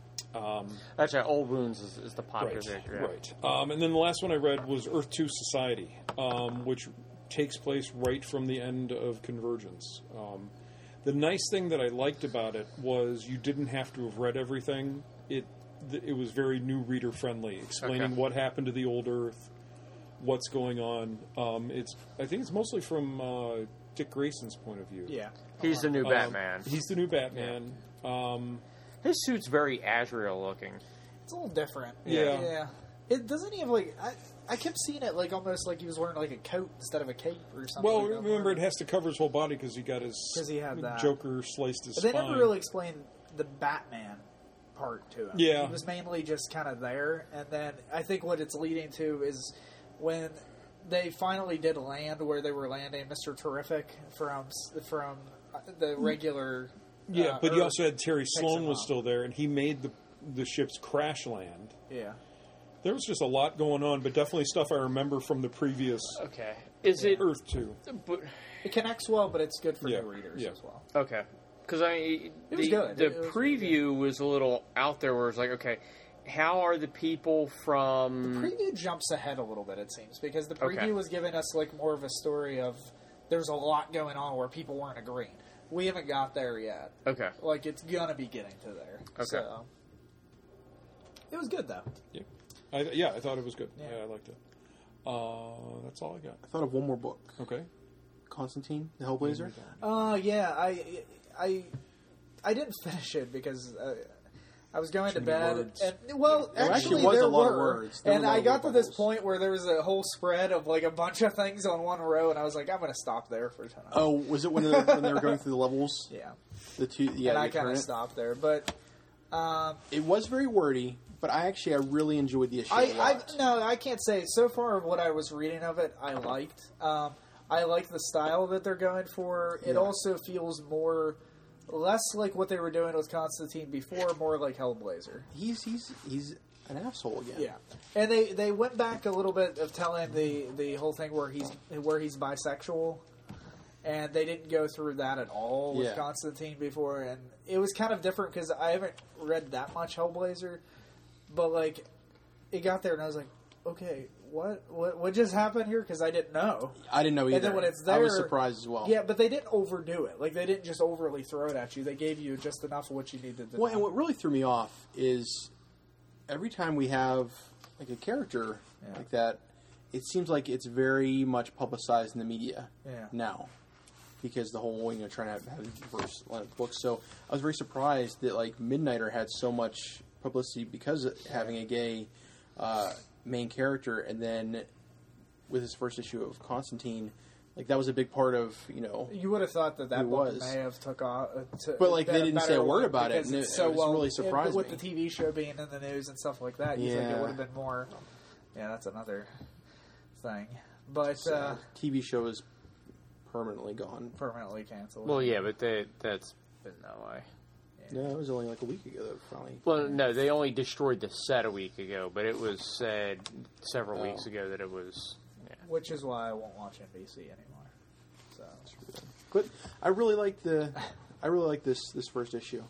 Um, That's right. Old Wounds is, is the Pop right, Goes the Icon. right. Um, and then the last one I read was Earth Two Society, um, which takes place right from the end of Convergence. Um, the nice thing that I liked about it was you didn't have to have read everything. It th- it was very new reader friendly, explaining Okay. what happened to the old Earth, what's going on. Um, it's I think it's mostly from uh, Dick Grayson's point of view. Yeah. He's the new Um, Batman. He's the new Batman. Um, His suit's very Azrael looking. It's a little different. Yeah. Yeah. It doesn't he have like I, I kept seeing it like almost like he was wearing like a coat instead of a cape or something. well, like that. remember it has to cover his whole body because he got his 'Cause he had that. Joker sliced his But they spine. never really explained the Batman part to him. Yeah. He was mainly just kind of there, and then I think what it's leading to is when they finally did land where they were landing Mister Terrific from from the regular. Yeah, uh, but you Earth also had Terry picks Sloan him was up. still there, and he made the the ship's crash land. Yeah. There was just a lot going on, but definitely stuff I remember from the previous Okay. Is it? Earth two. But, It connects well, but it's good for Yeah, new readers yeah. as well. okay. Because I It the, was good. the It was preview was a little out there, where it's like, okay, how are the people from? Preview jumps ahead a little bit, it seems, because the preview Okay. was giving us like more of a story of there's a lot going on where people weren't agreeing. We haven't got there yet. Okay. Like it's gonna be getting to there. Okay. So, it was good though. Yeah, I, yeah, I thought it was good. Yeah. Yeah, I liked it. Uh, that's all I got. I thought of one more book. Okay. Constantine, the Hellblazer. Uh yeah, I I I didn't finish it because uh, I was going to many bed. words. And, well, There actually, actually was there a lot of were. words. There And were a lot I of got to word this bubbles. point where there was a whole spread of like a bunch of things on one row, and I was like, I'm going to stop there for tonight. Oh, was it when they, when they were going through the levels? Yeah. The two, yeah. and I the kind of current- stopped there. But um, It was very wordy, but I actually I really enjoyed the issue I, a lot. I no, I can't say. So far, of what I was reading of it, I liked. Um, I like the style that they're going for. It Yeah. also feels more, less like what they were doing with Constantine before, more like Hellblazer. He's he's he's an asshole again. Yeah, and they, they went back a little bit of telling the, the whole thing where he's where he's bisexual, and they didn't go through that at all with Yeah. Constantine before, and it was kind of different because I haven't read that much Hellblazer, but like it got there and I was like, okay, what what what just happened here? Because I didn't know. I didn't know either. And then when it's there, I was surprised as well. Yeah, but they didn't overdo it. Like they didn't just overly throw it at you. They gave you just enough of what you needed to Well, and know. what really threw me off is every time we have like a character Yeah. like that, it seems like it's very much publicized in the media Yeah. now because the whole you know trying to have, have diverse line of books. So I was very surprised that like Midnighter had so much publicity because of having a gay uh, main character, and then with his first issue of Constantine, like that was a big part of you know. You would have thought that that It book was. may have took off, uh, to, But, like, they been a didn't say better a word one about it, because and it's it- so it was well really surprised with me. the T V show being in the news and stuff like that. You think it Yeah. would have been more? Yeah, that's another thing. But uh, T V show is permanently gone. permanently canceled. Well, yeah, but they, that's been that way. Yeah, it was only like a week ago that finally. Well, no, they only destroyed the set a week ago, but it was said several Oh. weeks ago that it was. Yeah. Which is why I won't watch N B C anymore. So But I really like the, I really like this this first issue.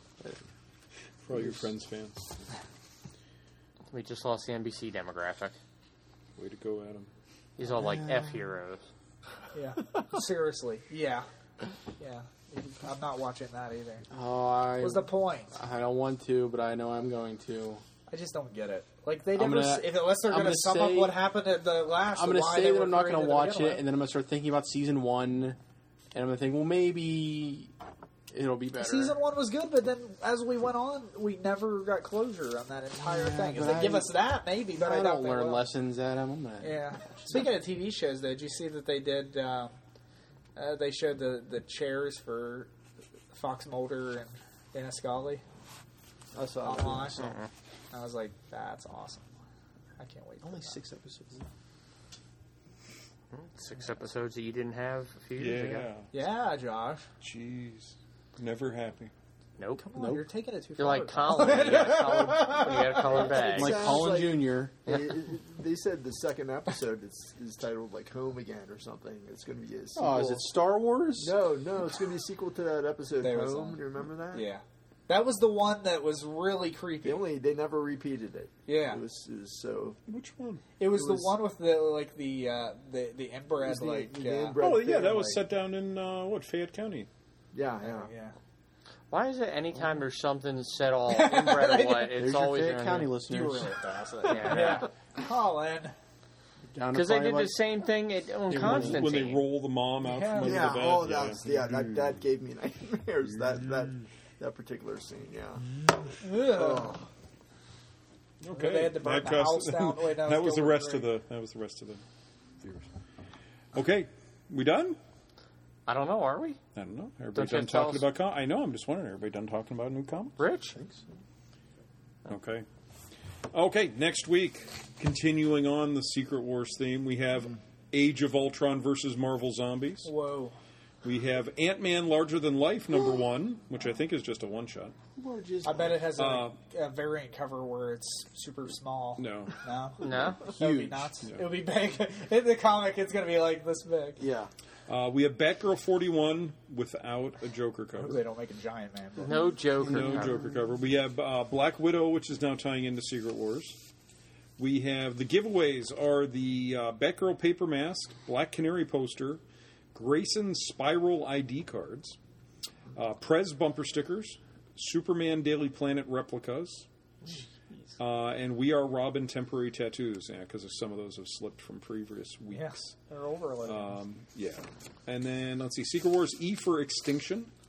For all your friends fans. We just lost the N B C demographic. Way to go, Adam. These are like F heroes. yeah, seriously, yeah, yeah. I'm not watching that either. Oh, I, What's the point? I don't want to, but I know I'm going to. I just don't get it. Like they I'm never, gonna- s if, unless they're I'm going to gonna sum up say- what happened at the last. I'm going to why say they that were I'm not going to created watch begin it, with. and then I'm going to start thinking about season one, and I'm going to think, well, maybe it'll be better. Season one was good, but then as we went on, we never got closure on that entire Yeah, thing. If but they give I- us that, maybe, but I, I doubt don't they learn will. lessons, Adam. I'm gonna, Yeah. Speaking of T V shows, though, did you see that they did? Uh, uh, they showed the the chairs for Fox Mulder and Dana Scully I saw online. that. I was like, that's awesome. I can't wait. For Only that. six episodes. Six episodes that you didn't have a few years ago. Yeah. Yeah, Josh. Jeez. Never happy. Nope. Come on, Nope. you're taking it too You're far. like Colin. when you got a colored, when you got a colored bag. Like Sounds Colin like- Junior They, they said the second episode is, is titled like Home Again or something. It's going to be a sequel. Oh, is it Star Wars? No, no, it's going to be a sequel to that episode There was Home. one. Do you remember that? Yeah. That was the one that was really creepy. They only they never repeated it. Yeah. It was, it was so. Which one? It was It the was- one with the like the uh, the the inbred was the- like the uh, inbred Oh, yeah, that was family. set down in, uh, what, Fayette County? Yeah, yeah. yeah. Why is it anytime there's something said all inbred or what, There's it's your always Fayette County You listeners. were really fast. Yeah. yeah. Colin. Down to Because they probably did the like- same thing at, on When- Constantine. When they roll the mom out Yeah. from under Yeah, the bed. oh, yeah. that's, yeah, that, that gave me nightmares. That that that particular scene, yeah. Ugh. Okay. They had to burn That the house cost- down. Wait, that that was was the Gilbert rest of Grape. the. That was the rest of the viewers. Okay, we done? I don't know, are we? I don't know. Everybody Don't you done have to tell talking us- about? Com- I know. I'm just wondering. Everybody done talking about new comics? Rich? Okay. Okay. Next week, continuing on the Secret Wars theme, we have Age of Ultron versus Marvel Zombies. Whoa. We have Ant-Man Larger Than Life number one, which I think is just a one shot. I bet it has a, Uh, a variant cover where it's super small. No. No? No? That would be Huge. nuts. Yeah. It would be big. In the comic, it's going to be like this big. Yeah. Uh, we have Batgirl forty-one without a Joker I hope cover. they don't make a giant man. book. No Joker. No cover. Joker cover. We have uh, Black Widow, which is now tying into Secret Wars. We have the giveaways are the uh, Batgirl paper mask, Black Canary poster, Grayson Spiral I D cards, uh, Prez bumper stickers, Superman Daily Planet replicas, uh, and We Are Robin temporary tattoos. Yeah, because some of those have slipped from previous weeks. Yes. They're overlaid. Um, yeah. And then, let's see, Secret Wars E for Extinction.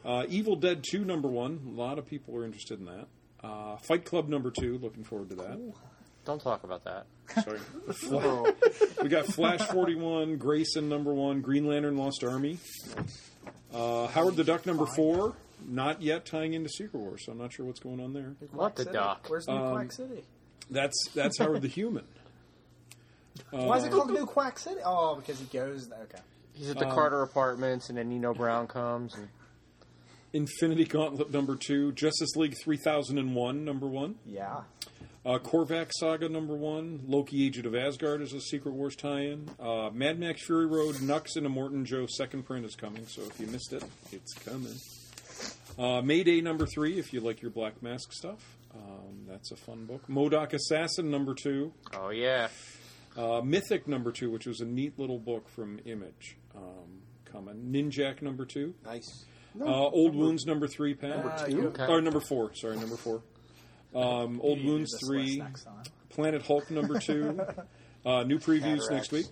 Uh, Evil Dead two, number one. A lot of people are interested in that. Uh, Fight Club number two. Looking forward to that. Don't talk about that. Sorry. Fla- we got Flash forty-one, Grayson number one, Green Lantern Lost Army. Uh, Howard the Duck number four. Not yet tying into Secret Wars, so I'm not sure what's going on there. What the City? duck? Where's New Um, Quack City? That's that's Howard the Human. Why is it called New Quack City? Oh, because he goes. Okay. He's at the Carter Apartments, and then Nino Brown comes. And Infinity Gauntlet number two, Justice League three thousand one number one, Yeah. uh, Korvac Saga number one, Loki Agent of Asgard is a Secret Wars tie-in, uh, Mad Max Fury Road, Nux and Immortan Joe second print is coming, so if you missed it, it's coming. Uh, Mayday number three, if you like your Black Mask stuff, um, that's a fun book. MODOK Assassin number two, oh yeah, uh, Mythic number two, which was a neat little book from Image, um, coming. Ninjak number two. Nice. Uh, Old Wounds number three, Pat. Number two? Okay. Or number four. Sorry, number four. Um, Old You need to do Wounds this three. list next time. Planet Hulk number two. Uh, new previews Cataracts. next week.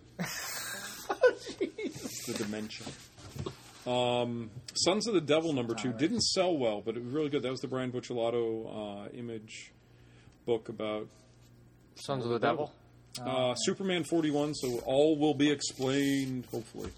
The Dementia. Um, Sons of the Devil number two didn't sell well, but it was really good. That was the Brian Buccellato uh, Image book about Sons of the Devil. uh, Superman forty-one. So all will be explained, hopefully.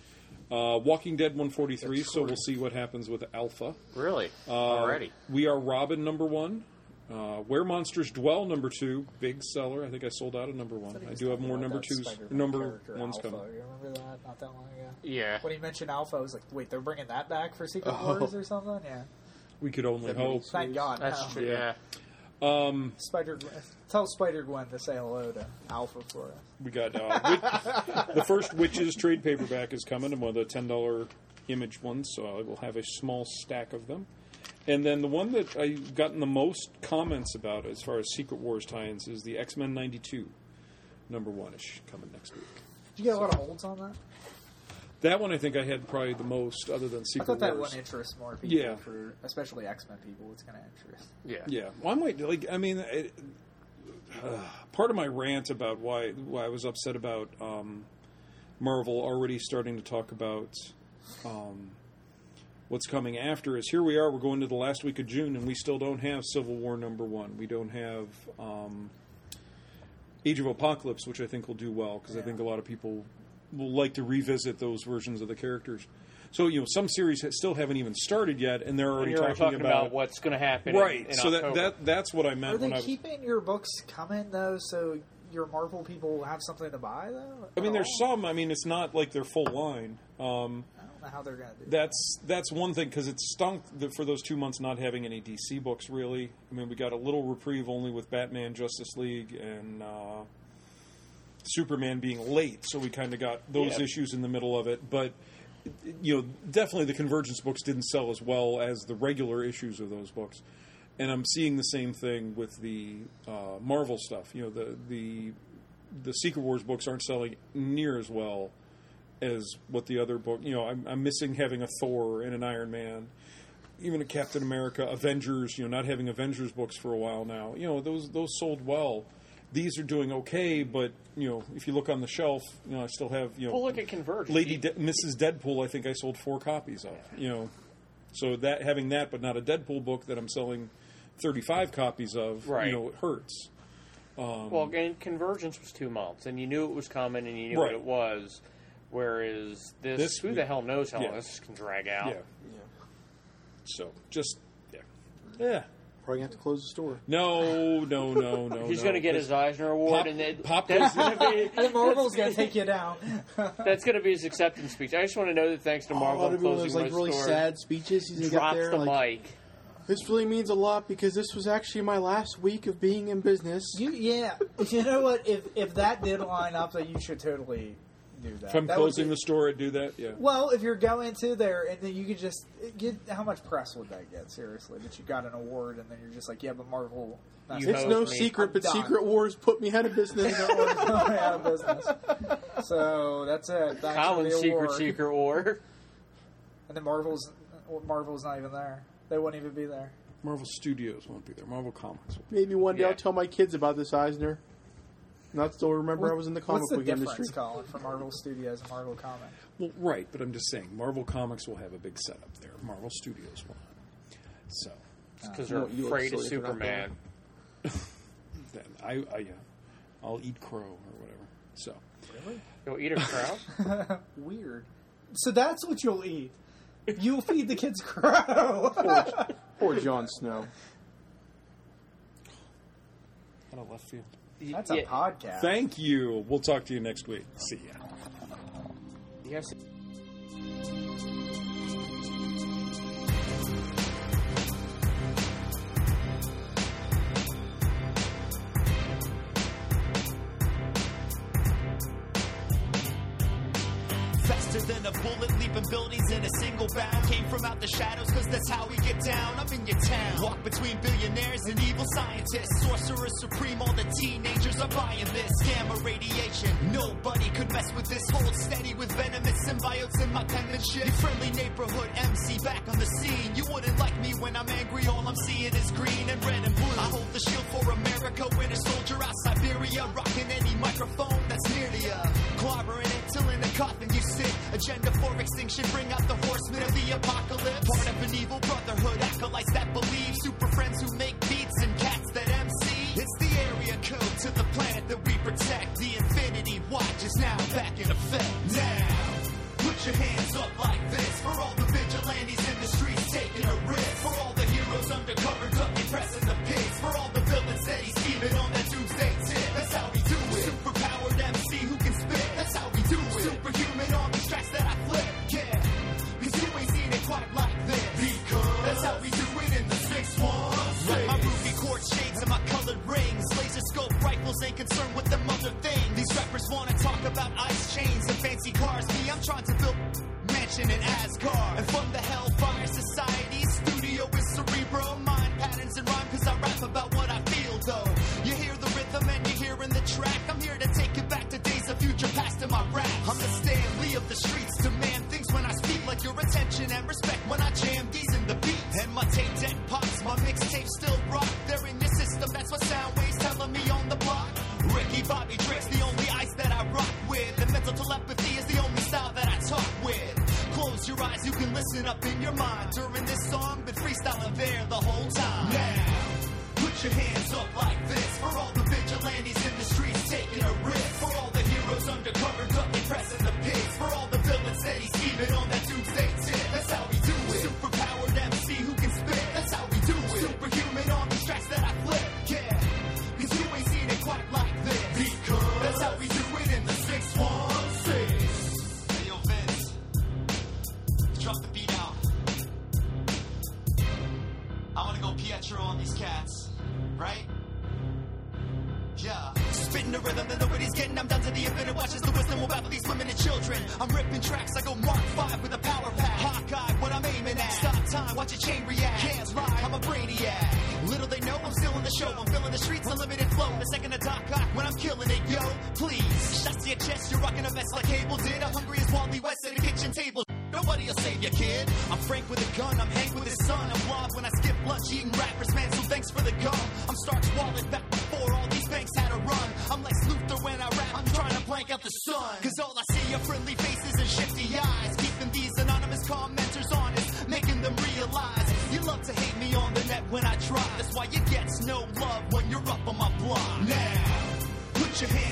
Uh, Walking Dead one forty-three, so we'll see what happens with Alpha. Really? Uh, Already? We Are Robin, number one. Uh, Where Monsters Dwell, number two. Big seller. I think I sold out of number one. I do have more number twos. Number ones Alpha. coming. You remember that? Not that long ago. Yeah. When he mentioned Alpha, I was like, wait, they're bringing that back for Secret Wars or something? Yeah. We could only hope. Thank God. That's no. true. Yeah. Um, Spider, tell Spider Gwen to say hello to Alpha for us. we got uh, Witch- the first Witches trade paperback is coming, and one of the ten dollar Image ones, so I will have a small stack of them. And then the one that I've gotten the most comments about as far as Secret Wars tie-ins is the X-Men ninety-two, number one-ish, coming next week. Did you get a lot of holds on that? That one I think I had probably the most, other than I Secret thought that Wars. one interests more people, Yeah. for especially X-Men people. It's going to interest. Yeah. Yeah, well, I might like. I mean, it, uh, part of my rant about why why I was upset about um, Marvel already starting to talk about um, what's coming after is here we are. We're going to the last week of June, and we still don't have Civil War number one. We don't have um, Age of Apocalypse, which I think will do well because I think a lot of people will like to revisit those versions of the characters. So, you know, some series ha- still haven't even started yet, and they're And already you're talking, talking about, what's going to happen in- right. in so that, October. that that's what I meant Are they when I was. keeping your books coming, though, so your Marvel people have something to buy, though? I mean, At there's all? some. I mean, it's not like their full line. Um, I don't know how they're going to do that's that's one thing because it stunk that for those two months not having any D C books. Really, I mean, we got a little reprieve only with Batman, Justice League, and uh, Superman being late, so we kind of got those Yeah. issues in the middle of it. But you know, definitely the Convergence books didn't sell as well as the regular issues of those books. And I'm seeing the same thing with the uh, Marvel stuff. You know, the the the Secret Wars books aren't selling near as well as what the other book. You know, I'm, I'm missing having a Thor and an Iron Man, even a Captain America, Avengers. You know, not having Avengers books for a while now. You know, those those sold well. These are doing okay, but you know, if you look on the shelf, you know, I still have you know. Well, look at Convergence. Lady You- De- Missus Deadpool, I think I sold four copies of. You know, so that having that, but not a Deadpool book that I'm selling thirty-five copies of, Right. you know, it hurts. Well, and Convergence was two months, and you knew it was coming, and you knew Right. what it was. Whereas this, This who we- the hell knows how yeah. long this can drag out? Yeah. So just yeah, yeah. Probably have to close the store. No, no, no, no. He's no. going to get his Eisner Award, Pop- and then Pop that's goes- going to be And Marvel's going to take you down. that's going to be his acceptance speech. I just want to know that thanks to Marvel Oh, for it'd be one of closing those like my really store, sad speeches. He's gonna get drops there the like, mic. this really means a lot because this was actually my last week of being in business. You, yeah. You know what? If if that did line up, then you should totally do that. If I'm That would closing be- the store, I'd do that. Yeah. Well, if you're going to there and then you could just get how much press would that get? Seriously, that you got an award and then you're just like, yeah, but Marvel. that's You It's hosed no me. secret, I'm but done. Secret Wars put me out of business. out of business. So that's it. That's Colin's the secret award. secret war. And then Marvel's Marvel's not even there. They wouldn't even be there. Marvel Studios won't be there. Marvel Comics. Will. Maybe one day Yeah. I'll tell my kids about this Eisner. Not still remember I was in the comic What's the book difference, industry. Colin, from Marvel Studios and Marvel Comics? Well, right, but I'm just saying, Marvel Comics will have a big setup there. Marvel Studios will not. So, Because Uh, they're you- you afraid of look silly for not Superman. then I, I yeah, I'll eat crow or whatever. So, You'll eat a crow? Weird. So that's what you'll eat. You'll feed the kids crow. Poor, poor Jon Snow. out of left field. That's a Yeah. podcast. Thank you. We'll talk to you next week. See ya. Yes. Faster than a bullet, leaping buildings in a single bound. Came from out the shadows, cause that's how we get down. I'm in your town. Walk between billionaires and evil scientists. Sorcerer supreme, all the teenagers are buying this. Gamma radiation, nobody could mess with this. Hold steady with venomous symbiotes in my penmanship. Your friendly neighborhood M C back on the scene. You wouldn't like me when I'm angry, all I'm seeing is green and red and blue. I hold the shield for America, winter soldier out Siberia. Rocking any microphone that's near to ya. Clobbering it till in the coffin you sit. Agenda for extinction, bring out the horsemen of the apocalypse. Part of an evil brotherhood, acolytes that believe. Super friends who make beats and cats that M C. It's the area code to the planet that we protect. The Infinity Watch is now back in effect. Now, put your hands up like this. For all the vigilantes in the streets taking a risk. For all the heroes undercover ducking, pressing the pigs. For all the villains that he's scheming on that doomsday tip. That's how we do it. Superpowered M C who can spit. That's how we do it. Superhuman on these tracks that I flip. Yeah, cause you ain't seen it quite like this. Because that's how we do it in the six one six. My ruby quartz shades and my colored rings. Laser scope rifles ain't concerned with them other things. These rappers wanna talk about ice chains and fancy cars. Me, I'm trying to build mansion in Asgard. And from the Hellfire Society, studio is cerebral. Mind patterns and rhyme cause I rap about what I feel though. You hear the rhythm and you're hearing the track. I'm here to take you back to days of future past in my rap. I'm the Stan Lee of the streets. Demand things when I speak, like your attention and respect when I jam these in the beat. And my tape deck pops, my mixtape still rock. They're in your system, that's what sound waves telling me on the block. Ricky Bobby Drake's the only ice that I rock with. And mental telepathy is the only style that I talk with. Close your eyes, you can listen up in your mind. During this song, been freestyling there the whole time. Now, put your hands up like this. For all the vigilantes in the streets taking a risk. For all the heroes undercover ducking, pressing the pigs. For all the villains that he's scheming on that doomsday tip. That's how we do it. Superpowered M C who can spit. That's how we do it. Superhuman on these tracks that I flip. Yeah, cause you ain't seen it quite like this. Because that's how we do it in the six one six. Hey yo Vince, drop the beat out. I wanna go Pietro on these cats, right? Yeah. Spitting the rhythm that nobody's getting. I'm down to the infinite. Watches the wisdom will baffle these women and children. I'm ripping tracks. I go Mark five with a power pack. Hawkeye, what I'm aiming at. Stop time, watch a chain react. Can't lie, I'm a brainiac. Little they know, I'm still in the show. I'm filling the streets, unlimited flow. The second of Doc Ock when I'm killing it, yo. Please, shots to your chest. You're rocking a vest like Cable did. I'm hungry as Wally West at a kitchen table. Nobody'll save you, kid. I'm Frank with a gun. I'm Hank with his son. I'm Blob when I skip lunch, eating rappers, man. So thanks for the gum. I'm Stark's Wallet back before all these banks had a run. I'm Lex Luthor when I rap. I'm trying to blank out the sun. Cause all I see are friendly faces and shifty eyes. Keeping these anonymous commenters honest, making them realize you love to hate me on the net when I drop. That's why you get no love when you're up on my block. Now, put your hands